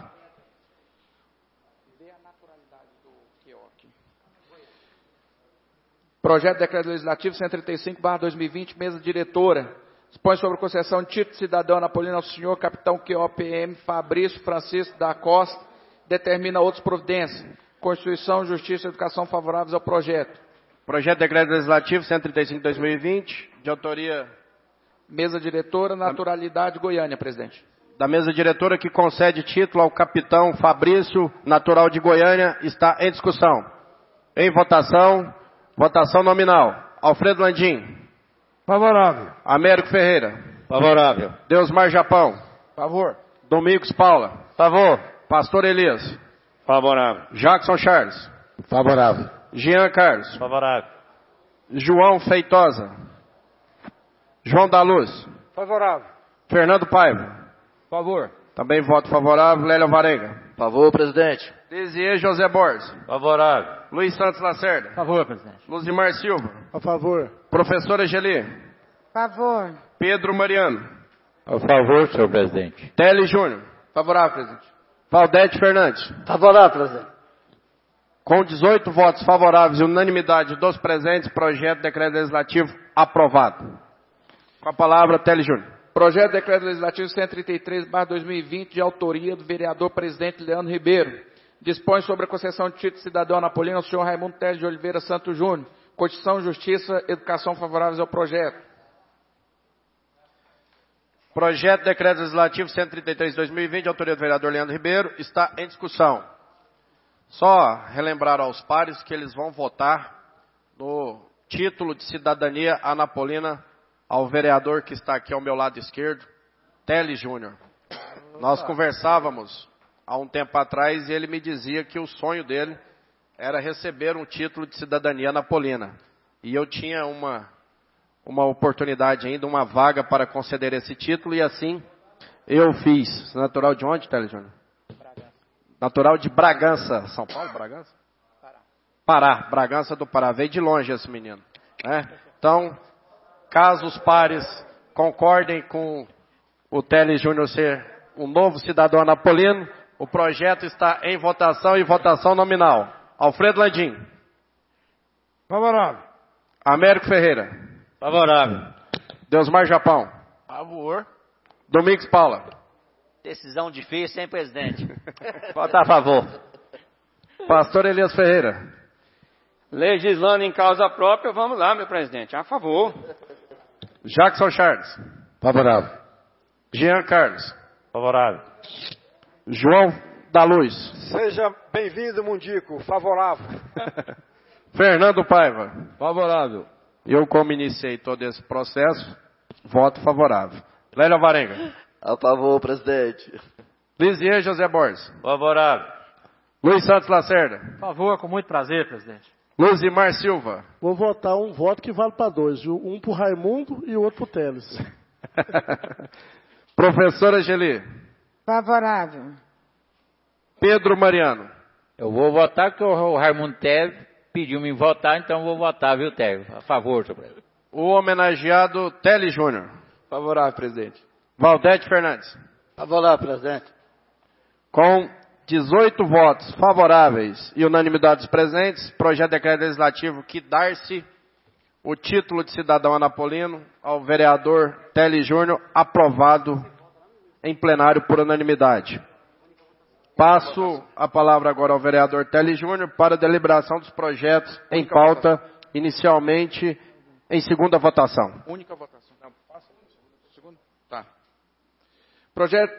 Projeto de Decreto Legislativo cento e trinta e cinco, barra dois mil e vinte, mesa diretora. Dispõe sobre concessão de título de cidadão anapolino ao senhor capitão Q O P M Fabrício Francisco da Costa, determina outras providências. Constituição, Justiça e Educação favoráveis ao projeto. Projeto de decreto legislativo cento e trinta e cinco, dois mil e vinte, de autoria... Mesa diretora, Naturalidade, Goiânia, presidente. Da mesa diretora que concede título ao capitão Fabrício, natural de Goiânia, está em discussão. Em votação, votação nominal. Alfredo Landim. Favorável. Américo Ferreira. Favorável. Deusmar Japão. Favor. Domingos Paula. Favor. Pastor Elias. Favorável. Jackson Charles. Favorável. Jean Carlos. Favorável. João Feitosa. João da Luz. Favorável. Fernando Paiva. Favor. Também voto favorável. Lélio Alvarenga. Favor, presidente. Lisier José Borges. Favorável. Luiz Santos Lacerda. Favor, presidente. Luzimar Silva. A favor. Professora Geli. Favor. Pedro Mariano. A favor, senhor presidente. Teles Júnior. Favorável, presidente. Valdete Fernandes. Favorável, presidente. Com dezoito votos favoráveis e unanimidade dos presentes, projeto de decreto legislativo aprovado. Com a palavra, Teles Júnior. Projeto de Decreto Legislativo cento e trinta e três, barra dois mil e vinte, de autoria do vereador presidente Leandro Ribeiro. dispõe sobre a concessão de título de cidadão anapolino ao senhor Raimundo Teles de Oliveira Santos Júnior. Constituição, Justiça, Educação favoráveis ao projeto. Projeto de Decreto Legislativo cento e trinta e três de dois mil e vinte, de autoria do vereador Leandro Ribeiro, está em discussão. Só relembrar aos pares que eles vão votar no título de cidadania anapolina ao vereador que está aqui ao meu lado esquerdo, Teles Júnior. Nós conversávamos há um tempo atrás e ele me dizia que o sonho dele era receber um título de cidadania anapolina. E eu tinha uma, uma oportunidade ainda, uma vaga para conceder esse título, e assim eu fiz. Natural de onde, Teles Júnior? Bragança. Natural de Bragança. São Paulo, Bragança? Pará. Pará, Bragança do Pará. Veio de longe esse menino. Né? Então, caso os pares concordem com o Teles Júnior ser um novo cidadão anapolino, o projeto está em votação e votação nominal. Alfredo Landim. Favorável. Américo Ferreira. Favorável. Deusmar Japão. Favor. Domingos Paula. Decisão difícil, hein, presidente? Votar a favor. Pastor Elias Ferreira. Legislando em causa própria, vamos lá, meu presidente. A favor. Jackson Charles. Favorável. Jean Carlos. Favorável. João da Luz. Seja bem-vindo, Mundico. Favorável. Fernando Paiva. Favorável. Eu, como iniciei todo esse processo, voto favorável. Lélia Alvarenga. A favor, presidente. Lisier José Borges. Favorável. Luiz Santos Lacerda. Por favor, com muito prazer, presidente. Luzimar Silva. Vou votar um voto que vale para dois, viu? Um para o Raimundo e o outro para o Teles. Professora Geli. Favorável. Pedro Mariano. Eu vou votar porque o Raimundo Teles pediu me votar, então eu vou votar, viu, Teles? A favor, senhor presidente. O homenageado Teles Júnior. Favorável, presidente. Valdete Fernandes. Favorável, presidente. Com dezoito votos favoráveis e unanimidade dos presentes, projeto de decreto legislativo que dar-se o título de cidadão anapolino ao vereador Teles Júnior, aprovado em plenário por unanimidade. Passo a palavra agora ao vereador Teles Júnior para a deliberação dos projetos em pauta, inicialmente em segunda votação. Única votação. Não, passa. Segundo? Tá. Projeto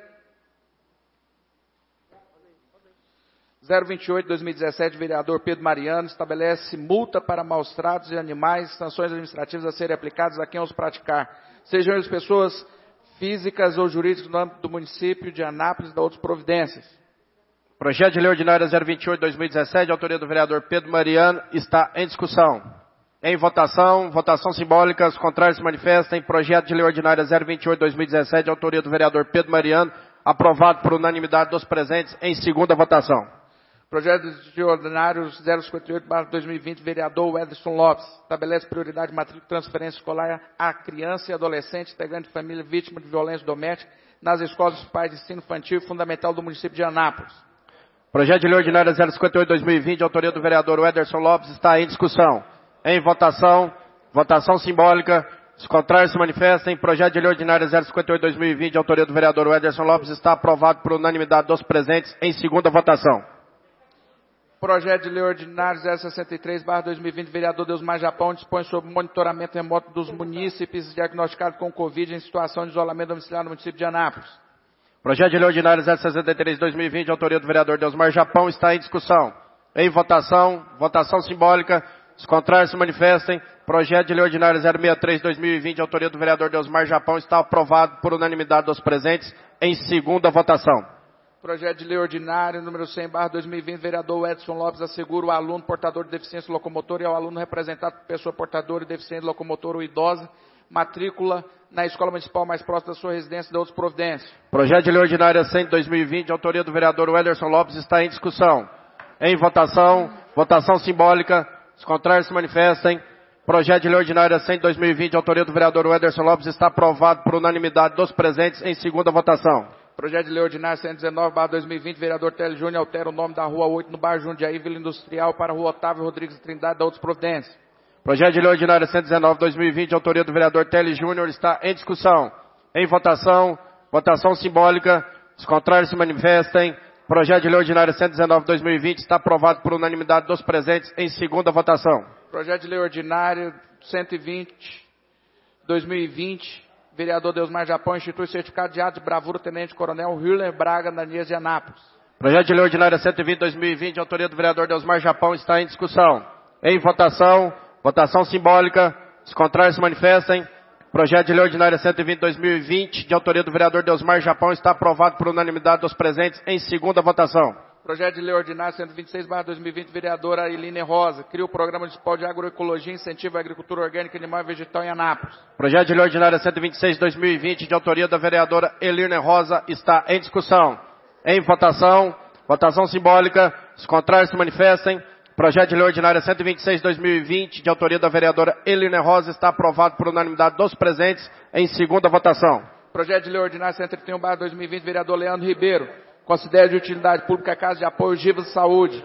zero vinte e oito de dois mil e dezessete, vereador Pedro Mariano, estabelece multa para maus tratos de animais, sanções administrativas a serem aplicadas a quem os praticar, sejam eles pessoas físicas ou jurídicas no âmbito do município de Anápolis e da outras providências. Projeto de lei ordinária zero vinte e oito de dois mil e dezessete, de autoria do vereador Pedro Mariano, está em discussão. Em votação, votação simbólica, os contrários se manifestem. Projeto de lei ordinária zero vinte e oito de dois mil e dezessete, de autoria do vereador Pedro Mariano, aprovado por unanimidade dos presentes em segunda votação. Projeto de ordinário zero cinquenta e oito barra dois mil e vinte, vereador Ederson Lopes, estabelece prioridade de matrícula e transferência escolar a criança e adolescente, integrante de família vítima de violência doméstica, nas escolas dos pais de ensino infantil e fundamental do município de Anápolis. Projeto de lei ordinária zero cinquenta e oito de dois mil e vinte, de autoria do vereador Ederson Lopes, está em discussão. Em votação, votação simbólica, os contrários se manifestem. Projeto de lei ordinária zero cinquenta e oito de dois mil e vinte, de autoria do vereador Ederson Lopes, está aprovado por unanimidade dos presentes em segunda votação. Projeto de lei ordinário zero sessenta e três barra dois mil e vinte, vereador Deusmar Japão, dispõe sobre o monitoramento remoto dos munícipes diagnosticados com Covid em situação de isolamento domiciliar no município de Anápolis. Projeto de lei ordinário zero sessenta e três de dois mil e vinte, de autoria do vereador Deusmar Japão, está em discussão. Em votação, votação simbólica, os contrários se manifestem. Projeto de lei ordinário zero sessenta e três de dois mil e vinte, de autoria do vereador Deusmar Japão, está aprovado por unanimidade dos presentes em segunda votação. Projeto de lei ordinário número cem barra dois mil e vinte, vereador Edson Lopes assegura o aluno portador de deficiência locomotora e ao aluno representado por pessoa portadora de deficiência locomotora ou idosa, matrícula na escola municipal mais próxima da sua residência e da outras providências. Projeto de lei ordinária cem de dois mil e vinte, de autoria do vereador Ederson Lopes, está em discussão. Em votação, votação simbólica, os contrários se manifestem. Projeto de lei ordinária cem de dois mil e vinte, de autoria do vereador Ederson Lopes, está aprovado por unanimidade dos presentes em segunda votação. Projeto de lei ordinário cento e dezenove barra dois mil e vinte, vereador Teles Júnior, altera o nome da rua oito no bairro Jundiaí, Vila Industrial, para a rua Otávio Rodrigues de Trindade, da outras providências. Projeto de lei ordinário cento e dezenove de dois mil e vinte, de autoria do vereador Teles Júnior, está em discussão. Em votação, votação simbólica, os contrários se manifestem. Projeto de Lei Ordinária cento e dezenove, dois mil e vinte está aprovado por unanimidade dos presentes em segunda votação. Projeto de Lei Ordinário cento e vinte, dois mil e vinte, vereador Deusmar Japão, institui certificado de ato de bravura Tenente Coronel Hürler Braga, Ananias de Anápolis. Projeto de Lei Ordinária cento e vinte, dois mil e vinte, autoria do vereador Deusmar Japão, está em discussão. Em votação, votação simbólica, os contrários se manifestem. Projeto de Lei Ordinária cento e vinte, dois mil e vinte, de autoria do vereador Deusmar Japão, está aprovado por unanimidade dos presentes em segunda votação. Projeto de Lei Ordinária cento e vinte e seis barra dois mil e vinte, vereadora Eline Rosa, cria o Programa Municipal de Agroecologia e Incentivo à Agricultura Orgânica, Animal e Vegetal em Anápolis. Projeto de Lei Ordinária cento e vinte e seis, dois mil e vinte, de autoria da vereadora Eline Rosa, está em discussão. Em votação, votação simbólica, os contrários se manifestem. Projeto de Lei Ordinária cento e vinte e seis, dois mil e vinte, de autoria da vereadora Eline Rosa, está aprovado por unanimidade dos presentes em segunda votação. Projeto de Lei Ordinária cento e trinta e um barra dois mil e vinte, vereador Leandro Ribeiro, considera de utilidade pública a Casa de Apoio Givas de Saúde.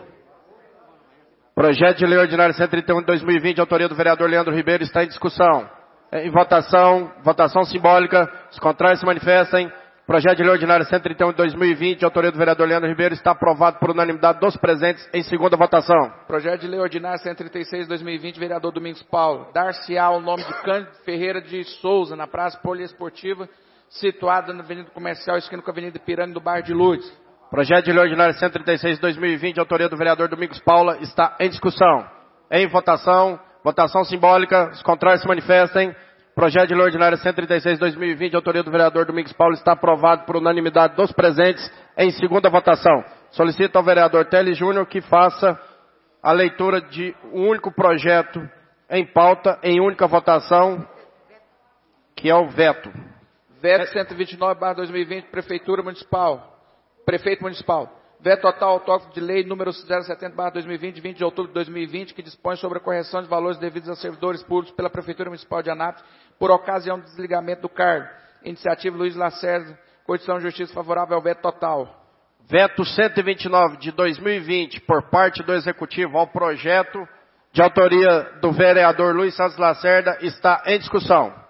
Projeto de Lei Ordinária cento e trinta e um de dois mil e vinte, de autoria do vereador Leandro Ribeiro, está em discussão. Em votação, votação simbólica, os contrários se manifestem. Projeto de Lei Ordinária cento e trinta e um de dois mil e vinte, de autoria do vereador Leandro Ribeiro, está aprovado por unanimidade dos presentes em segunda votação. Projeto de Lei Ordinária cento e trinta e seis de dois mil e vinte, vereador Domingos Paulo, dar-se-á o nome de Cândido Ferreira de Souza, na Praça Poliesportiva, situada na Avenida Comercial, esquina com a Avenida Ipiranga, do bairro de Lourdes. Projeto de Lei Ordinária cento e trinta e seis de dois mil e vinte, de autoria do vereador Domingos Paula, está em discussão. Em votação, votação simbólica, os contrários se manifestem. Projeto de Lei Ordinária cento e trinta e seis de dois mil e vinte, de autoria do vereador Domingos Paula, está aprovado por unanimidade dos presentes em segunda votação. Solicito ao vereador Teles Júnior que faça a leitura de um único projeto em pauta, em única votação, que é o veto. Veto cento e vinte e nove barra dois mil e vinte, Prefeitura Municipal. Prefeito Municipal. Veto total autógrafo de lei número zero setenta barra dois mil e vinte, de vinte de outubro de dois mil e vinte, que dispõe sobre a correção de valores devidos a servidores públicos pela Prefeitura Municipal de Anápolis por ocasião do desligamento do cargo. Iniciativa Luiz Lacerda, Constituição e Justiça favorável ao veto total. Veto cento e vinte e nove de dois mil e vinte, por parte do Executivo ao projeto, de autoria do vereador Luiz Santos Lacerda, está em discussão.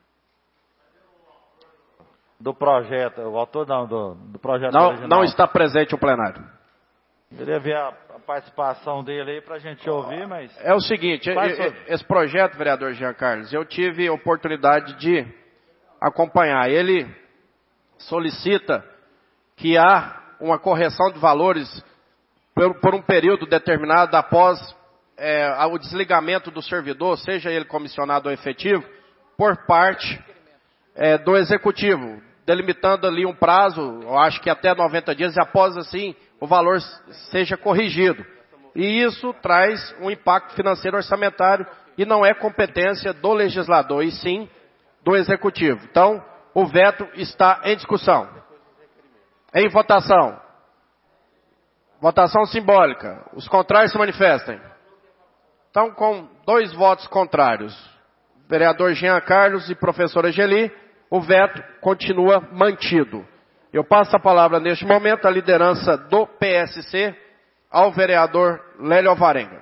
Do projeto, o autor não, do, do projeto não, original. Não está presente o plenário. Queria ver a, a participação dele aí para a gente ouvir, mas... É o seguinte, esse projeto, vereador Jean Carlos, eu tive a oportunidade de acompanhar. Ele solicita que há uma correção de valores por, por um período determinado após é, o desligamento do servidor, seja ele comissionado ou efetivo, por parte é, do Executivo, delimitando ali um prazo, eu acho que até noventa dias, e após assim o valor seja corrigido. E isso traz um impacto financeiro orçamentário e não é competência do legislador, e sim do Executivo. Então, o veto está em discussão. Em votação. Votação simbólica. Os contrários se manifestem. Então, com dois votos contrários, vereador Jean Carlos e professora Geli, o veto continua mantido. Eu passo a palavra neste momento à liderança do P S C ao vereador Lélio Alvarenga.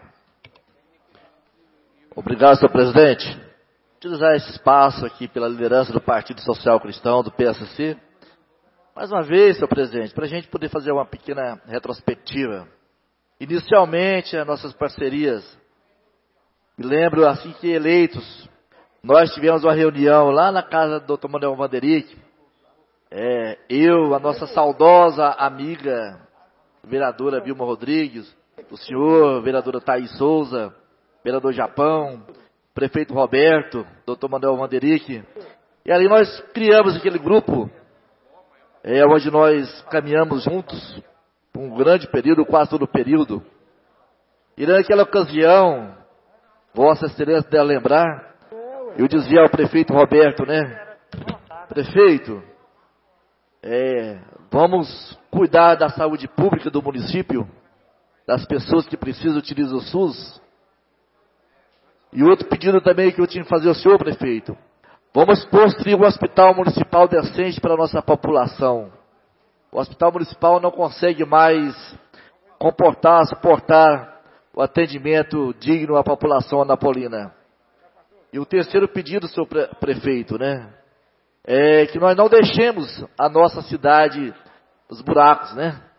Obrigado, senhor presidente. Utilizar esse espaço aqui pela liderança do Partido Social Cristão, do P S C. Mais uma vez, senhor presidente, para a gente poder fazer uma pequena retrospectiva. Inicialmente, as nossas parcerias. Me lembro, assim que eleitos, nós tivemos uma reunião lá na casa do doutor Manuel Vanderick. É, eu, a nossa saudosa amiga, vereadora Vilma Rodrigues, o senhor, vereadora Thaís Souza, vereador Japão, prefeito Roberto, doutor Manuel Vanderick. E ali nós criamos aquele grupo, é, onde nós caminhamos juntos, por um grande período, quase todo o período. E naquela ocasião, Vossa Excelência deve lembrar, eu dizia ao prefeito Roberto, né? Prefeito, é, vamos cuidar da saúde pública do município, das pessoas que precisam utilizar o SUS. E outro pedido também que eu tinha que fazer ao senhor, prefeito, vamos construir um hospital municipal decente para a nossa população. O hospital municipal não consegue mais comportar, suportar o atendimento digno à população anapolina. E o terceiro pedido, senhor prefeito, né, é que nós não deixemos a nossa cidade nos buracos, né?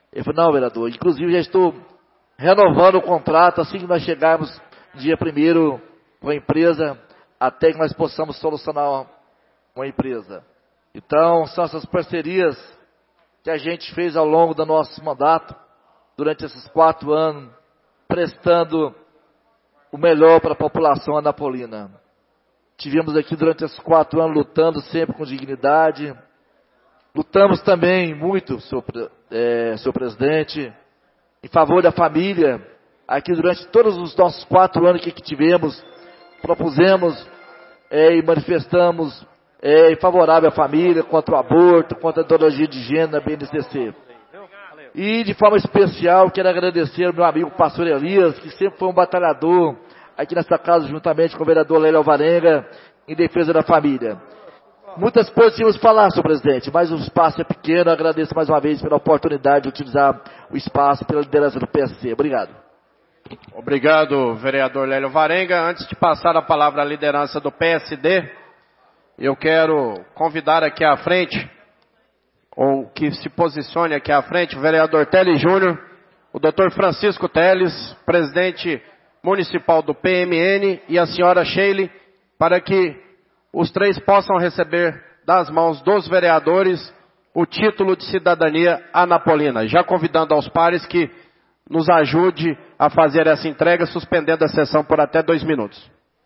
Ele falou, não, vereador, inclusive já estou renovando o contrato assim que nós chegarmos dia primeiro com a empresa, até que nós possamos solucionar com a empresa. Então, são essas parcerias que a gente fez ao longo do nosso mandato, durante esses quatro anos, prestando o melhor para a população anapolina. Tivemos aqui durante esses quatro anos lutando sempre com dignidade. Lutamos também muito, senhor, é, senhor presidente, em favor da família. Aqui durante todos os nossos quatro anos que, que tivemos, propusemos é, e manifestamos é, favorável à família, contra o aborto, contra a ideologia de gênero na B N C C. E de forma especial quero agradecer ao meu amigo pastor Elias, que sempre foi um batalhador aqui nessa casa, juntamente com o vereador Lélio Alvarenga, em defesa da família. Muitas coisas tínhamos que falar, senhor presidente, mas o espaço é pequeno. Eu agradeço mais uma vez pela oportunidade de utilizar o espaço pela liderança do P S C. Obrigado. Obrigado, vereador Lélio Alvarenga. Antes de passar a palavra à liderança do P S D, eu quero convidar aqui à frente, ou que se posicione aqui à frente, o vereador Teles Júnior, o doutor Francisco Teles, presidente municipal do P M N, e a senhora Sheile, para que os três possam receber das mãos dos vereadores o título de cidadania anapolina. Já convidando aos pares que nos ajude a fazer essa entrega, suspendendo a sessão por até dois minutos.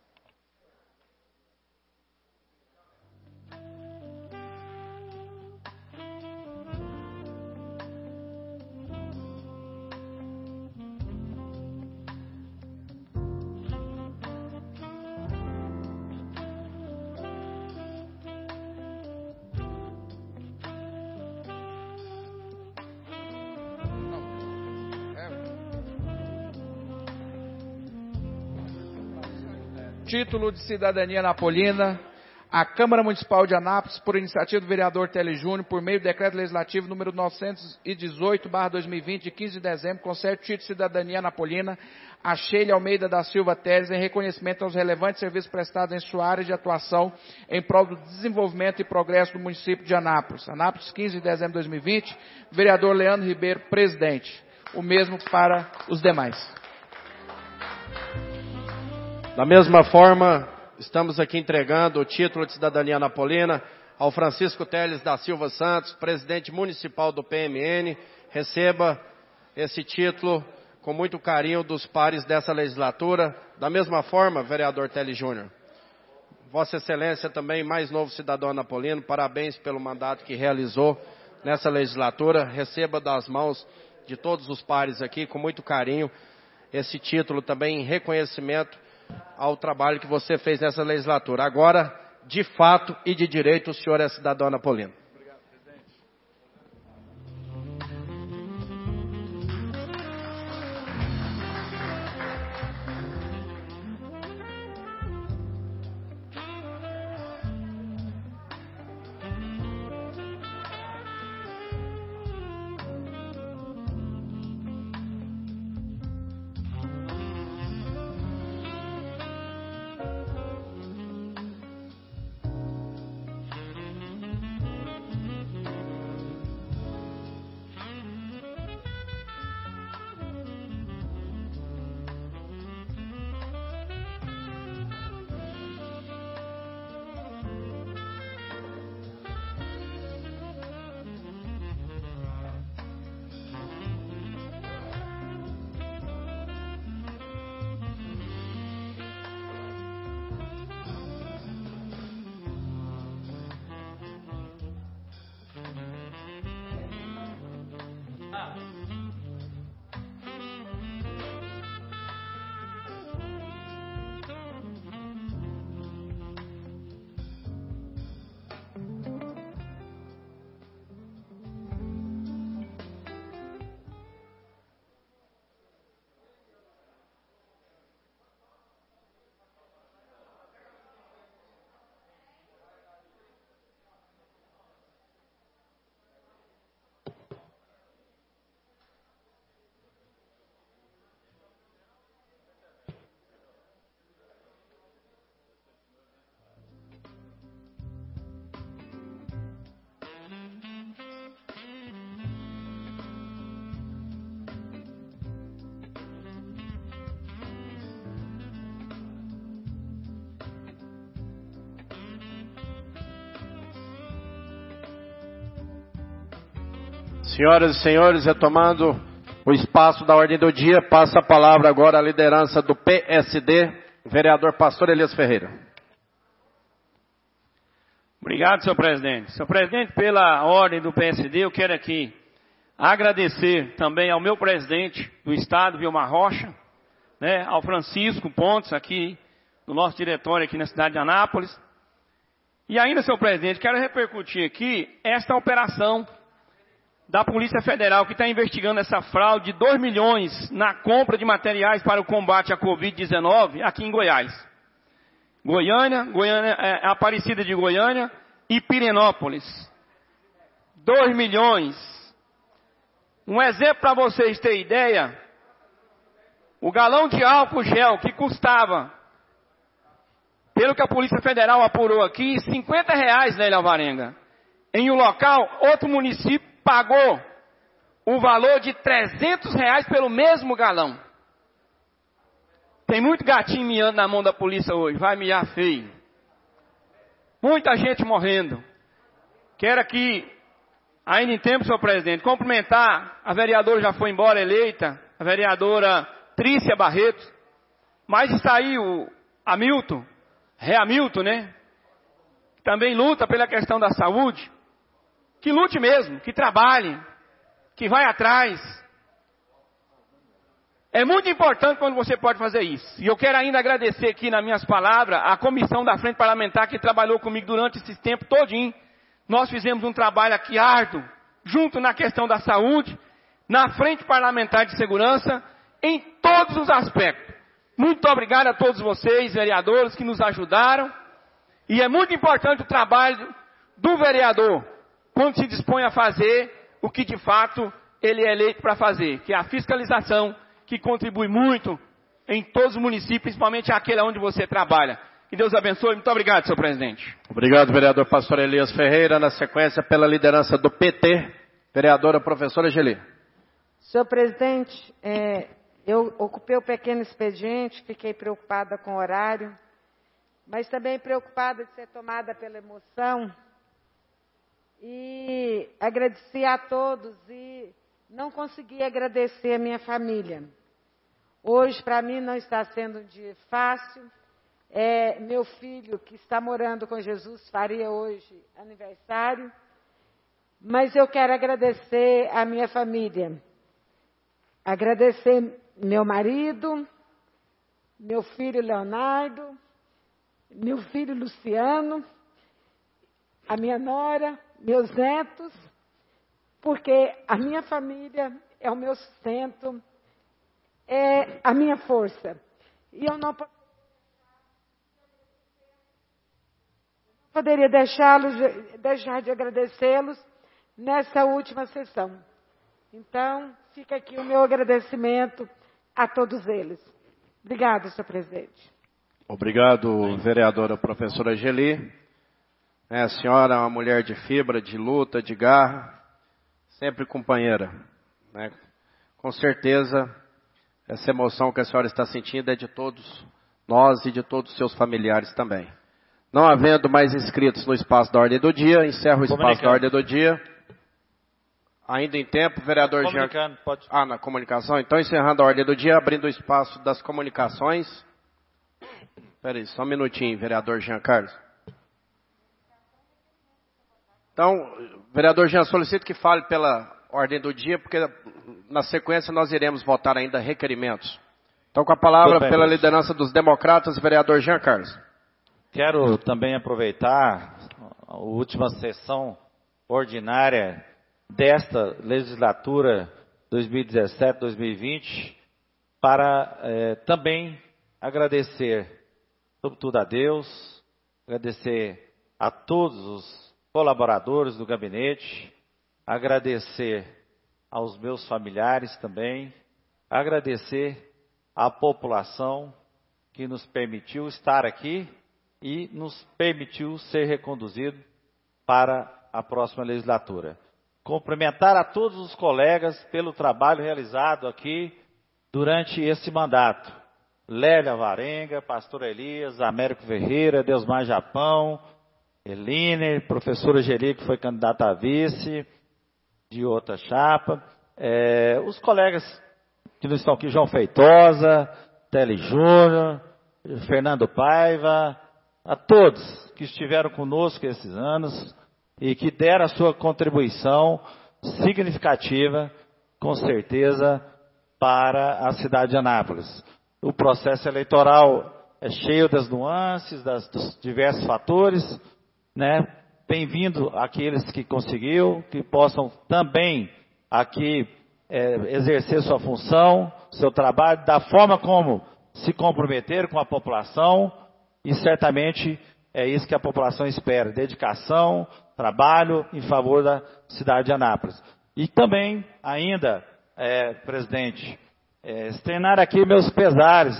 Título de cidadania anapolina, a Câmara Municipal de Anápolis, por iniciativa do vereador Teles Júnior, por meio do decreto legislativo número novecentos e dezoito barra dois mil e vinte, de quinze de dezembro, concede o título de cidadania anapolina a Sheile Almeida da Silva Teles, em reconhecimento aos relevantes serviços prestados em sua área de atuação em prol do desenvolvimento e progresso do município de Anápolis. Anápolis, quinze de dezembro de dois mil e vinte, vereador Leandro Ribeiro, presidente. O mesmo para os demais. Da mesma forma, estamos aqui entregando o título de cidadania anapolina ao Francisco Teles da Silva Santos, presidente municipal do P M N. Receba esse título com muito carinho dos pares dessa legislatura. Da mesma forma, vereador Teles Júnior, Vossa Excelência também, mais novo cidadão anapolino, parabéns pelo mandato que realizou nessa legislatura. Receba das mãos de todos os pares aqui, com muito carinho, esse título também em reconhecimento ao trabalho que você fez nessa legislatura. Agora, de fato e de direito, o senhor é cidadão anapolino. Obrigado, presidente. Senhoras e senhores, retomando o espaço da ordem do dia, passa a palavra agora à liderança do P S D, vereador Pastor Elias Ferreira. Obrigado, senhor presidente. Senhor presidente, pela ordem do P S D, eu quero aqui agradecer também ao meu presidente do estado, Vilmar Rocha, né, ao Francisco Pontes, aqui no nosso diretório aqui na cidade de Anápolis. E ainda, senhor presidente, quero repercutir aqui esta operação da Polícia Federal que está investigando essa fraude de dois milhões na compra de materiais para o combate à covid dezenove aqui em Goiás. Goiânia, Goiânia é, Aparecida de Goiânia e Pirenópolis. dois milhões. Um exemplo para vocês terem ideia, o galão de álcool gel que custava, pelo que a Polícia Federal apurou aqui, cinquenta reais, né, Alvarenga? Em um local, outro município pagou o valor de trezentos reais pelo mesmo galão. Tem muito gatinho miando na mão da polícia hoje, vai miar feio. Muita gente morrendo. Quero aqui, ainda em tempo, senhor presidente, cumprimentar, a vereadora já foi embora eleita, a vereadora Trícia Barreto, mas está aí o Hamilton, Ré Hamilton, né? Também luta pela questão da saúde. Que lute mesmo, que trabalhe, que vai atrás. É muito importante quando você pode fazer isso. E eu quero ainda agradecer aqui nas minhas palavras a comissão da Frente Parlamentar que trabalhou comigo durante esse tempo todinho. Nós fizemos um trabalho aqui árduo, junto na questão da saúde, na Frente Parlamentar de Segurança, em todos os aspectos. Muito obrigado a todos vocês, vereadores, que nos ajudaram. E é muito importante o trabalho do vereador, quando se dispõe a fazer o que de fato ele é eleito para fazer, que é a fiscalização, que contribui muito em todos os municípios, principalmente aquele onde você trabalha. Que Deus abençoe. Muito obrigado, senhor presidente. Obrigado, vereador Pastor Elias Ferreira. Na sequência, pela liderança do P T, vereadora professora Geli. Senhor presidente, é, eu ocupei o pequeno expediente, fiquei preocupada com o horário, mas também preocupada de ser tomada pela emoção. E agradeci a todos e não consegui agradecer a minha família. Hoje, para mim, não está sendo um dia fácil. É, meu filho, que está morando com Jesus, faria hoje aniversário. Mas eu quero agradecer a minha família. Agradecer meu marido, meu filho Leonardo, meu filho Luciano, a minha nora, meus netos, porque a minha família é o meu sustento, é a minha força. E eu não poderia deixá-los, deixar de agradecê-los nessa última sessão. Então, fica aqui o meu agradecimento a todos eles. Obrigada, senhor presidente. Obrigado, vereadora professora Geli. É, a senhora é uma mulher de fibra, de luta, de garra, sempre companheira. Né? Com certeza, essa emoção que a senhora está sentindo é de todos nós e de todos os seus familiares também. Não havendo mais inscritos no espaço da ordem do dia, encerro o espaço da ordem do dia. Ainda em tempo, vereador Jean... Pode... Ah, na comunicação. Então, encerrando a ordem do dia, abrindo o espaço das comunicações. Espera aí, só um minutinho, vereador Jean Carlos. Então, vereador Jean, solicito que fale pela ordem do dia, porque na sequência nós iremos votar ainda requerimentos. Então, com a palavra bem, pela liderança dos democratas, vereador Jean Carlos. Quero também aproveitar a última sessão ordinária desta legislatura dois mil e dezessete, dois mil e vinte, para eh, também agradecer, sobretudo a Deus, agradecer a todos os colaboradores do gabinete, agradecer aos meus familiares também, agradecer à população que nos permitiu estar aqui e nos permitiu ser reconduzido para a próxima legislatura. Cumprimentar a todos os colegas pelo trabalho realizado aqui durante esse mandato. Lélia Alvarenga, Pastor Elias, Américo Ferreira, Deusmar Japão, Eline, professora Geli, que foi candidata a vice, de outra chapa, é, os colegas que não estão aqui, João Feitosa, Tele Júnior, Fernando Paiva, a todos que estiveram conosco esses anos e que deram a sua contribuição significativa, com certeza, para a cidade de Anápolis. O processo eleitoral é cheio das nuances, das, dos diversos fatores, né? Bem-vindo àqueles que conseguiu, que possam também aqui é, exercer sua função, seu trabalho, da forma como se comprometer com a população, e certamente é isso que a população espera, dedicação, trabalho em favor da cidade de Anápolis. E também, ainda, é, presidente, é, externar aqui meus pesares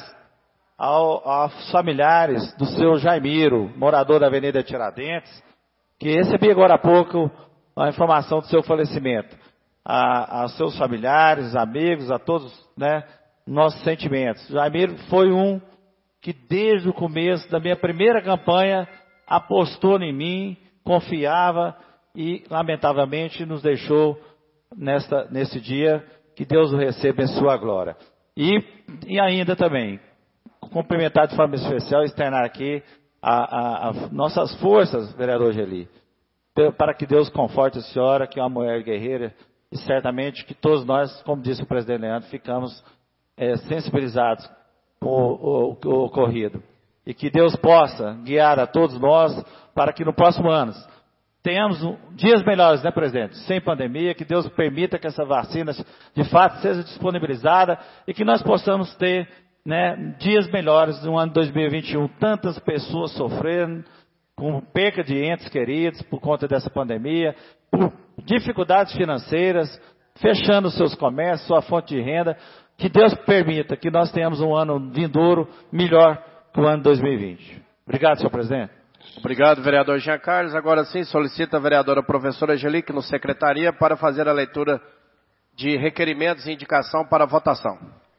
ao, aos familiares do seu Jaimiro, morador da Avenida Tiradentes, que recebi agora há pouco a informação do seu falecimento. A, aos seus familiares, amigos, a todos, né, nossos sentimentos. Jaimiro foi um que desde o começo da minha primeira campanha apostou em mim, confiava e, lamentavelmente, nos deixou nesta, nesse dia. Que Deus o receba em sua glória. E, e ainda também, cumprimentar de forma especial, externar aqui a, a, a nossas forças, vereador Geli, para que Deus conforte a senhora, que é uma mulher guerreira, e certamente que todos nós, como disse o presidente Leandro, ficamos é, sensibilizados com o, o, o ocorrido. E que Deus possa guiar a todos nós para que no próximo ano tenhamos um, dias melhores, né, presidente? Sem pandemia, que Deus permita que essa vacina de fato seja disponibilizada e que nós possamos ter, né, dias melhores no ano de dois mil e vinte e um. Tantas pessoas sofrendo com perca de entes queridos por conta dessa pandemia, por dificuldades financeiras, fechando seus comércios, sua fonte de renda. Que Deus permita que nós tenhamos um ano vindouro melhor que o ano de dois mil e vinte. Obrigado, senhor presidente. Obrigado, vereador Jean Carlos. Agora sim, solicita a vereadora professora Angelique no secretaria para fazer a leitura de requerimentos e indicação para votação.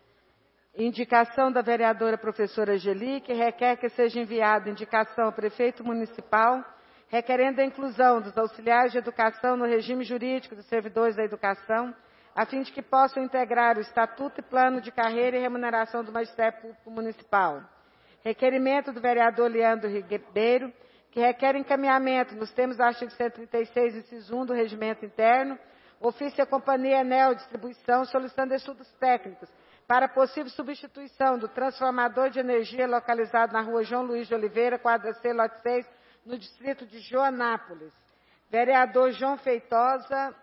Indicação da vereadora professora Angelique requer que seja enviada indicação ao prefeito municipal requerendo a inclusão dos auxiliares de educação no regime jurídico dos servidores da educação, a fim de que possam integrar o estatuto e plano de carreira e remuneração do magistério público municipal. Requerimento do vereador Leandro Ribeiro, que requer encaminhamento nos termos do artigo cento e trinta e seis, inciso um do Regimento Interno, ofício à Companhia Enel Distribuição, solicitando estudos técnicos para possível substituição do transformador de energia localizado na rua João Luiz de Oliveira, quadra C, lote seis, no distrito de Joanápolis. Vereador João Feitosa.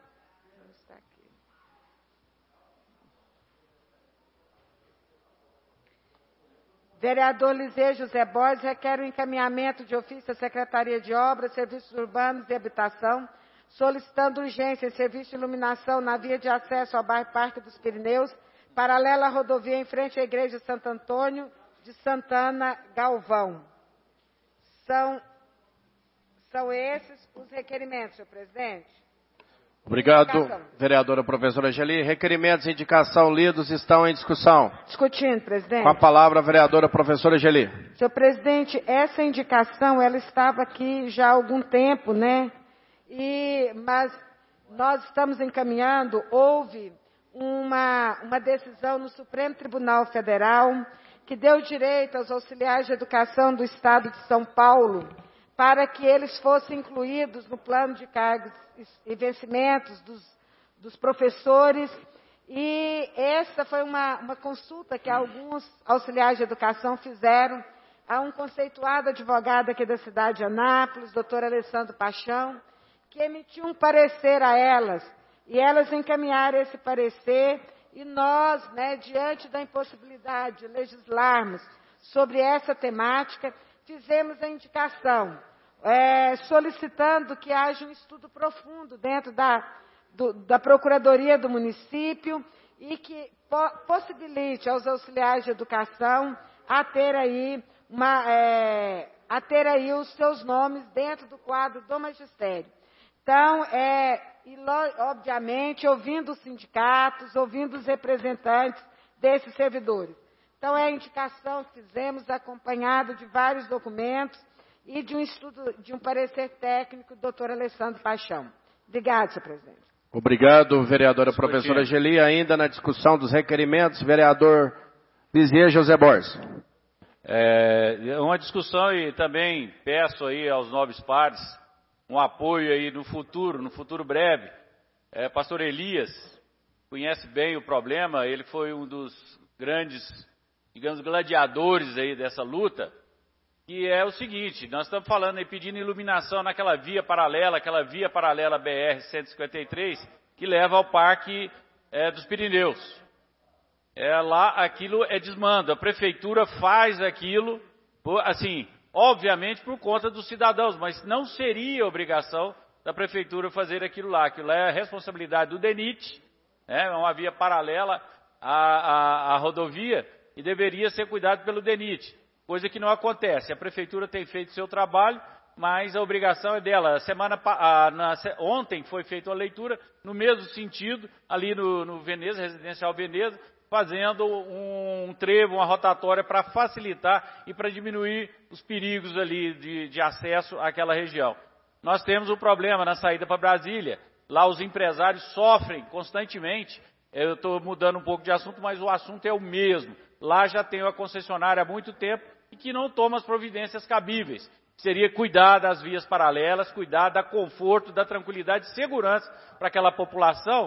Vereador Lisê José Borges requer o encaminhamento de ofício à Secretaria de Obras, Serviços Urbanos e Habitação, solicitando urgência em serviço de iluminação na via de acesso ao bairro Parque dos Pirineus, paralela à rodovia em frente à Igreja Santo Antônio de Santana Galvão. São, são esses os requerimentos, senhor presidente. Obrigado, Indicação. vereadora professora Angeli. Requerimentos e indicação lidos estão em discussão. Discutindo, presidente. Com a palavra, a vereadora professora Angeli. Senhor presidente, essa indicação, ela estava aqui já há algum tempo, né? E, mas nós estamos encaminhando, houve uma, uma decisão no Supremo Tribunal Federal que deu direito aos auxiliares de educação do Estado de São Paulo para que eles fossem incluídos no plano de cargos e vencimentos dos, dos professores. E essa foi uma, uma consulta que alguns auxiliares de educação fizeram a um conceituado advogado aqui da cidade de Anápolis, doutor Alessandro Paixão, que emitiu um parecer a elas. E elas encaminharam esse parecer e nós, né, diante da impossibilidade de legislarmos sobre essa temática, fizemos a indicação, é, solicitando que haja um estudo profundo dentro da, do, da Procuradoria do município e que po possibilite aos auxiliares de educação a ter aí, uma, é, a ter aí os seus nomes dentro do quadro do magistério. Então, é, e, obviamente, ouvindo os sindicatos, ouvindo os representantes desses servidores. Então, é a indicação que fizemos, acompanhado de vários documentos e de um estudo, de um parecer técnico do doutor Alessandro Paixão. Obrigada, senhor presidente. Obrigado, vereadora professora Geli. Ainda na discussão dos requerimentos, vereador Lisier José Borges. É uma discussão e também peço aí aos nobres pares um apoio aí no futuro, no futuro breve. É, pastor Elias conhece bem o problema, ele foi um dos grandes, digamos, gladiadores aí dessa luta, que é o seguinte, nós estamos falando aí, pedindo iluminação naquela via paralela, aquela via paralela B R cento e cinquenta e três, que leva ao Parque é, dos Pirineus. É, lá aquilo é desmando, a prefeitura faz aquilo, assim, obviamente por conta dos cidadãos, mas não seria obrigação da prefeitura fazer aquilo lá, aquilo lá é responsabilidade do DENIT, é uma via paralela à, à, à rodovia e deveria ser cuidado pelo DENIT, coisa que não acontece, a prefeitura tem feito seu trabalho, mas a obrigação é dela. A semana, a, na, ontem foi feita uma leitura no mesmo sentido, ali no, no Veneza, Residencial Veneza, fazendo um, um trevo, uma rotatória para facilitar e para diminuir os perigos ali de, de acesso àquela região. Nós temos um problema na saída para Brasília, lá os empresários sofrem constantemente, eu estou mudando um pouco de assunto, mas o assunto é o mesmo. Lá já tem uma concessionária há muito tempo e que não toma as providências cabíveis. Seria cuidar das vias paralelas, cuidar da conforto, da tranquilidade e segurança para aquela população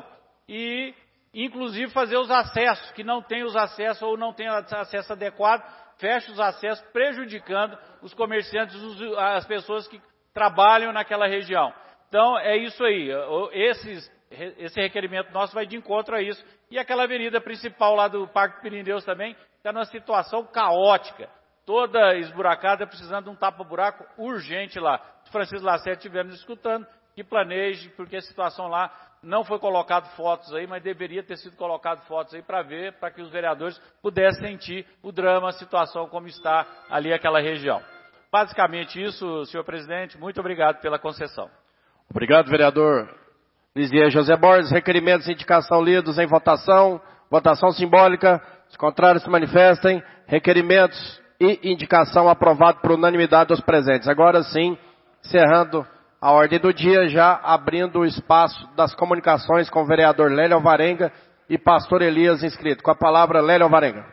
e inclusive fazer os acessos, que não tem os acessos ou não tem acesso adequado, fecha os acessos, prejudicando os comerciantes, as pessoas que trabalham naquela região. Então, é isso aí, Esses, esse requerimento nosso vai de encontro a isso. E aquela avenida principal lá do Parque Pirineus também está numa situação caótica, toda esburacada, precisando de um tapa-buraco urgente lá. O Francisco Lacerda estivemos escutando, que planeje, porque a situação lá não foi colocado fotos aí, mas deveria ter sido colocado fotos aí para ver, para que os vereadores pudessem sentir o drama, a situação como está ali aquela região. Basicamente isso, senhor presidente, muito obrigado pela concessão. Obrigado, vereador Lisier José Borges. Requerimentos e indicação lidos em votação. Votação simbólica. Os contrários se manifestem. Requerimentos e indicação aprovado por unanimidade dos presentes. Agora sim, encerrando a ordem do dia, já abrindo o espaço das comunicações com o vereador Lélio Alvarenga e pastor Elias inscrito. Com a palavra, Lélio Alvarenga.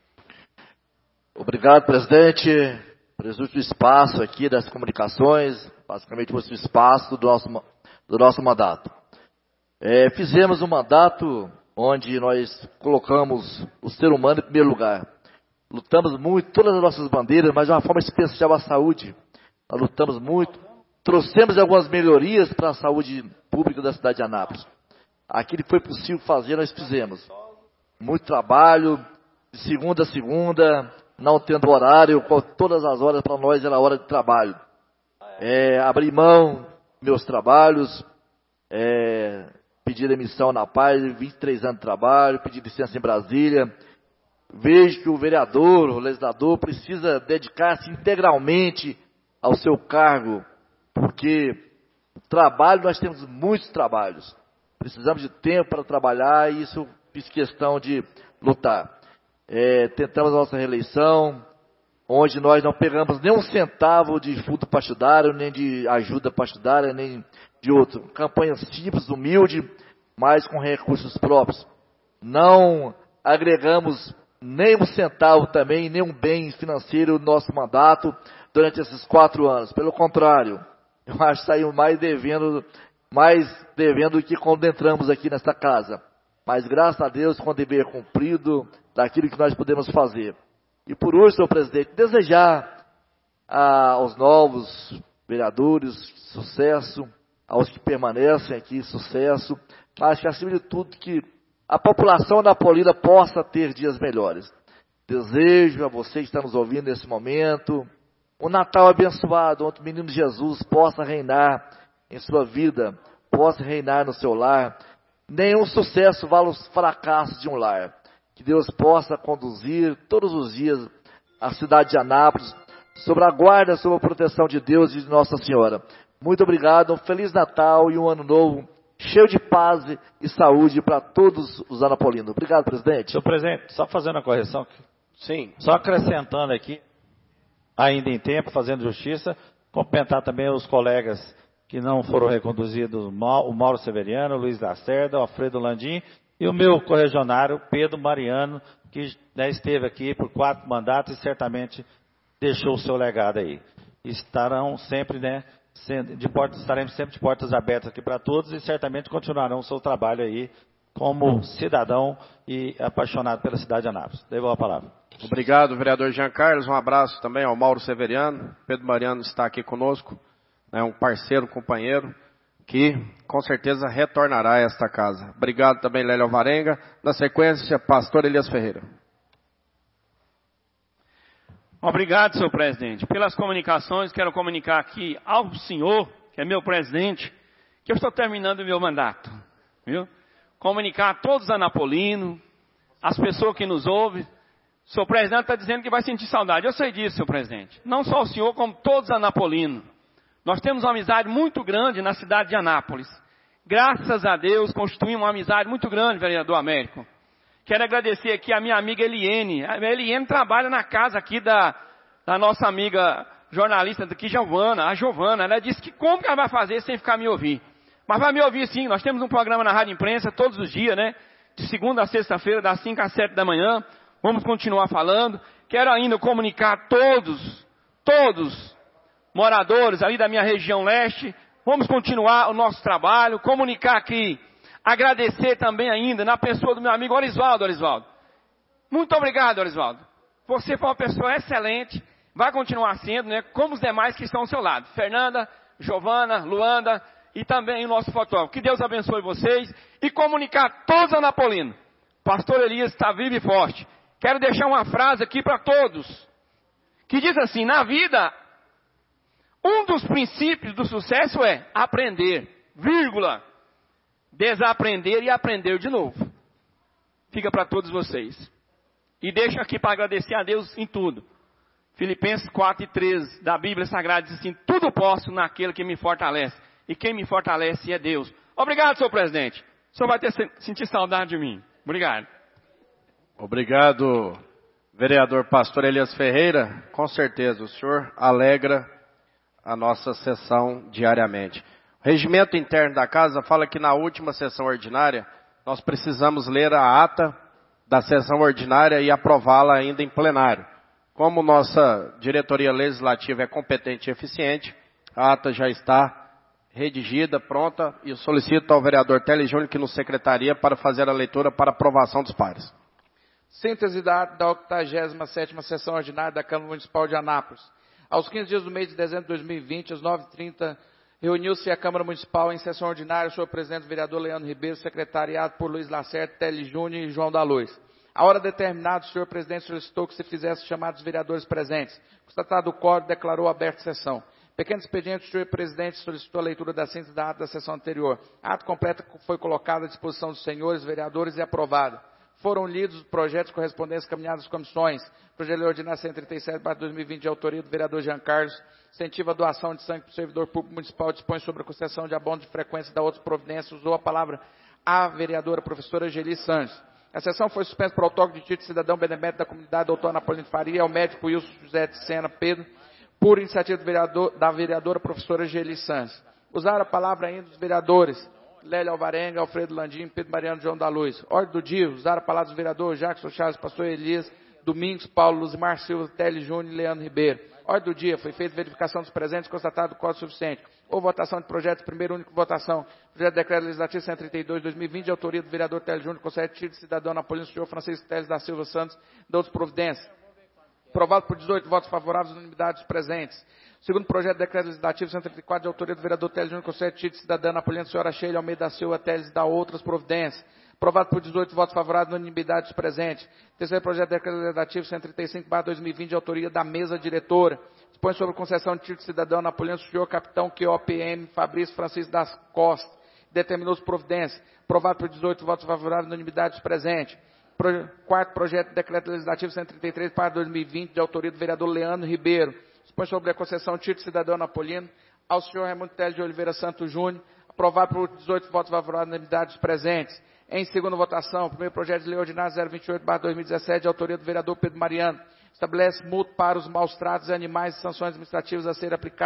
Obrigado, presidente. Presidente do espaço aqui das comunicações, basicamente o espaço do nosso, do nosso mandato. É, fizemos um mandato onde nós colocamos o ser humano em primeiro lugar. Lutamos muito, todas as nossas bandeiras, mas de uma forma especial a saúde. Nós lutamos muito. Trouxemos algumas melhorias para a saúde pública da cidade de Anápolis. Aquilo que foi possível fazer, nós fizemos. Muito trabalho, de segunda a segunda, não tendo horário, todas as horas para nós era hora de trabalho. É, abri mão dos meus trabalhos, é, pedi demissão na paz, vinte e três anos de trabalho, pedi licença em Brasília. Vejo que o vereador, o legislador, precisa dedicar-se integralmente ao seu cargo, porque trabalho, nós temos muitos trabalhos. Precisamos de tempo para trabalhar e isso fiz questão de lutar. É, tentamos a nossa reeleição, onde nós não pegamos nem um centavo de fundo partidário, nem de ajuda partidária, nem de outro. Campanha simples, humilde, mas com recursos próprios. Não agregamos nem um centavo também, nem um bem financeiro no nosso mandato durante esses quatro anos. Pelo contrário, eu acho que saímos mais devendo, mais devendo do que quando entramos aqui nesta casa. Mas graças a Deus, com o dever cumprido daquilo que nós podemos fazer. E por hoje, senhor presidente, desejar ah, aos novos vereadores sucesso, aos que permanecem aqui sucesso, mas que acima de tudo que a população napolina possa ter dias melhores. Desejo a você que está nos ouvindo nesse momento, um Natal abençoado, onde o menino Jesus possa reinar em sua vida, possa reinar no seu lar. Nenhum sucesso vale os fracassos de um lar. Que Deus possa conduzir todos os dias a cidade de Anápolis, sob a guarda, sob a proteção de Deus e de Nossa Senhora. Muito obrigado, um Feliz Natal e um Ano Novo cheio de paz e saúde para todos os anapolinos. Obrigado, presidente. Senhor presidente, só fazendo a correção. Sim. Só acrescentando aqui, ainda em tempo, fazendo justiça, cumprimentar também os colegas que não foram reconduzidos, o Mauro Severiano, o Luiz Lacerda, o Alfredo Landim e o meu correligionário Pedro Mariano, que né, esteve aqui por quatro mandatos e certamente deixou o seu legado aí. Estarão sempre, né, sendo de portas, estaremos sempre de portas abertas aqui para todos e certamente continuarão o seu trabalho aí como cidadão e apaixonado pela cidade de Anápolis. Devolvo a palavra. Obrigado, vereador Jean Carlos. Um abraço também ao Mauro Severiano. Pedro Mariano está aqui conosco, né, um parceiro, um companheiro, que com certeza retornará a esta casa. Obrigado também, Lélio Alvarenga. Na sequência, pastor Elias Ferreira. Obrigado, senhor presidente. Pelas comunicações, quero comunicar aqui ao senhor, que é meu presidente, que eu estou terminando o meu mandato. Viu? Comunicar a todos os anapolinos, as pessoas que nos ouvem. O senhor presidente está dizendo que vai sentir saudade. Eu sei disso, senhor presidente. Não só o senhor, como todos os anapolinos. Nós temos uma amizade muito grande na cidade de Anápolis. Graças a Deus, constituímos uma amizade muito grande, vereador Américo. Quero agradecer aqui a minha amiga Eliene. A Eliene trabalha na casa aqui da, da nossa amiga jornalista daqui, Giovana. A Giovana, ela disse que como que ela vai fazer sem ficar me ouvir? Mas vai me ouvir sim. Nós temos um programa na Rádio Imprensa todos os dias, né? De segunda a sexta-feira, das cinco às sete da manhã. Vamos continuar falando. Quero ainda comunicar a todos, todos moradores ali da minha região leste. Vamos continuar o nosso trabalho, comunicar aqui. Agradecer também ainda na pessoa do meu amigo Orisvaldo, Orisvaldo. Muito obrigado, Orisvaldo. Você foi uma pessoa excelente, vai continuar sendo, né? Como os demais que estão ao seu lado. Fernanda, Giovana, Luanda e também o nosso fotógrafo. Que Deus abençoe vocês e comunicar a todos os anapolinos. Pastor Elias está vivo e forte. Quero deixar uma frase aqui para todos, que diz assim: na vida, um dos princípios do sucesso é aprender, vírgula, desaprender e aprender de novo. Fica para todos vocês. E deixo aqui para agradecer a Deus em tudo. Filipenses quatro e treze da Bíblia Sagrada diz assim: tudo posso naquele que me fortalece. E quem me fortalece é Deus. Obrigado, senhor presidente. O senhor vai ter sentir saudade de mim. Obrigado. Obrigado, vereador pastor Elias Ferreira. Com certeza, o senhor alegra a nossa sessão diariamente. O regimento interno da casa fala que na última sessão ordinária, nós precisamos ler a ata da sessão ordinária e aprová-la ainda em plenário. Como nossa diretoria legislativa é competente e eficiente, a ata já está redigida, pronta, e eu solicito ao vereador Télio Júnior que nos secretaria para fazer a leitura para aprovação dos pares. Síntese da, da octagésima sétima sessão ordinária da Câmara Municipal de Anápolis. Aos quinze dias do mês de dezembro de dois mil e vinte, às nove e trinta, reuniu-se a Câmara Municipal em sessão ordinária, o senhor presidente, o vereador Leandro Ribeiro, secretariado por Luiz Lacerda, Télio Júnior e João da Luz. A hora determinada, o senhor presidente solicitou que se fizesse chamar os vereadores presentes. Constatado o quórum, declarou aberta a sessão. Pequeno expediente, o senhor presidente solicitou a leitura da síntese da ata da sessão anterior. A ata completa foi colocada à disposição dos senhores vereadores e aprovada. Foram lidos os projetos correspondentes caminhados às comissões. Projeto de lei ordinário cento e trinta e sete barra dois mil e vinte, de autoria do vereador Jean Carlos, incentiva a doação de sangue para o servidor público municipal, dispõe sobre a concessão de abono de frequência da outras providências, usou a palavra a vereadora professora Geli Sanches. A sessão foi suspensa por autógrafo de título de cidadão benemérito da comunidade, doutor Anapolino Faria, ao médico Wilson José de Sena Pedro, por iniciativa do vereador, da vereadora professora Geli Sanches. Usaram a palavra ainda os vereadores Lélio Alvarenga, Alfredo Landim, Pedro Mariano, João da Luz. Ordem do dia, usaram a palavra dos vereadores Jackson Charles, pastor Elias, Domingos, Paulo, Luzimar Silva, Télio Júnior e Leandro Ribeiro. Ordem do dia, foi feita verificação dos presentes, constatado o quórum suficiente. Houve votação de projetos, primeira e única votação. Projeto de decreto legislativo cento e trinta e dois, dois mil e vinte, de autoria do vereador Télio Júnior, concede título de cidadão napolino, senhor Francisco Teles da Silva Santos, de outras providências. Aprovado por dezoito votos favoráveis, unanimidade dos presentes. Segundo projeto de decreto legislativo cento e trinta e quatro, de autoria do vereador Télio Júnior, concede título de cidadã napolina, senhora Sheila Almeida da Silva Teles, da outras providências. Aprovado por dezoito votos favoráveis, unanimidade dos presentes. Terceiro projeto de decreto legislativo cento e trinta e cinco barra dois mil e vinte, de autoria da mesa diretora. Dispõe sobre concessão de título de cidadão napolino, senhor capitão Q O P M Fabrício Francisco das Costa. Determinou as providências. Aprovado por dezoito votos favoráveis, unanimidade dos presentes. Pro, quarto projeto de decreto legislativo cento e trinta e três para dois mil e vinte, de autoria do vereador Leandro Ribeiro. Dispõe sobre a concessão de título de cidadão napolino ao senhor Raimundo Teles de Oliveira Santos Júnior, aprovado por dezoito votos favoráveis, unanimidade dos presentes. Em segunda votação, o primeiro projeto de lei ordinário zero vinte e oito barra dois mil e dezessete, de autoria do vereador Pedro Mariano, estabelece multa para os maus tratos de animais e sanções administrativas a serem aplicadas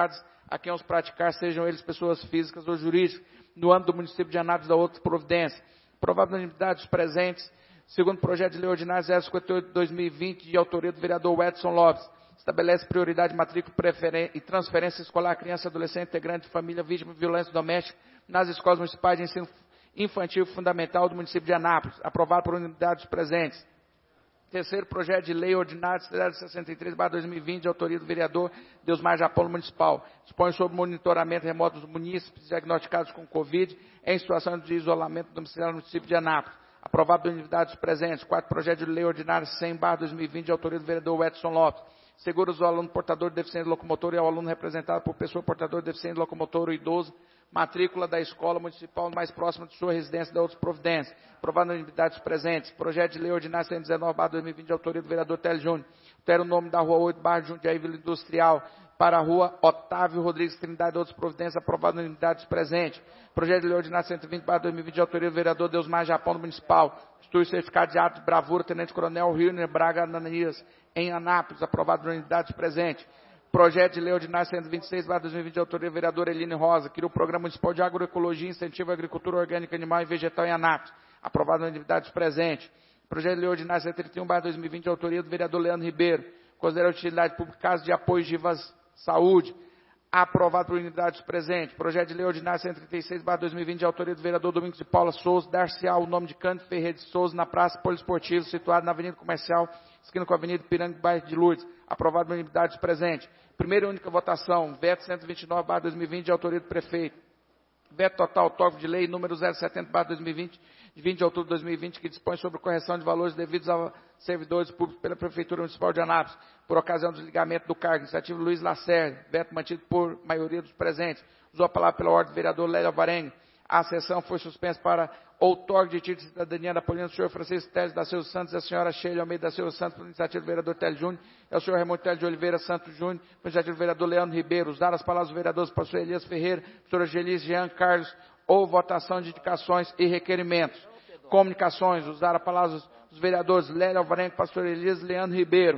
a quem os praticar, sejam eles pessoas físicas ou jurídicas, no âmbito do município de Anápolis da outra providência. Aprovado por unanimidade dos presentes, segundo projeto de lei ordinária zero cinquenta e oito de dois mil e vinte, de autoria do vereador Edson Lopes, estabelece prioridade de matrícula e transferência escolar à criança e adolescente integrante de família vítima de violência doméstica nas escolas municipais de ensino infantil e fundamental do município de Anápolis, aprovado por unanimidade dos presentes. Terceiro projeto de lei ordinária sessenta e três barra dois mil e vinte, de autoria do vereador Deusmar Japão Municipal, dispõe sobre monitoramento remoto dos munícipes diagnosticados com Covid em situação de isolamento domiciliar no município de Anápolis, aprovado por unanimidade dos presentes. Quarto projeto de lei ordinária cem barra dois mil e vinte, de autoria do vereador Edson Lopes, seguros ao aluno portador de deficiência locomotor e ao aluno representado por pessoa portadora de deficiência locomotor ou idoso, matrícula da escola municipal mais próxima de sua residência da outras providências, aprovado na unanimidade dos presentes. Projeto de lei ordinária cento e dezenove barra dois mil e vinte, de autoria do vereador Télio Júnior, altera o nome da rua oito barra Jundiaí Vila Industrial para a rua Otávio Rodrigues Trindade de outras providências, aprovado na unanimidade dos presentes. Projeto de lei ordinária cento e vinte barra dois mil e vinte, de autoria do vereador Deusmar Japão Municipal, institui o certificado de ato de bravura Tenente Coronel Rilner Braga Ananias, em Anápolis, aprovado na unanimidade dos presentes. Projeto de lei ordinário cento e vinte e seis barra dois mil e vinte, de autoria do vereador Eline Rosa, cria o Programa Municipal de Agroecologia e Incentivo à Agricultura Orgânica Animal e Vegetal em Anápolis, aprovado na unanimidade dos presentes. Projeto de lei ordinário cento e trinta e um barra dois mil e vinte, de autoria do vereador Leandro Ribeiro, considera a utilidade pública caso de apoio de Vivas Saúde, aprovado por unanimidade dos presentes. Projeto de lei ordinário cento e trinta e seis barra dois mil e vinte, de autoria do vereador Domingos de Paula Souza, dar-se o nome de Cândido Ferreira de Souza na Praça Poliesportiva, situada na Avenida Comercial, esquina com a Avenida Piranga, bairro de Lourdes, aprovado por unanimidade dos presentes. Primeira e única votação, veto cento e vinte e nove barra dois mil e vinte, de autoria do prefeito. Veto total autógrafo de lei número zero setenta barra dois mil e vinte, de vinte de outubro de dois mil e vinte, que dispõe sobre correção de valores devidos a servidores públicos pela Prefeitura Municipal de Anápolis, por ocasião do desligamento do cargo. Iniciativa Luiz Lacerda, veto mantido por maioria dos presentes. Usou a palavra pela ordem do vereador Lélia Alvarenga. A sessão foi suspensa para outorga de título de cidadania da Polina do senhor Francisco Teles da Silva Santos e a senhora Sheila Almeida da Silva Santos, por iniciativa do vereador Télio Júnior, e ao senhor Raimundo Télio de Oliveira Santos Júnior, por iniciativa do vereador Leandro Ribeiro. Usar as palavras dos vereadores pastor Elias Ferreira, professora Gelis Jean Carlos, ou votação de indicações e requerimentos. Comunicações, usar a palavra dos vereadores Lélia Alvarenga, pastor Elias Leandro Ribeiro.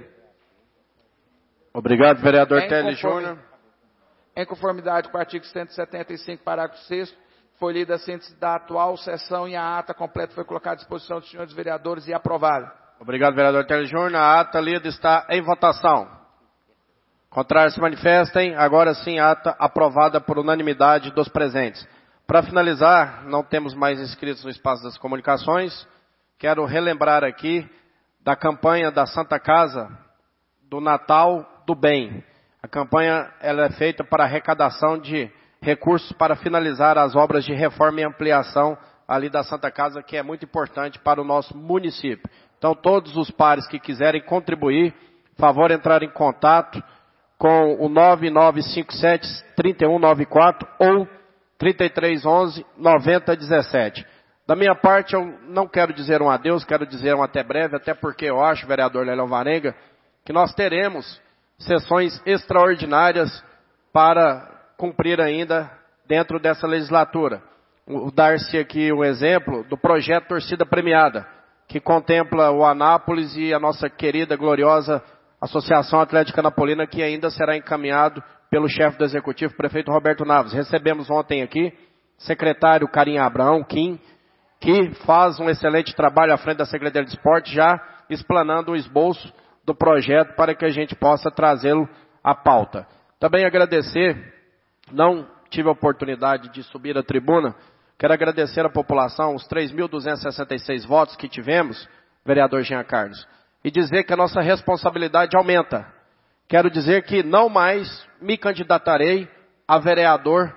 Obrigado, vereador Télio Júnior. Em conformidade com o artigo cento e setenta e cinco, parágrafo sexto, foi lida a síntese da atual sessão e a ata completa foi colocada à disposição dos senhores vereadores e aprovada. Obrigado, vereador Télio Júnior. A ata lida está em votação. Contrários se manifestem. Agora sim, a ata aprovada por unanimidade dos presentes. Para finalizar, não temos mais inscritos no espaço das comunicações. Quero relembrar aqui da campanha da Santa Casa do Natal do Bem. A campanha ela é feita para arrecadação de recursos para finalizar as obras de reforma e ampliação ali da Santa Casa, que é muito importante para o nosso município. Então, todos os pares que quiserem contribuir, favor entrar em contato com o nove nove cinco sete, três um nove quatro ou trinta e três onze, noventa dezessete. Da minha parte, eu não quero dizer um adeus, quero dizer um até breve, até porque eu acho, vereador Lélia Alvarenga, que nós teremos sessões extraordinárias para cumprir ainda dentro dessa legislatura. Vou dar-se aqui um exemplo do projeto Torcida Premiada, que contempla o Anápolis e a nossa querida, gloriosa Associação Atlética Anapolina, que ainda será encaminhado pelo chefe do Executivo, prefeito Roberto Naves. Recebemos ontem aqui secretário Carim Abrão, Kim, que faz um excelente trabalho à frente da Secretaria de Esporte, já explanando o esboço do projeto para que a gente possa trazê-lo à pauta. Também agradecer, não tive a oportunidade de subir à tribuna, quero agradecer à população, os três mil duzentos e sessenta e seis votos que tivemos, vereador Jean Carlos, e dizer que a nossa responsabilidade aumenta. Quero dizer que não mais me candidatarei a vereador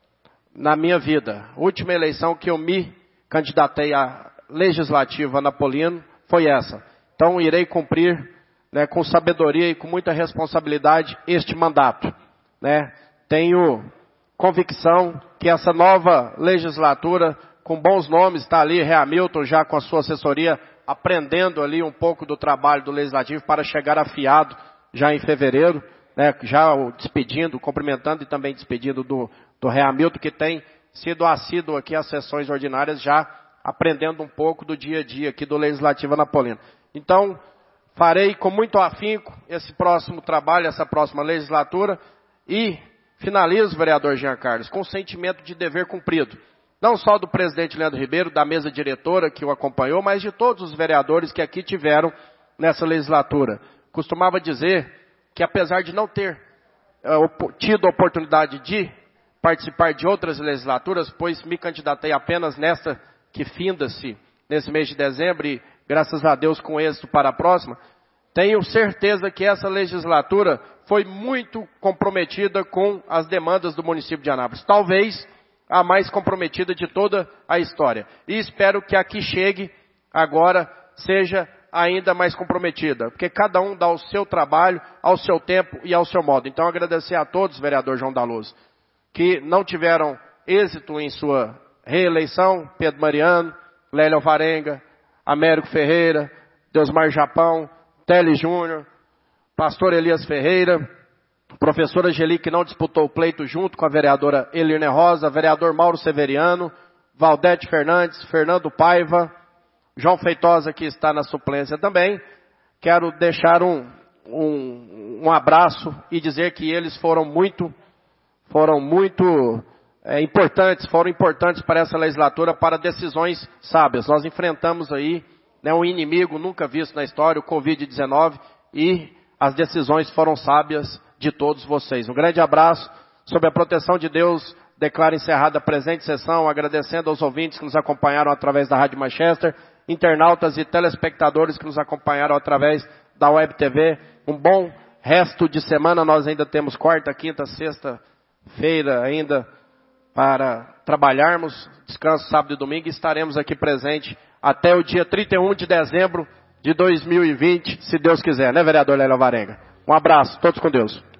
na minha vida. A última eleição que eu me candidatei a legislativa anapolino foi essa. Então irei cumprir, né, com sabedoria e com muita responsabilidade este mandato. Né? Tenho convicção que essa nova legislatura, com bons nomes, está ali, Rei Hamilton já com a sua assessoria, aprendendo ali um pouco do trabalho do Legislativo para chegar afiado já em fevereiro, né, já despedindo, cumprimentando e também despedindo do, do Rei Hamilton, que tem sido assíduo aqui às sessões ordinárias, já aprendendo um pouco do dia a dia aqui do Legislativo Anapolino. Então, farei com muito afinco esse próximo trabalho, essa próxima legislatura, e Finalizo, vereador Jean Carlos, com o sentimento de dever cumprido. Não só do presidente Leandro Ribeiro, da mesa diretora que o acompanhou, mas de todos os vereadores que aqui tiveram nessa legislatura. Costumava dizer que, apesar de não ter uh, tido a oportunidade de participar de outras legislaturas, pois me candidatei apenas nesta que finda-se nesse mês de dezembro e, graças a Deus, com êxito para a próxima, tenho certeza que essa legislatura foi muito comprometida com as demandas do município de Anápolis. Talvez a mais comprometida de toda a história. E espero que a que chegue agora seja ainda mais comprometida, porque cada um dá o seu trabalho, ao seu tempo e ao seu modo. Então, agradecer a todos, vereador João Dalloso, que não tiveram êxito em sua reeleição, Pedro Mariano, Lélio Alvarenga, Américo Ferreira, Deusmar Japão, Tele Júnior, pastor Elias Ferreira, professora Angeli, que não disputou o pleito junto com a vereadora Elirne Rosa, vereador Mauro Severiano, Valdete Fernandes, Fernando Paiva, João Feitosa, que está na suplência também. Quero deixar um, um, um abraço e dizer que eles foram muito, foram muito é, importantes, foram importantes para essa legislatura, para decisões sábias. Nós enfrentamos aí, né, um inimigo nunca visto na história, o covid dezenove, e as decisões foram sábias de todos vocês. Um grande abraço, sob a proteção de Deus, declaro encerrada a presente sessão, agradecendo aos ouvintes que nos acompanharam através da Rádio Manchester, internautas e telespectadores que nos acompanharam através da Web T V. Um bom resto de semana, nós ainda temos quarta, quinta, sexta-feira ainda para trabalharmos, descanso sábado e domingo, e estaremos aqui presente até o dia trinta e um de dezembro de dois mil e vinte, se Deus quiser, né, vereador Lélio Alvarenga? Um abraço, todos com Deus.